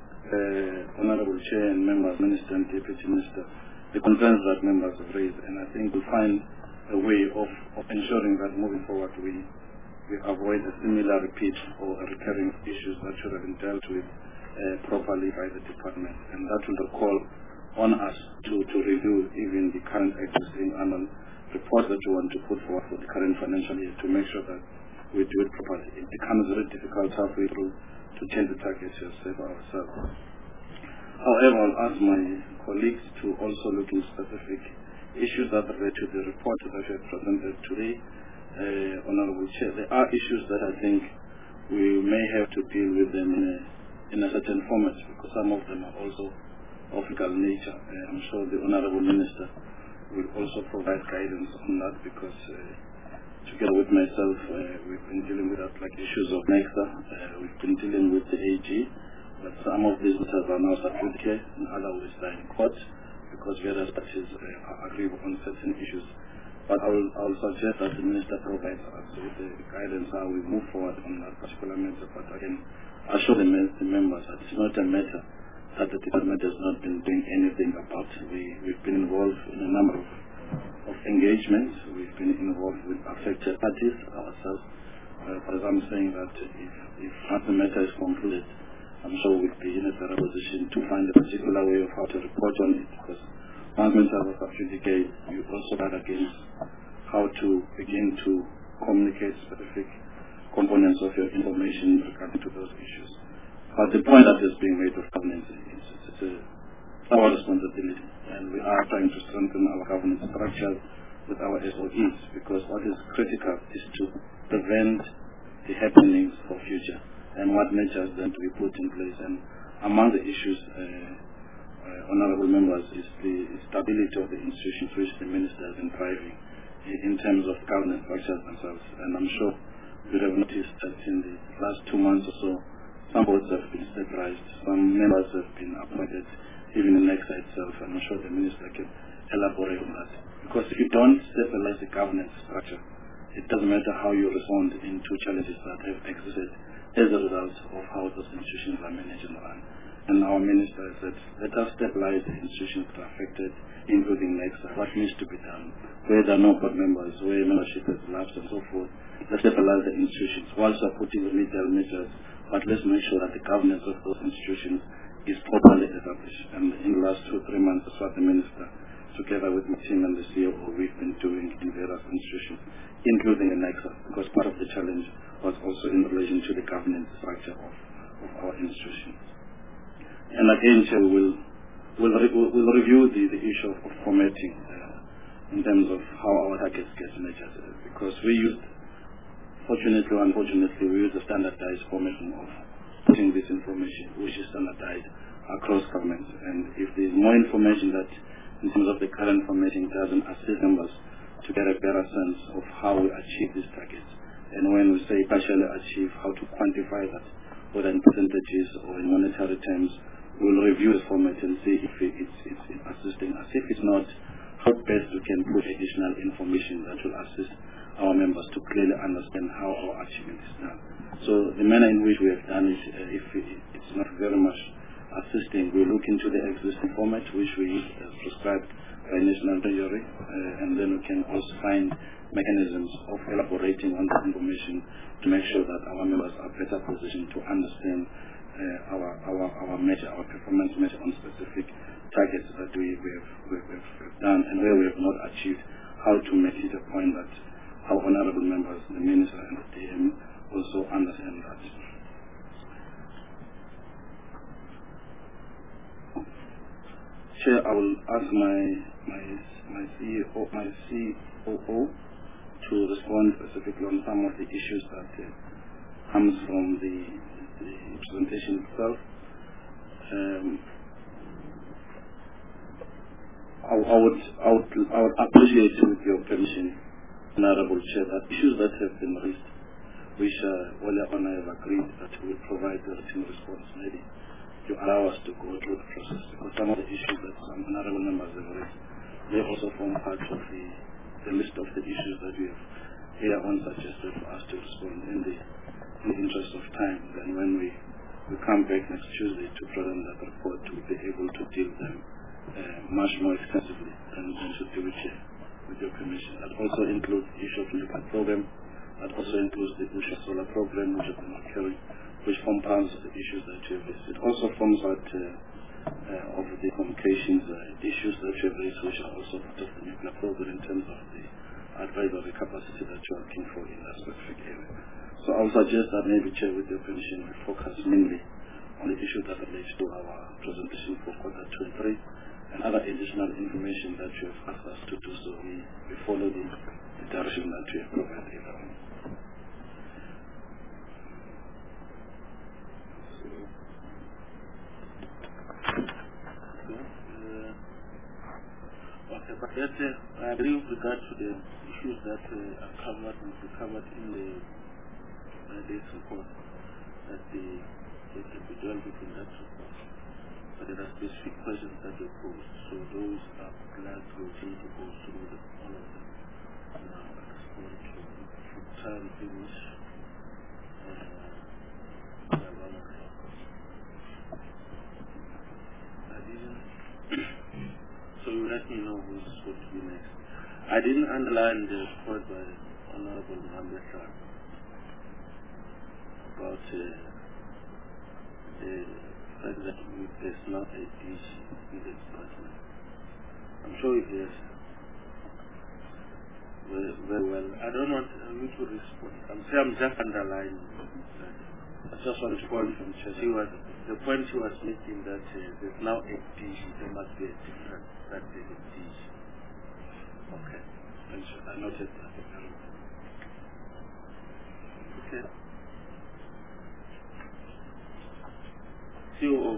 uh, Honorable Chair and members, Minister and Deputy Minister, the concerns that members have raised, and I think we'll find a way of, of ensuring that moving forward we we avoid a similar repeat or a recurring issues that should have been dealt with uh, properly by the department. And that will call on us to, to review even the current existing annual report that we want to put forward for the current financial year to make sure that we do it properly. It becomes very difficult halfway through to change the targets we have set for ourselves. However, I'll ask my colleagues to also look into specific issues that relate to the report that we have presented today. Uh, Honorable Chair, there are issues that I think we may have to deal with them in a, in a certain format because some of them are also of legal nature. Uh, I'm sure the Honorable Minister will also provide guidance on that because uh, together with myself, uh, we've been dealing with that, like issues of NEXA, uh, we've been dealing with the A G, but some of these matters are now subject care and others are in court because various parties uh, agree on certain issues. But I will, I will suggest that the Minister provides us with the guidance how we move forward on that particular matter. But again, I assure the, the members that it's not a matter that the department has not been doing anything about. We, we've been involved in a number of, of engagements. We've been involved with affected parties, ourselves. Uh, but I'm saying that if, if once the matter is concluded, I'm sure we'll be in a better position to find a particular way of how to report on it. Because once matters are adjudicated, you also guard against how to begin to communicate specific components of your information regarding to those issues. But the point that is being made of governance is it's a, our responsibility, and we are trying to strengthen our governance structure with our S O Es, because what is critical is to prevent the happenings for future and what measures then to be put in place. And among the issues, uh, uh, honorable members, is the stability of the institutions which the minister has been driving in terms of governance structures themselves. And I'm sure you have noticed that in the last two months or so, some boards have been stabilized, some members have been appointed, even in NECSA itself, and I'm sure the minister can elaborate on that. Because if you don't stabilize the governance structure, it doesn't matter how you respond into challenges that have existed as a result of how those institutions are managed and run. And our minister said, let us stabilize the institutions that are affected, including NECSA, what needs to be done, where there are no board members, where membership has lapsed and so forth. Let's stabilize the institutions whilst we're putting remedial measures, but let's make sure that the governance of those institutions is properly established. And in the last two or three months, that's what the minister, together with my team and the C O O, we've been doing in various institutions, including the NECSA, because part of the challenge was also in relation to the governance structure of, of our institutions. And again, Chair, we will we'll, re we'll review the, the issue of, of formatting uh, in terms of how our targets get measured, uh, because we used, fortunately or unfortunately, we use a standardized formatting of putting this information, which is standardized across governments. And if there is more information that, in terms of the current formatting, doesn't assist members to get a better sense of how we achieve these targets. And when we say partially achieve, how to quantify that, whether in percentages or in monetary terms, we'll review the format and see if it's, it's, it's assisting us. If it's not, how best we can put additional information that will assist our members to clearly understand how our achievement is done. So the manner in which we have done it, uh, if it's not very much assisting, we look into the existing format which we uh, prescribed by National Treasury, uh, and then we can also find mechanisms of elaborating on the information to make sure that our members are better positioned to understand uh, our, our, our measure, our performance measure on specific targets that we, we, have, we, have, we have done, and where we have not achieved, how to make it a point that our honorable members, the Minister and the D M, also understand that. Chair, I will ask my my my C E O, my C O O to respond specifically on some of the issues that uh, comes from the, the presentation itself. Um, I, I would I would I would appreciate, with your permission, Honorable Chair, that issues that have been raised, which uh, Wale and I have agreed that we will provide the written response maybe to allow us to go through the process, because some of the issues that some honorable members have raised, they also form part of the, the list of the issues that we have here on suggested for us to respond in the, in the interest of time. Then when we, we come back next Tuesday to present that report, to be able to deal with them uh, much more extensively than, than to do it here, with your permission. That also includes the issue of the nuclear program, that also includes the Usha solar program, which has been occurring, which compounds the issues that you have raised. It also forms out uh, uh, of the communications uh, issues that you have raised, which are also part of the nuclear program in terms of the advisory capacity that you are looking for in that specific area. So I would suggest that maybe, Chair, with your permission, we focus mainly on the issue that relates to our presentation for quarter two and three, and other additional information that you have asked us to do, so we, we follow the, the direction that we have provided. Okay, but that, uh, I agree with regard to the issues that uh, are covered and be covered in the uh, this report, that the they can be dealt with in that report. But there are specific questions that were posed, so those are glad to continue to go through the, all of them. Now, I just want to, to try and finish uh, by one o'clock. I didn't. So you let me know who's going to be next. I didn't underline the report by Honorable Mohammed Shah about uh, the fact that there's not a D G in the department. I'm sure it is very, very well. I don't want you to respond. I'm saying I'm just underlining that. I just want to point from she was the point she was making that uh, there's now a D G. There must be a difference that there's a D G. Okay. Thank you. I noted that. Okay. C O O.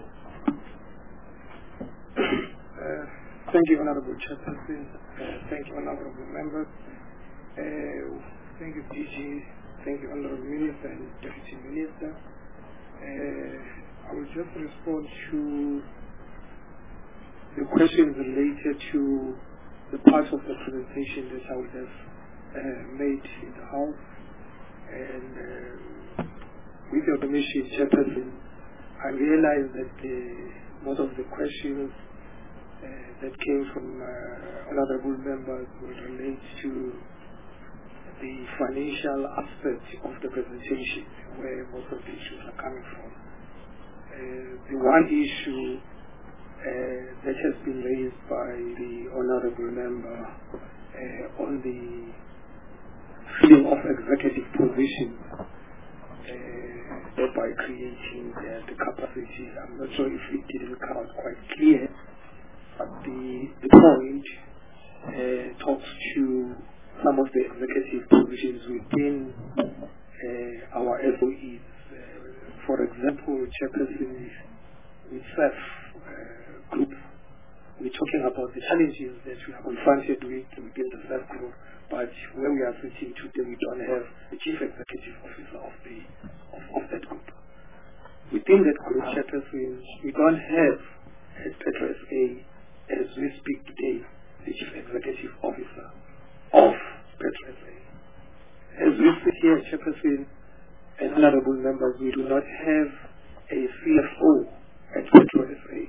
Uh, thank you, Honorable Chairperson. Uh, thank you, Honorable Members. Uh, thank you, D G. Thank you, Honorable Minister and Deputy Minister. Uh, I will just respond to the questions related to the part of the presentation that I would have uh, made in the House. And uh, with your permission, Chairperson, I realize that the, most of the questions uh, that came from uh, honorable members will relate to the financial aspect of the presentation, where most of the issues are coming from. Uh, the one issue uh, that has been raised by the honorable member uh, on the filling of executive positions, uh, thereby creating uh, the capacity. I'm not sure if it didn't come out quite clear, but the, the point uh, talks to some of the executive positions within uh, our S O Es. Uh, for example, Chairperson with S A F uh, group, we're talking about the challenges that we are confronted with within the S A F group, but where we are sitting today, we don't have the chief executive officer of the of, of that group. Within that group, Chairperson, we don't have at Petro S A, as we speak today, the chief executive officer of Petro S A. As we sit here, Chairperson and honorable members, we do not have a C F O at Petro S A.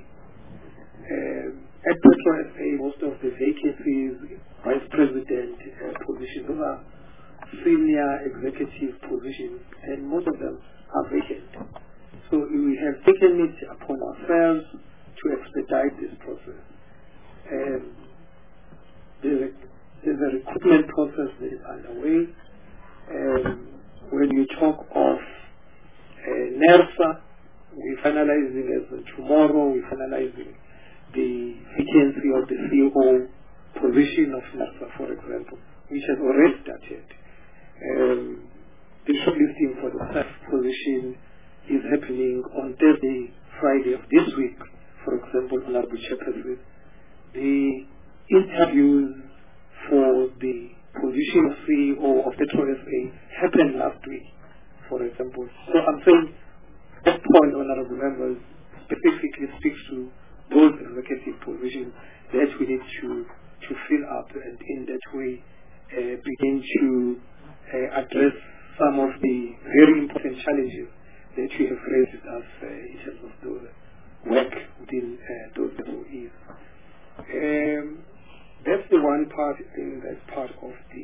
Um, at Petro S A, most of the vacancies, vice president uh, positions, those are senior executive positions, and most of them are vacant. So we have taken it upon ourselves to expedite this process. Um, there's, a, there's a recruitment process that is underway. Um, when you talk of uh, NERSA, we're finalizing as of tomorrow, we're finalizing the vacancy of the C O O position of NERSA, for example, which has already started. Um, the shortlisting for the S A F position is happening on Thursday, Friday of this week, for example, Honorable Chairperson. The interviews for the position of C E O of Petro S A happened last week, for example. So I'm saying that point, honorable members, specifically speaks to those executive positions that we need to, to fill up, and in that way uh, begin to uh, address some of the very important challenges that we have raised with us uh, in terms of the work within uh, those S O Es. Um, that's the one part, I think that's part of the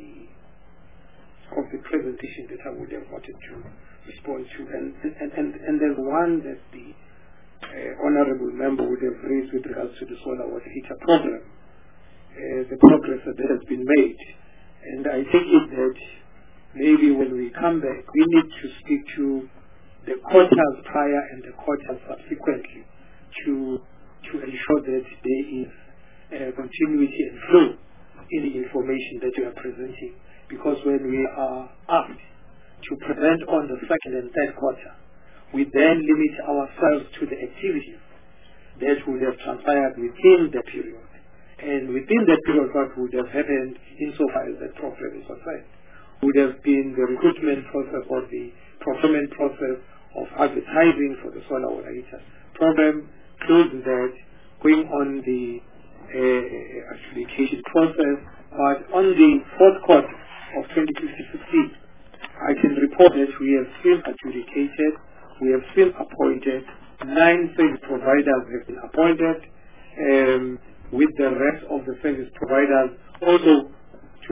of the presentation that I would have wanted to respond to. And and, and, and there's one that the uh, honorable member would have raised with regards to the solar water heater program, uh, the progress that has been made. And I think it that maybe when we come back, we need to speak to the quarters prior and the quarters subsequently to to ensure that there is uh, continuity and flow in the information that we are presenting. Because when we are asked to present on the second and third quarter, we then limit ourselves to the activities that would have transpired within the period. And within that period, what would have happened insofar as that program is concerned would have been the recruitment process or the procurement process of advertising for the solar water heater program, closing that, going on the uh, adjudication process. But on the fourth quarter of twenty fifteen, I can report that we have still adjudicated, we have still appointed, nine service providers have been appointed, um, with the rest of the service providers also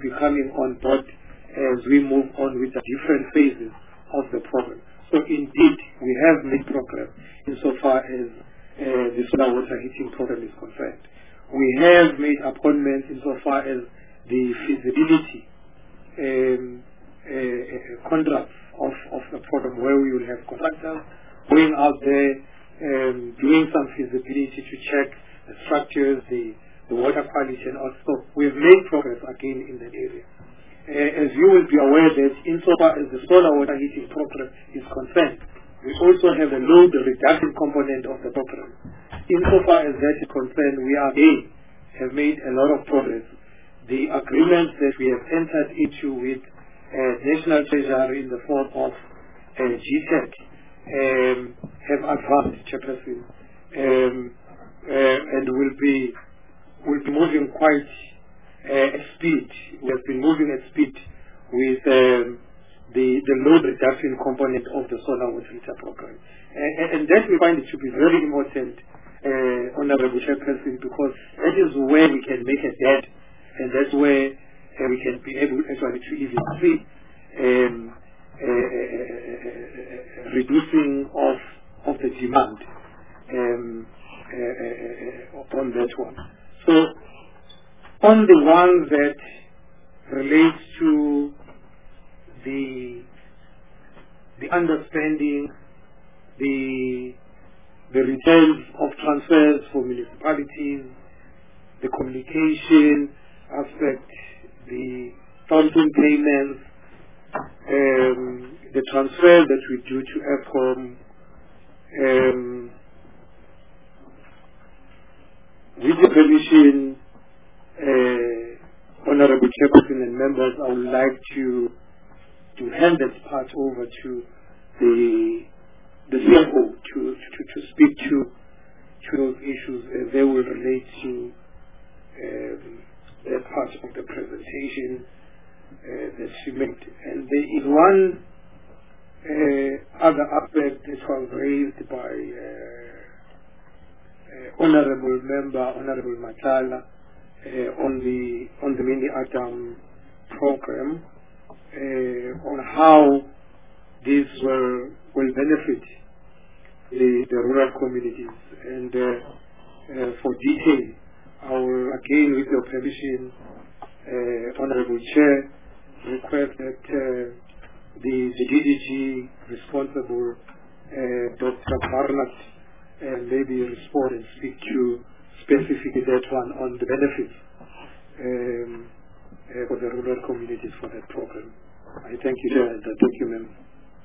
be coming on board as we move on with the different phases of the program. So indeed, we have made progress insofar as uh, the solar water heating program is concerned. We have made appointments insofar as the feasibility um, uh, uh, contracts of, of the program, where we will have contractors going out there um, doing some feasibility to check the structures, the, the water quality, and also we have made progress again in that area. Uh, as you will be aware that insofar as the solar water heating program is concerned, we also have a load reduction component of the program. Insofar as that is concerned, we are again have made a lot of progress. The agreements that we have entered into with uh, National Treasury in the form of uh, G TEC um, have advanced, Chairperson, um, uh, and will be will be moving quite uh, at speed. We have been moving at speed with um, the the load reduction component of the solar water heater program, uh, and that we find it to be very important, uh, Honourable Chairperson, because that is where we can make a dent, and that's where uh, we can be able actually to even see um, uh, uh, reducing of of the demand um, uh, uh, on that one. So on the one that relates to the the understanding, the the returns of transfers for municipalities, the communication aspect, the fountain payments, um, the transfer that we do to EPCOM, um, with the permission, uh, Honourable Chairperson and members, I would like to to hand that part over to the the C F O to, to, to speak to to those issues as they will relate to um, that part of the presentation uh, that she made. And there is one uh, other aspect that was raised by uh, uh, Honourable Member, Honourable Matala, uh, on the on the Mini Adam program, uh, on how this will will benefit the, the rural communities. And uh, uh, for detail, I will again, with your permission, uh, Honourable Chair, request that uh, the, the D D G responsible, uh, Doctor Barnett, uh, maybe respond and speak to specifically that one on the benefits um, uh, for the rural communities for that program. I thank you, Chair, and I thank you, Ma'am.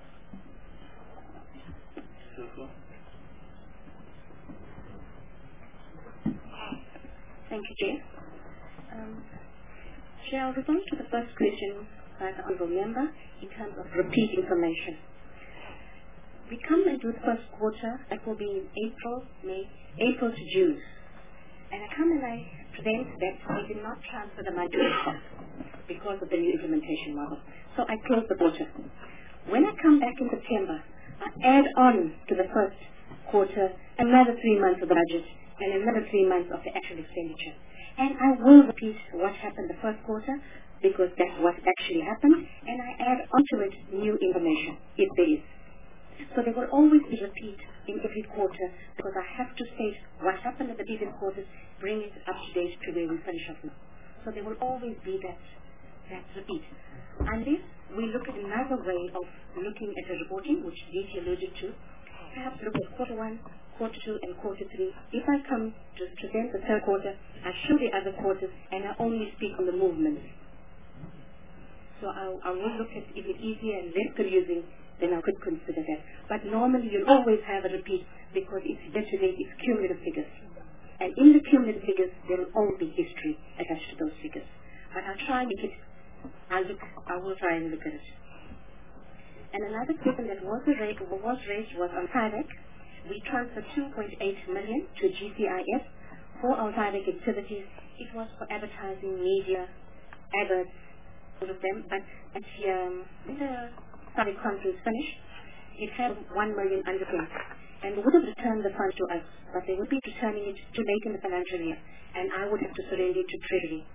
Thank you, Chair. Um, Chair, I'll respond to the first question by the Honourable Member in terms of repeat information. We come into the first quarter, that will be in April, May, April to June. And I come and I present that we did not transfer the money to the staff because of the new implementation model. So I close the quarter. When I come back in September, I add on to the first quarter another three months of the budget and another three months of the actual expenditure. And I will repeat what happened the first quarter because that's what actually happened, and I add onto it new information, if there is. So there will always be repeat in every quarter because I have to state what happened in the previous quarters, bring it up to date to where we finish up now. So there will always be that, that repeat. Unless we look at another way of looking at the reporting, which D T alluded to, perhaps look at quarter one, quarter two, and quarter three. If I come to present the third quarter, I show the other quarters, and I only speak on the movements. So I, I will look at if it's easier and less confusing, then I could consider that. But normally you'll always have a repeat because it's year-to-date, it's cumulative figures. And in the cumulative figures, there will always be history attached to those figures. But I'll try and make it, I'll look, I will try and look at it. And another question that was raised was, raised was on TIVAC. We transferred two point eight million to G C I S for our TIVAC activities. It was for advertising, media, adverts, all of them. But at the, um, when the TIVAC conference finished, it had one million under them. And would have returned the funds to us, but they would be returning it too late in the financial year, and I would have to surrender it to Treasury.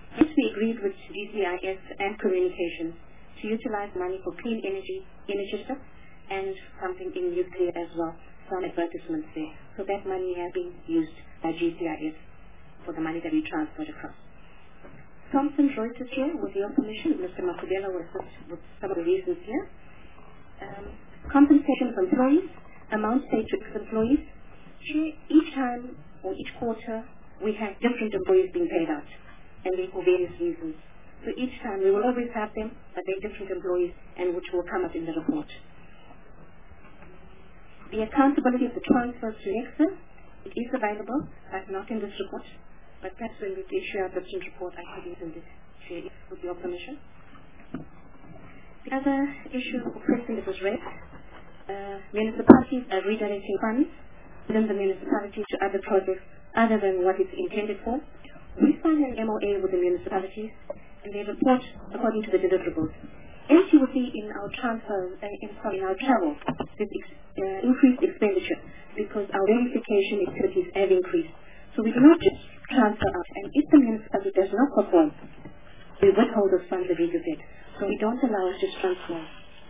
Hence, we agreed with G C I S and Communications to utilize money for clean energy initiative and something in nuclear as well. Some advertisements there. So that money has been used by G C I S for the money that we transferred across. Thomson Reuters here, with your permission, Mister Makubela will assist with some of the reasons here. Um, compensation of employees, amounts paid to ex-employees. Each time or each quarter, we have different employees being paid out, and they for various reasons. So each time we will always have them, but they're different employees, and which will come up in the report. The accountability of the transfers to Nexus, it is available, but not in this report. But perhaps when we issue our different report, I could use it, share it with your permission. The other issue or question that was raised, uh, municipalities are redirecting funds within the municipality to other projects other than what it's intended for. We signed an M O A with the municipalities, and they report according to the deliverables. As you will see in our transfer, uh, in, sorry, in our travel, there's ex uh, increased expenditure because our verification activities have increased. So we do not just transfer out, and if the municipality does not perform, we withhold those funds that we get. So we don't allow us to transfer.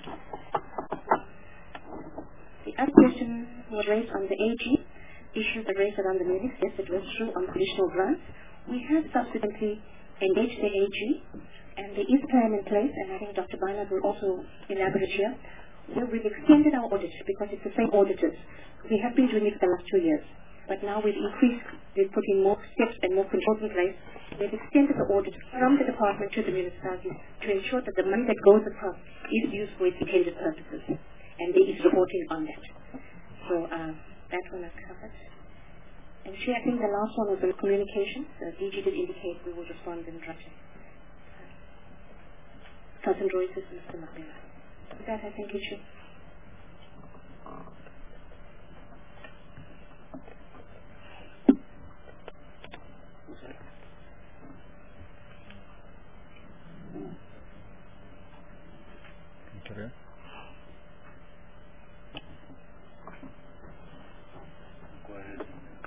The other question was raised on the A G, issues that raised around the music. Yes, it was true on conditional grants. We have subsequently engaged the A G, and there is a plan in place, and I think Doctor Barnard will also elaborate here, where we've extended our audit because it's the same auditors. We have been doing it for the last two years, but now we've increased, we've put in more steps and more controls in place. We've extended the audit from the department to the municipalities to ensure that the money that goes across is used for its intended purposes, and there is reporting on that. So uh, that one I've covered. And she, I think the last one was on communication. The D G did indicate we will respond in writing. Cousin Royce is Mister Makubela. With that, I thank you, Chair. Okay. Go ahead.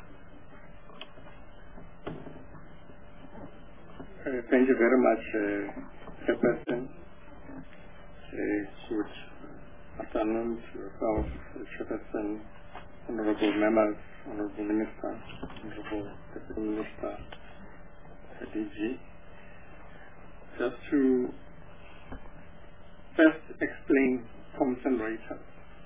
Uh, thank you very much, uh, Chairperson. Uh, good afternoon to yourself, Chairperson, Honorable Members, Honorable Minister, Honorable Deputy Minister, D G. Just to first explain Thomson Reuters.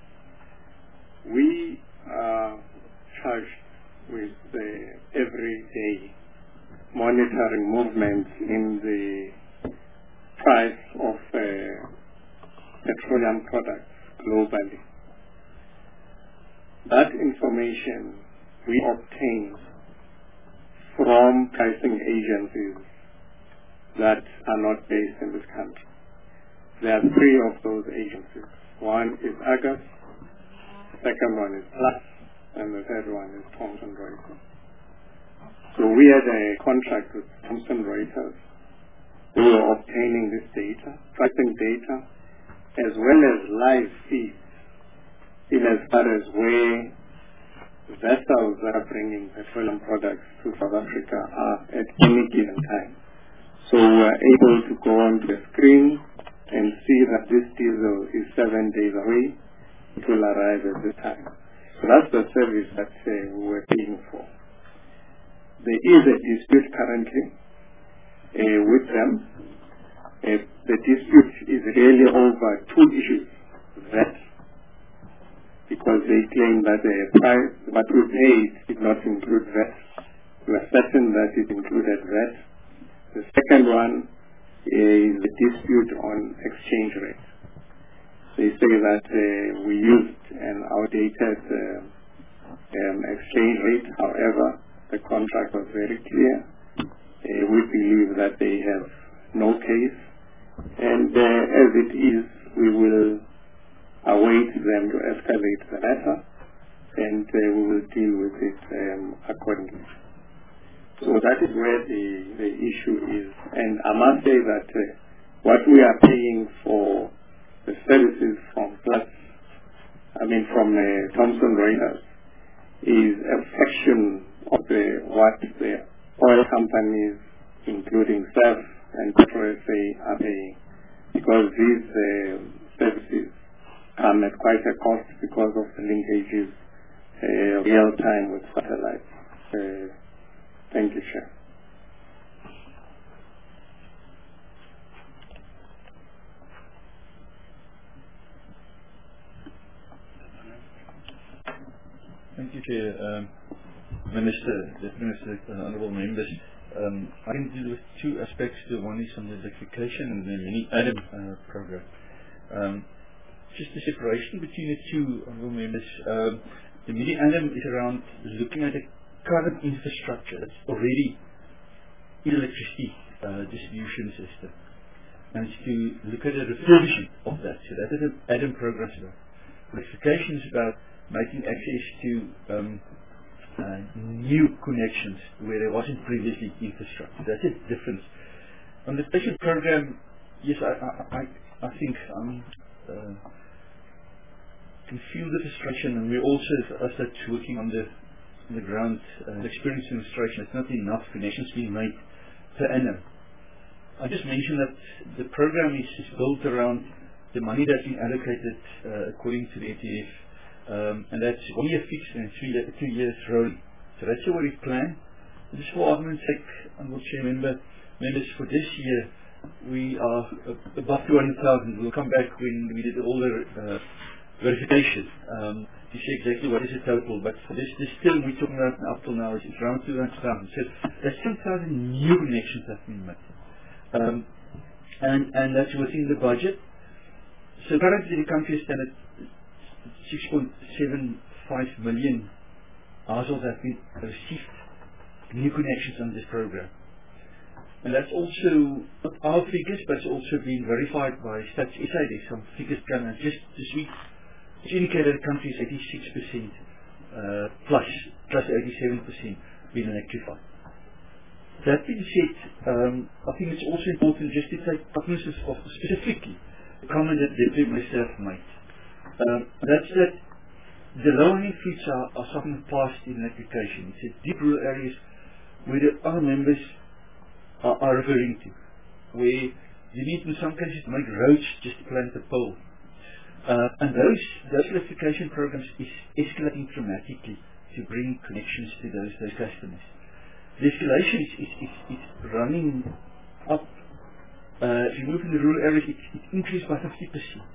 We are charged with the everyday monitoring movements in the price of uh, petroleum products globally. That information we obtain from pricing agencies that are not based in this country. There are three of those agencies. One is Argus, the second one is Plus, and the third one is Thomson Reuters. So we had a contract with Thomson Reuters. We were obtaining this data, pricing data, as well as live feeds, in as far as where vessels that are bringing petroleum products to South Africa are at any given time. So we are able to go onto the screen and see that this diesel is seven days away. It will arrive at this time. So that's the service that uh, we were paying for. There is a dispute currently uh, with them. Uh, the dispute is really over two issues. That, because they claim that the price, what we paid did not include V A T. We are certain that it included V A T. The second one is the dispute on exchange rate. They say that uh, we used an outdated uh, um, exchange rate. However, the contract was very clear. Uh, we believe that they have no case. And uh, as it is, we will await them to escalate the matter, and uh, we will deal with it um, accordingly. So that is where the, the issue is. And I must say that uh, what we are paying for the services from Plus, I mean from uh, Thomson Reuters, is a fraction of the, what the oil companies including S A F and Petro S A, are paying, because these uh, services come at quite a cost because of the linkages uh, real time with satellites. Uh, thank you, Chair. Thank you, Chair. Um, Minister, Deputy Minister, uh, honourable members. Um, I can deal with two aspects. The one is on the electrification and the mini Adam uh, program. Um, just the separation between the two, honourable members. Um, the mini Adam is around looking at the current infrastructure that's already in the electricity uh, distribution system, and it's to look at the refurbishing of that. So that is an Adam program. Electrification is about making access to um, uh, new connections where there wasn't previously infrastructure. That's a difference. On the special program, yes, I, I, I, I think um, uh, can feel the frustration, and we also, as us that's working on the on the ground, uh, experience demonstration, it's not enough connections being made per annum. I just mentioned that the program is, is built around the money that's been allocated uh, according to the E T F. Um, and that's one year fixed and three year, two years rolling. So that's what we plan. Just for argument's sake, I will share member members for this year, we are uh, above two hundred thousand. We'll come back when we did all the uh, verification um, to see exactly what is the total. But for this, this term we're talking about up till now is around two hundred thousand. So that's two thousand new connections that have been made, um, and and that's within the budget. So currently the country is standard six point seven five million households have been received new connections on this program. And that's also not our figures, but it's also been verified by Stats S A. There's some figures coming out just this week, which indicated the country is eighty-six percent uh, plus, plus eighty-seven percent being electrified. That being said, um, I think it's also important just to take cognizance of specifically the comment that Deputy Minister have made. Um, that's that the low-hanging fruits are, are something past in electrification. It's in deep rural areas where the other members are, are referring to, where you need in some cases to make roads just to plant a pole. Uh, and those, those electrification programs is escalating dramatically to bring connections to those, those customers. The escalation is, is, is, is running up. Uh, if you move in the rural areas, it, it increased by fifty percent.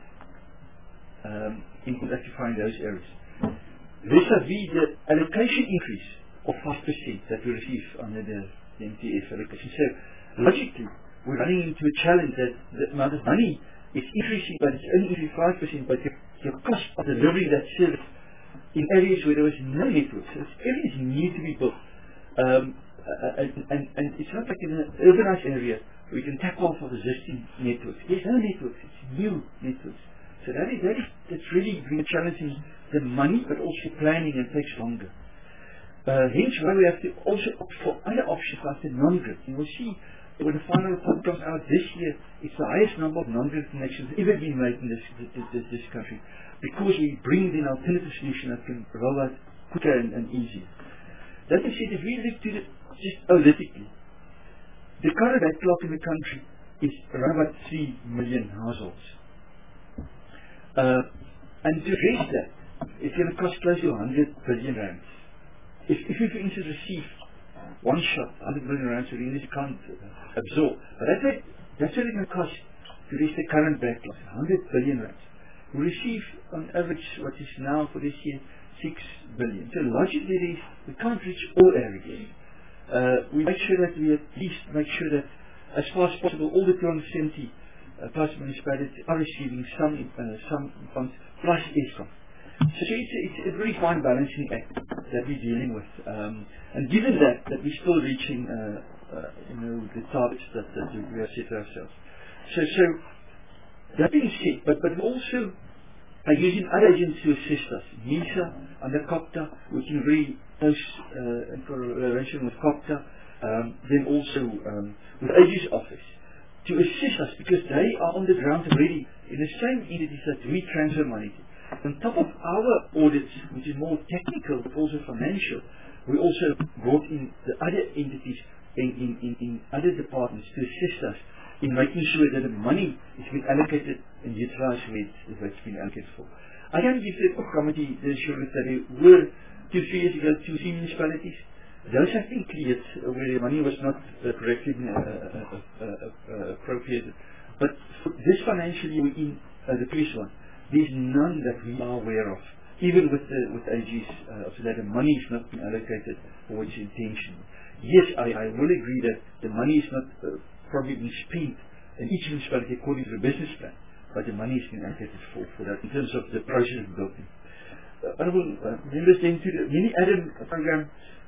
Um, in electrifying those areas. Vis-a-vis the allocation increase of five percent that we receive under the, the M T F allocation. So logically, we're running into a challenge that the amount of money is increasing, but it's only increasing five percent, but your, your cost of delivering that service in areas where there was no network. So areas need to be built. Um, uh, and, and, and it's not like in an urbanized area where you can tap off of existing networks. There's no networks, it's new networks. So that is, that is that's really been challenging the money, but also planning, and takes longer. Uh, hence why we have to also opt for other options like the non-grid. You will see when the final report comes out this year, it's the highest number of non-grid connections ever been made in this, this, this, this country, because we bring in an alternative solution that can roll out quicker and, and easier. That is said, if we look to the, just analytically, the current backlog in the country is around about three million households. Uh, and to raise that, it's going to cost close to one hundred billion rands. If, if we, for instance, receive one shot, one hundred billion rands, we really can't absorb. But that's what, that's what it's going to cost to reach the current backlog, one hundred billion rands. We receive, on average, what is now for this year, six billion. So logically, it is, we can't reach all areas. Uh, we make sure that we at least make sure that, as far as possible, all the two hundred seventy Uh, plus municipalities are receiving some uh, some funds plus ESCOM. So it's, it's a very fine balancing act that we're dealing with. Um, and given that, that we're still reaching uh, uh, you know, the targets that, that we have set ourselves. So, so that being said, but, but we also are using other agents to assist us. MISA under COPTA, working very close uh, in collaboration with COPTA, um, then also um, with A G's office, to assist us, because they are on the ground already in the same entities that we transfer money to. On top of our audits, which is more technical but also financial, we also brought in the other entities in, in, in, in other departments to assist us in making sure that the money is being allocated and utilized where it's, it's been allocated for. I can give the committee the assurance that there were two, three years ago, two three municipalities. Those have been cleared uh, where the money was not uh, correctly uh, uh, uh, uh, appropriated. But for this financial year in uh, the previous one, there is none that we are aware of. Even with the with A G's, uh, so that the money is not been allocated for its intention. Yes, I, I will agree that the money is not uh, probably being spent in each municipality according to the business plan, but the money is being allocated for, for that in terms of the process of building. Uh, Honourable uh, members, then to the mini Adam program,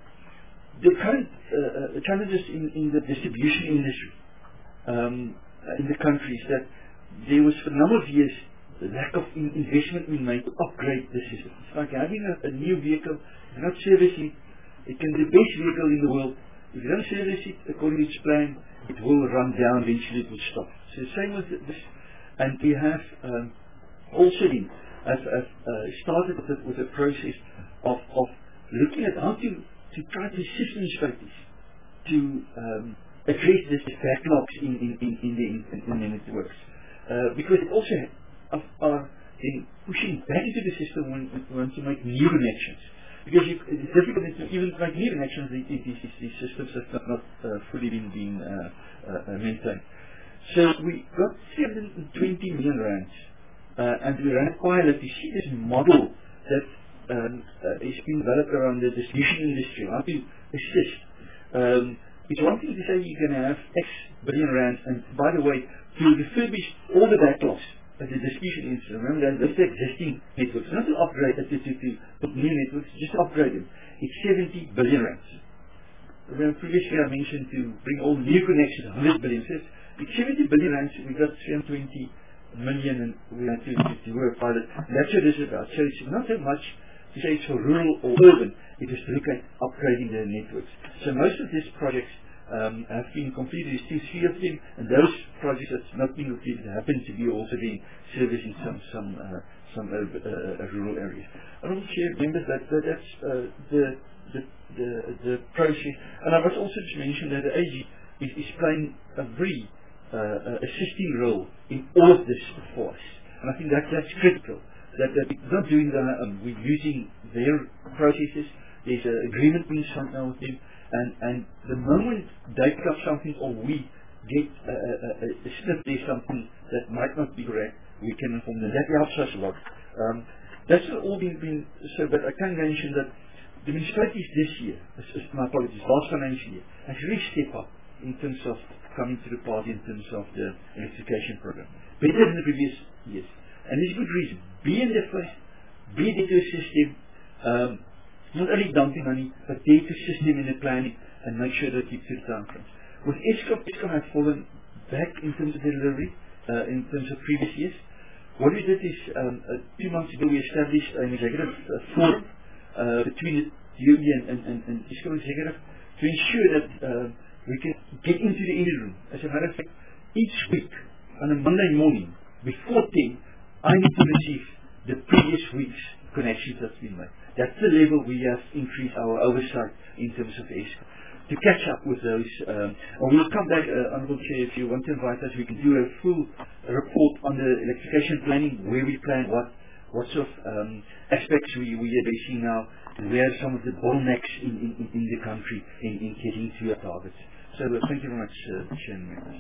the current uh, uh, challenges in, in the distribution industry um, uh, in the country is that there was for a number of years the lack of in investment being made to upgrade the system. It's like having a, a new vehicle, if you're not servicing it, it can be the best vehicle in the world. If you don't service it according to its plan, it will run down, eventually it will stop. So the same with this. And we have um, also been, have, have uh, started with a, with a process of, of looking at how to, to try to assist municipalities to um, address this backlogs in, in, in, in, the, in, in the networks. Uh, because it also Of, are in pushing back into the system when we want to make new connections. Because you, it's difficult to even make new connections, these, these, these systems have not, not uh, fully been, been uh, uh, maintained. So we got three hundred twenty million rands, uh, and we ran a pilot to see this model that um, uh, is being developed around the distribution industry, how to assist. Um, it's one thing to say you're going to have X billion rands, and by the way, to refurbish all the backlogs as a distribution industry. Remember that those are existing networks, not to upgrade it to, to, to put new networks, just to upgrade them. It's seventy billion rands. Remember previously I mentioned to bring all new connections, one hundred billion. So it's seventy billion rands, we got three hundred twenty million and we had to, to, to work a pilot. And that's what this is about. So it's not so much to say it's for rural or urban, it is to look at upgrading the networks. So most of these projects Um, have been completed, there's two, three of them, and those projects that's not been completed happen to be also being serviced in some some uh, some uh, uh, rural areas. I don't share members that, that that's uh, the, the the the process, and I must also just mention that the A G is, is playing a very uh, uh, assisting role in all of this for us, and I think that that's critical. That, that we're not doing that, um, we're using their processes. There's an agreement being signed now with them. And, and the moment they pick up something or we get a, a, a, a sniff there's something that might not be correct, we can inform them. That helps us a lot. Um, that's all been, been so, but I can mention that the municipalities this year, my apologies, last financial year, has really stepped up in terms of coming to the party in terms of the electrification program. Better than the previous years. And there's good reason. Be in the first, be there to assist them. Um, Not only dumping money, but there to assist them in the planning and make sure that they keep to the time frames. With Eskom, Eskom has fallen back in terms of delivery, uh, in terms of previous years. What we did is, um, uh, two months ago we established an executive uh, forum uh, between the U E and, and, and, and Eskom executive to ensure that uh, we can get into the engine room. As a matter of fact, each week on a Monday morning before ten, I need to receive the previous week's connections that's been made. That's the level we have increased our oversight in terms of Eskom. To catch up with those, um, and we'll come back, uh, Honourable Chair, if you want to invite us, we can do a full report on the electrification planning, where we plan, what what sort of um, aspects we, we are facing now, and where are some of the bottlenecks in, in, in the country in, in getting to our targets. So uh, thank you very much, uh, Chair and members.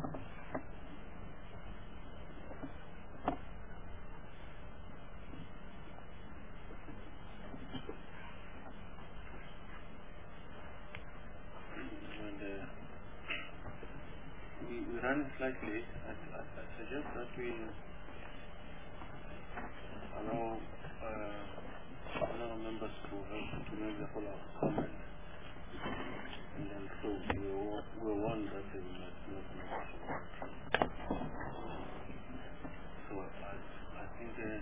Running slightly late, I, I, I suggest that we allow uh, allow members to help to make the follow-up comment, and then so we will we'll warn that they will not not so I, I think uh,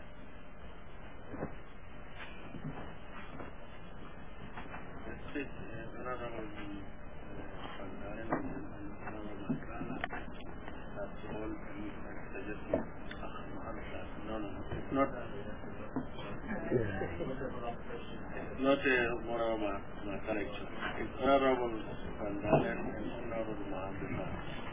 that's it. Uh, Honourable Pandaren and Honourable Makala. That's all we can suggest. No, no, no. It's not. not uh, Honorable Matarek. It's Honorable Van Dalen and Honorable Mahabir.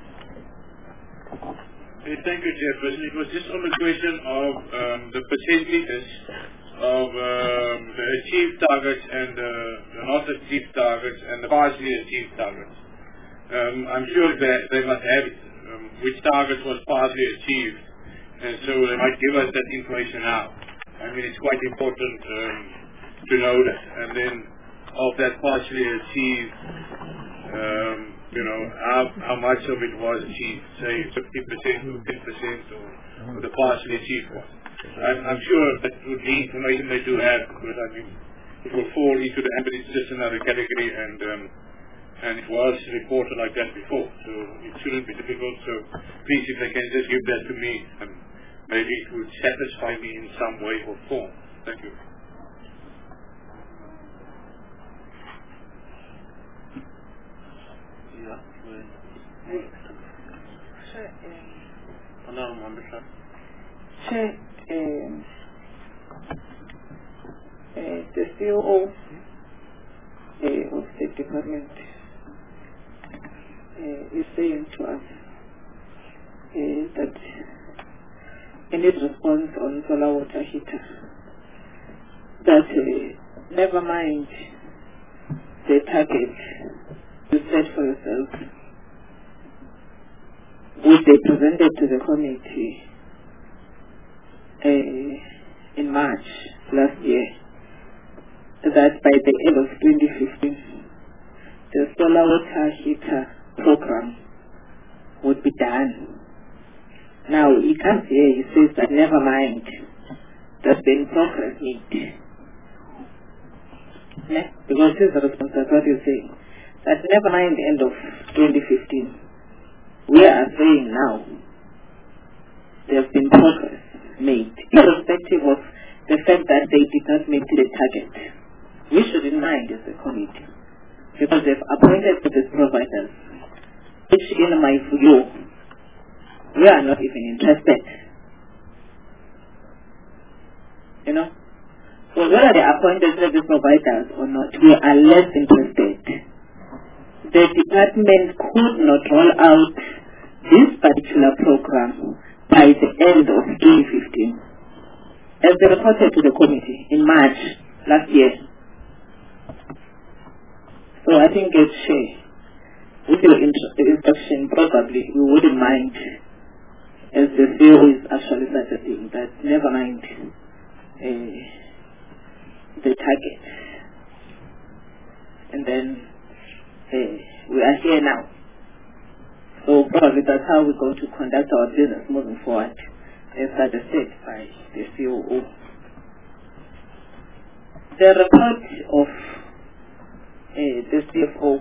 Hey, thank you, Chairperson. It was just on the question of um, the percentages of um, the achieved targets and uh, the not achieved targets and the partially achieved targets. Um, I'm sure that they must have it, um, which targets was partially achieved, and so they might give us that information now. I mean, it's quite important um, to know that. And then of that partially achieved, um, you know, how, how much of it was achieved, say fifty percent or ten percent or, or the partially achieved one. I'm, I'm sure that would be information they do have, because I mean, it will fall into the ambit, it's just another category, and um, and it was reported like that before, so it shouldn't be difficult. So please, if they can just give that to me, um, maybe it would satisfy me in some way or form. Thank you. Yeah. Sure. Honorable Mahabir. Sure. Um, uh, the C O O uh, of the department uh, is saying to us uh, that we need response on solar water heater. That uh, never mind the target you set for yourself, which they presented to the committee Uh, in March last year, that by the end of twenty fifteen, the solar water heater program would be done. Now he comes here, he says that never mind, there's been progress made. Yeah? Because this is the response, that's what you're saying. That never mind the end of twenty fifteen. We are saying now, there's been progress made, irrespective of the fact that they did not meet the target. We shouldn't mind as a committee, because they've appointed these providers, which in my view, we are not even interested. You know? So whether they appointed service providers or not, we are less interested. The department could not roll out this particular program by the end of twenty fifteen, as they reported to the committee in March last year. So I think it's share. With your instruction, probably we wouldn't mind, as the C E O is actually suggesting, that never mind uh, the target. And then uh, we are here now. So probably that's how we're going to conduct our business moving forward, as suggested by the C O O. The report of uh, the C F O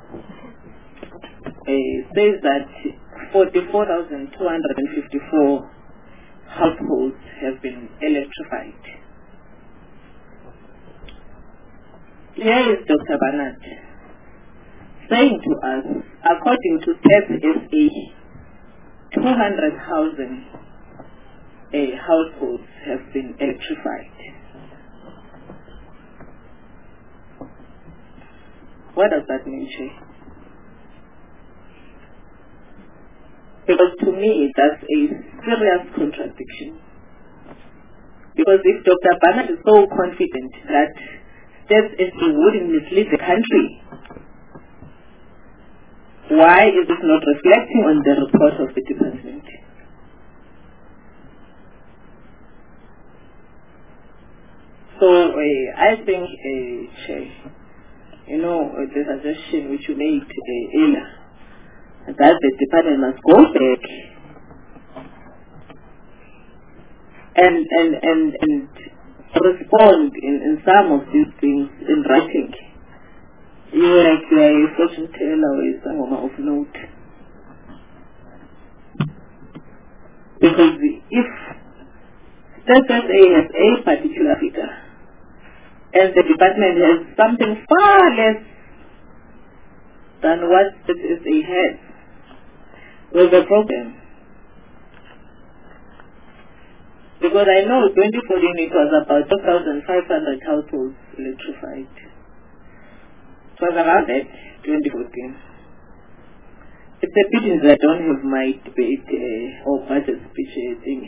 uh, says that forty-four thousand two hundred fifty-four households have been electrified. Here is Doctor Barnard saying to us, according to S S A, two hundred thousand uh, households have been electrified. What does that mean, Shay? Because to me, that's a serious contradiction. Because if Doctor Barnard is so confident that S S A wouldn't mislead the country, why is it not reflecting on the report of the department? So uh, I think, uh, Chair, you know, uh, the suggestion which you made uh, earlier, that the department must go back and and and and respond in, in some of these things in writing. You are like you are a fortune teller or a someone of note. Because if S S A has a particular figure and the department has something far less than what S S A has, with the problem. Because I know twenty fourteen it was about two thousand five hundred households electrified. It was around that, twenty fourteen. It's a pity that I don't have my debate uh, or budget speech uh, thing.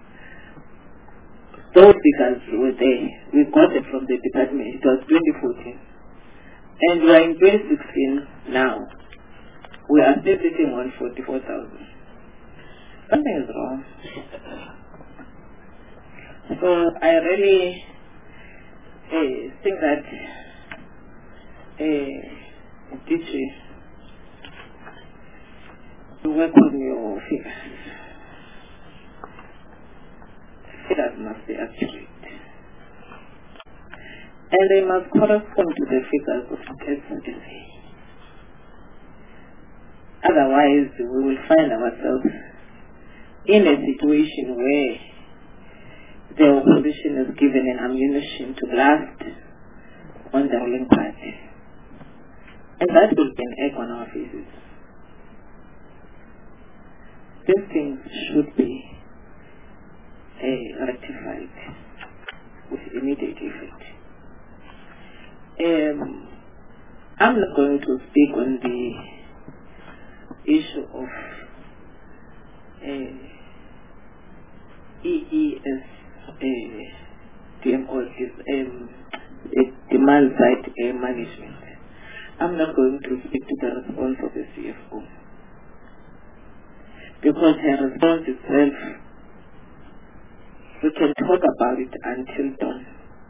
Those figures were there. We got it from the department. It was twenty fourteen. And we are in twenty sixteen now. We are still sitting on forty-four thousand. Something is wrong. So I really uh, think that uh, teaching to work on your figures. Figures must be accurate. And they must correspond to the figures of the presidency. Otherwise, we will find ourselves in a situation where the opposition is given an ammunition to blast on the ruling party. And that will be an egg on our faces. These things should be uh, rectified with immediate effect. Um, I'm not going to speak on the issue of uh, E E S uh, D M O, is um, demand side uh, management. I'm not going to speak to the response of the C F O, because her response itself, we can talk about it until dawn.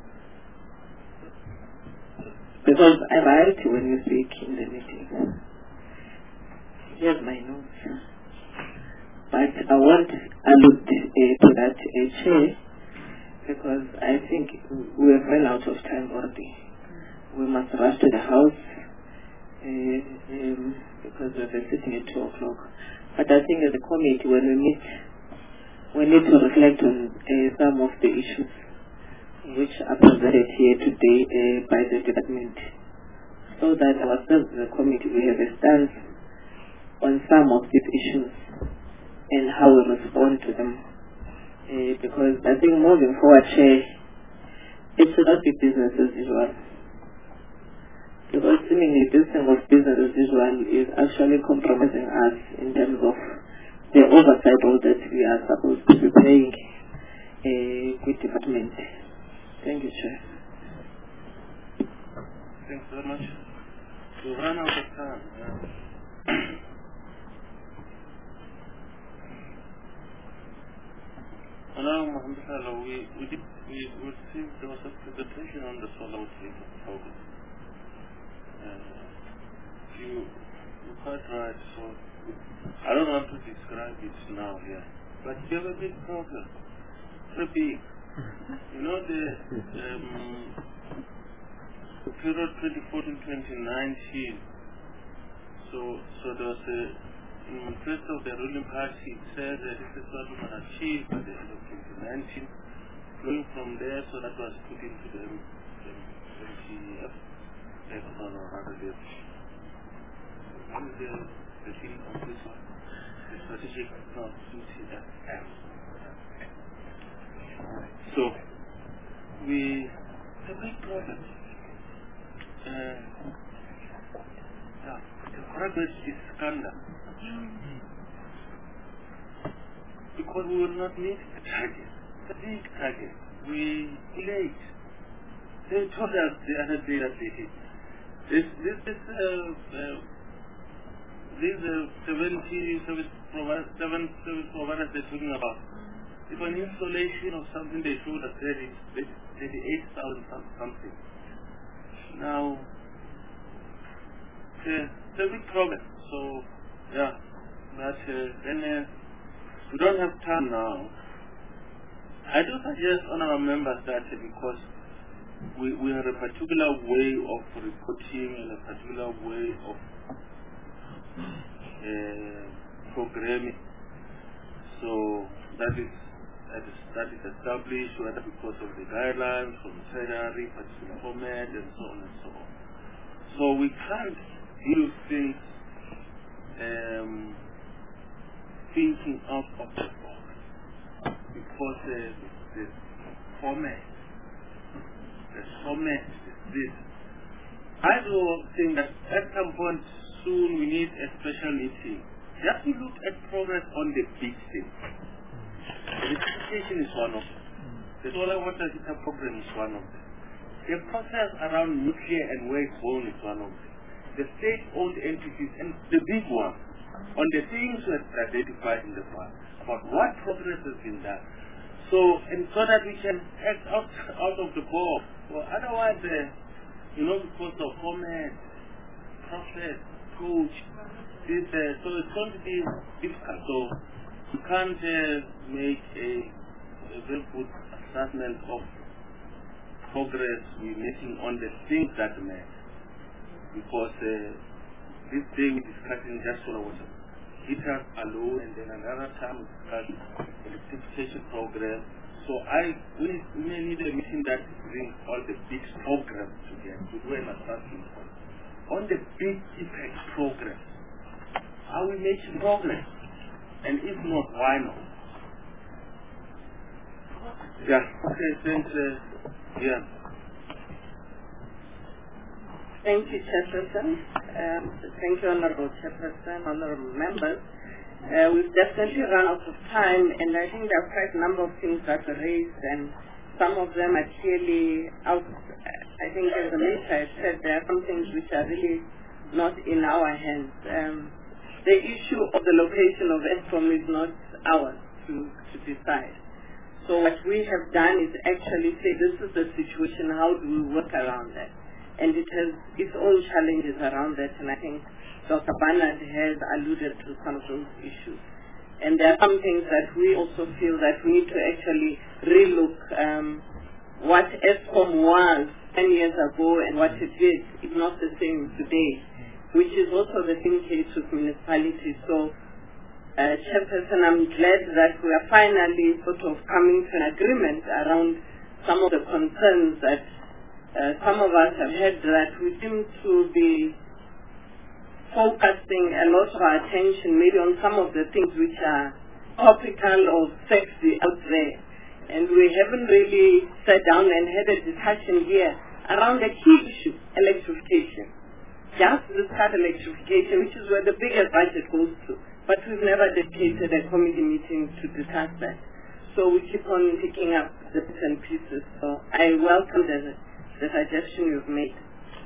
Because I write when you speak in the meeting. Here's my notes. But I won't allude uh, to that uh, chair, because I think we have run out of time already. We must rush to the house uh, um, because we have been sitting at two o'clock. But I think as a committee, when we meet, we need to reflect on uh, some of the issues which are presented here today uh, by the department, so that ourselves as a committee we have a stance on some of these issues and how we respond to them. Uh, because I think moving forward, Chair, it should not be business as usual. Because seemingly this thing of business as usual is actually compromising us in terms of the oversight role that we are supposed to be playing uh, with department. Thank you, Chair. Thanks very much. We run out of time. Yeah. Now, Mohammed Salah, we, we, did, we, we received, there was a presentation on the solar outreach of progress. Uh, you, you're quite right, so I don't want to describe it now here, but you have a big problem. Very big. You know, the um, period twenty fourteen to twenty nineteen, so, so there was a, in the manifesto of the ruling party, it said that this is what we can achieve by the end of twenty nineteen. Going from there, so that was put into the twenty F, or rather the, what is the, the thing of this one? The strategic, no, C C F M. So, we have a big problem. Uh, yeah, the progress is scandal. Because we will not meet the target, the big target. We late. They told us the other day that they hit. This, this, this, uh, uh, these uh, seventy service providers, seven service providers they're talking about. If an installation of something they showed us there is thirty-eight thousand something. Now, it's a big problem. So, yeah, but uh, then uh, we don't have time now. I do suggest honorable members that uh, because we, we have a particular way of reporting and a particular way of uh, programming. So, that is That is, that is established, whether because of the guidelines from Treasury, particular format, and so on and so on. So we can't do things um, thinking out of the box. because uh, the format, the format is this. I do think that at some point soon we need a special meeting just to look at progress on the big things. Electrification is one of them. The solar water heater program is one of them. The process around nuclear and where it's born is one of them. The state-owned entities and the big one on the things that are identified in the past about what progress has been done. So, and so that we can act out, out of the box. Well, otherwise, uh, you know, because of format, process, approach, this, uh, so it's going to be difficult. So, you can't uh, make a, a very good assessment of progress we're making on the things that matter. Because uh, this day we're discussing just solar water heaters alone, and then another time we discuss electrification program. So I we, we may need a meeting that brings all the big programs together to do an assessment on the big impact program. Are we making progress? And if not, why not? Yeah. Okay. Thanks. Uh, yeah. Thank you, Chairperson. Um, thank you, Honorable Chairperson, Honorable Members. Uh, we've definitely run out of time, and I think there are quite a number of things that were raised, and some of them are clearly out. I think, as the Minister has said, there are some things which are really not in our hands. Um, the issue of the location of Eskom is not ours to, to decide. So what we have done is actually say, this is the situation, how do we work around that? And it has its own challenges around that, and I think Doctor Barnard has alluded to some of those issues. And there are some things that we also feel that we need to actually relook um, what Eskom was ten years ago and what it is is not the same today, which is also the same case with municipalities. So, uh, Chairperson, I'm glad that we are finally sort of coming to an agreement around some of the concerns that Uh, some of us have had, that we seem to be focusing a lot of our attention maybe on some of the things which are topical or sexy out there. And we haven't really sat down and had a discussion here around the key issue, electrification. Just discuss electrification, which is where the biggest budget goes to. But we've never dedicated a committee meeting to discuss that. So we keep on picking up the bits and pieces. So I welcome the the suggestion you've made.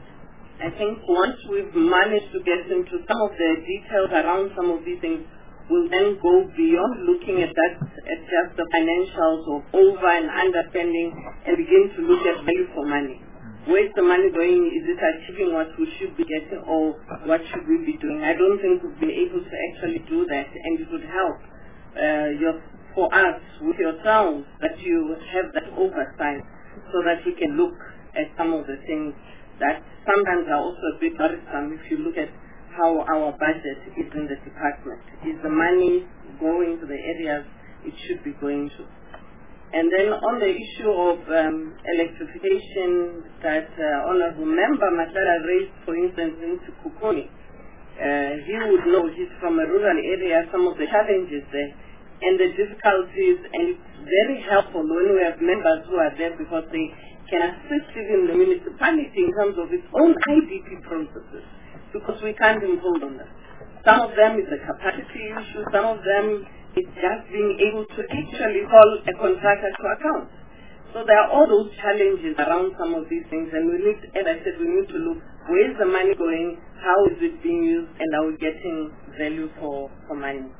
I think once we've managed to get into some of the details around some of these things, we'll then go beyond looking at that, at just the financials of over and underspending, and begin to look at value for money. Where's the money going? Is it achieving what we should be getting, or what should we be doing? I don't think we've been able to actually do that, and it would help uh, your, for us, with yourselves, that you have that oversight so that we can look at some of the things that sometimes are also a bit worrisome if you look at how our budget is in the department. Is the money going to the areas it should be going to? And then on the issue of um, electrification that uh, Honorable Member Matara raised, for instance, in Sekhukhune, uh, he would know, he's from a rural area, some of the challenges there and the difficulties, and it's very helpful when we have members who are there because they can assist even the municipality in terms of its own I D P processes, because we can't impose on them. Some of them is a capacity issue, some of them is just being able to actually call a contractor to account. So there are all those challenges around some of these things, and we need, as I said, we need to look, where is the money going, how is it being used, and are we getting value for, for money?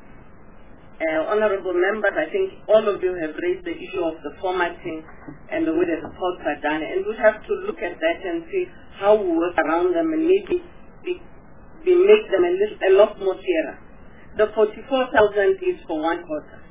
Uh, honorable members, I think all of you have raised the issue of the formatting and the way the reports are done, and we have to look at that and see how we work around them and maybe we, we make them a, little, a lot more clearer. The forty-four thousand is for one quarter.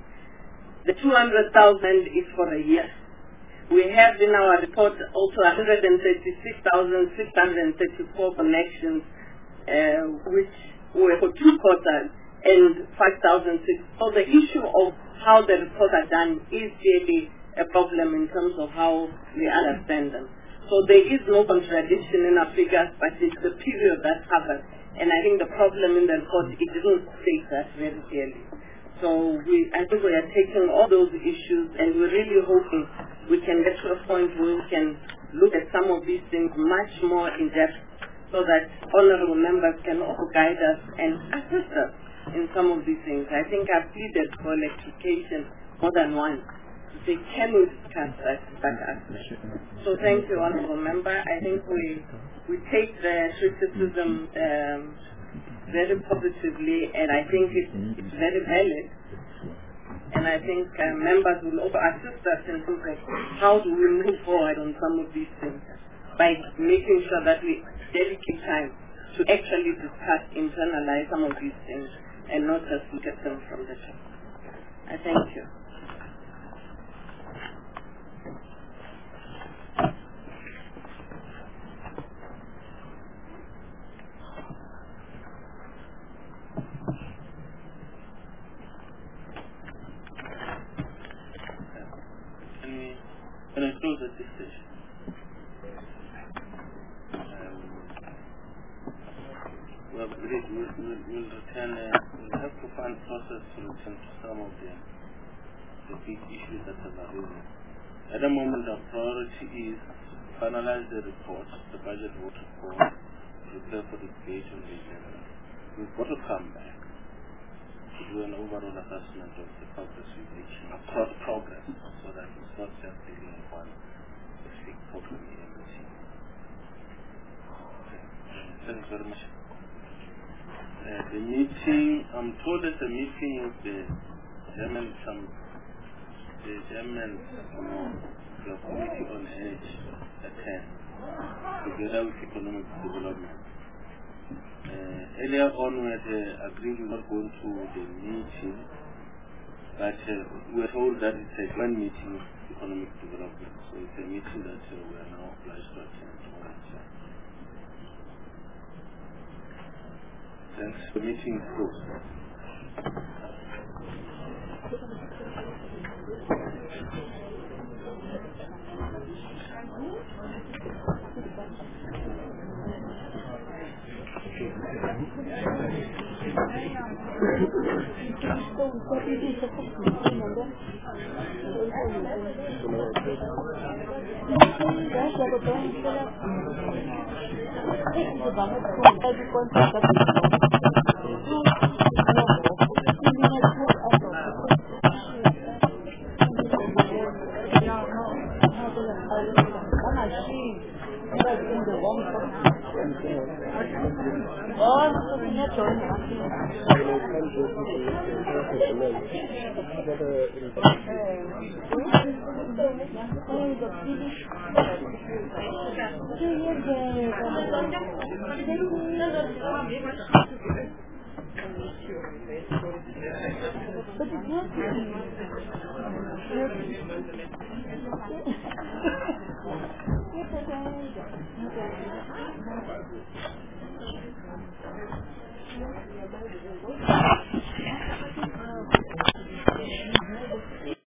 The two hundred thousand is for a year. We have in our report also one hundred thirty-six thousand six hundred thirty-four connections, uh, which were for two quarters, and five thousand six. So the issue of how the reports are done is really a problem in terms of how we understand them. So there is no contradiction in our figures, but it's the period that's covered. And I think the problem in the report, it didn't state that very clearly. So we, I think we are taking all those issues, and we're really hoping we can get to a point where we can look at some of these things much more in depth, so that honorable members can also guide us and assist us in some of these things. I think I've pleaded for electrification more than once to say, can we discuss that, that aspect? So thank you, honorable member. I think we we take the criticism um, very positively, and I think it's, it's very valid. And I think uh, members will also assist us in terms of how do we move forward on some of these things by making sure that we dedicate time to actually discuss, internalize some of these things, and not just look at them from the top. I thank you. Can I close at this stage? Um, well, we'll, we'll, we'll, we'll return, uh, we'll have to find process to return to some of the, the big issues that have arisen. At the moment, our priority is to finalize the report, the budget vote report, prepare for the debate on the agenda. We've got to come back to do an overall assessment of the progress we're making across progress, so that it's not just dealing with one specific program in embassy. Okay. Thanks very much. Uh, the meeting, I'm told that the meeting of the German, some, the German um, the Committee on Energy at ten, together with economic development. Uh, earlier on we had uh, agreed we were not going to the meeting, but uh, we were told that it's a joint meeting with economic development, so it's a meeting that uh, we are now obliged to attend. Thanks. The meeting is closed. Thank you.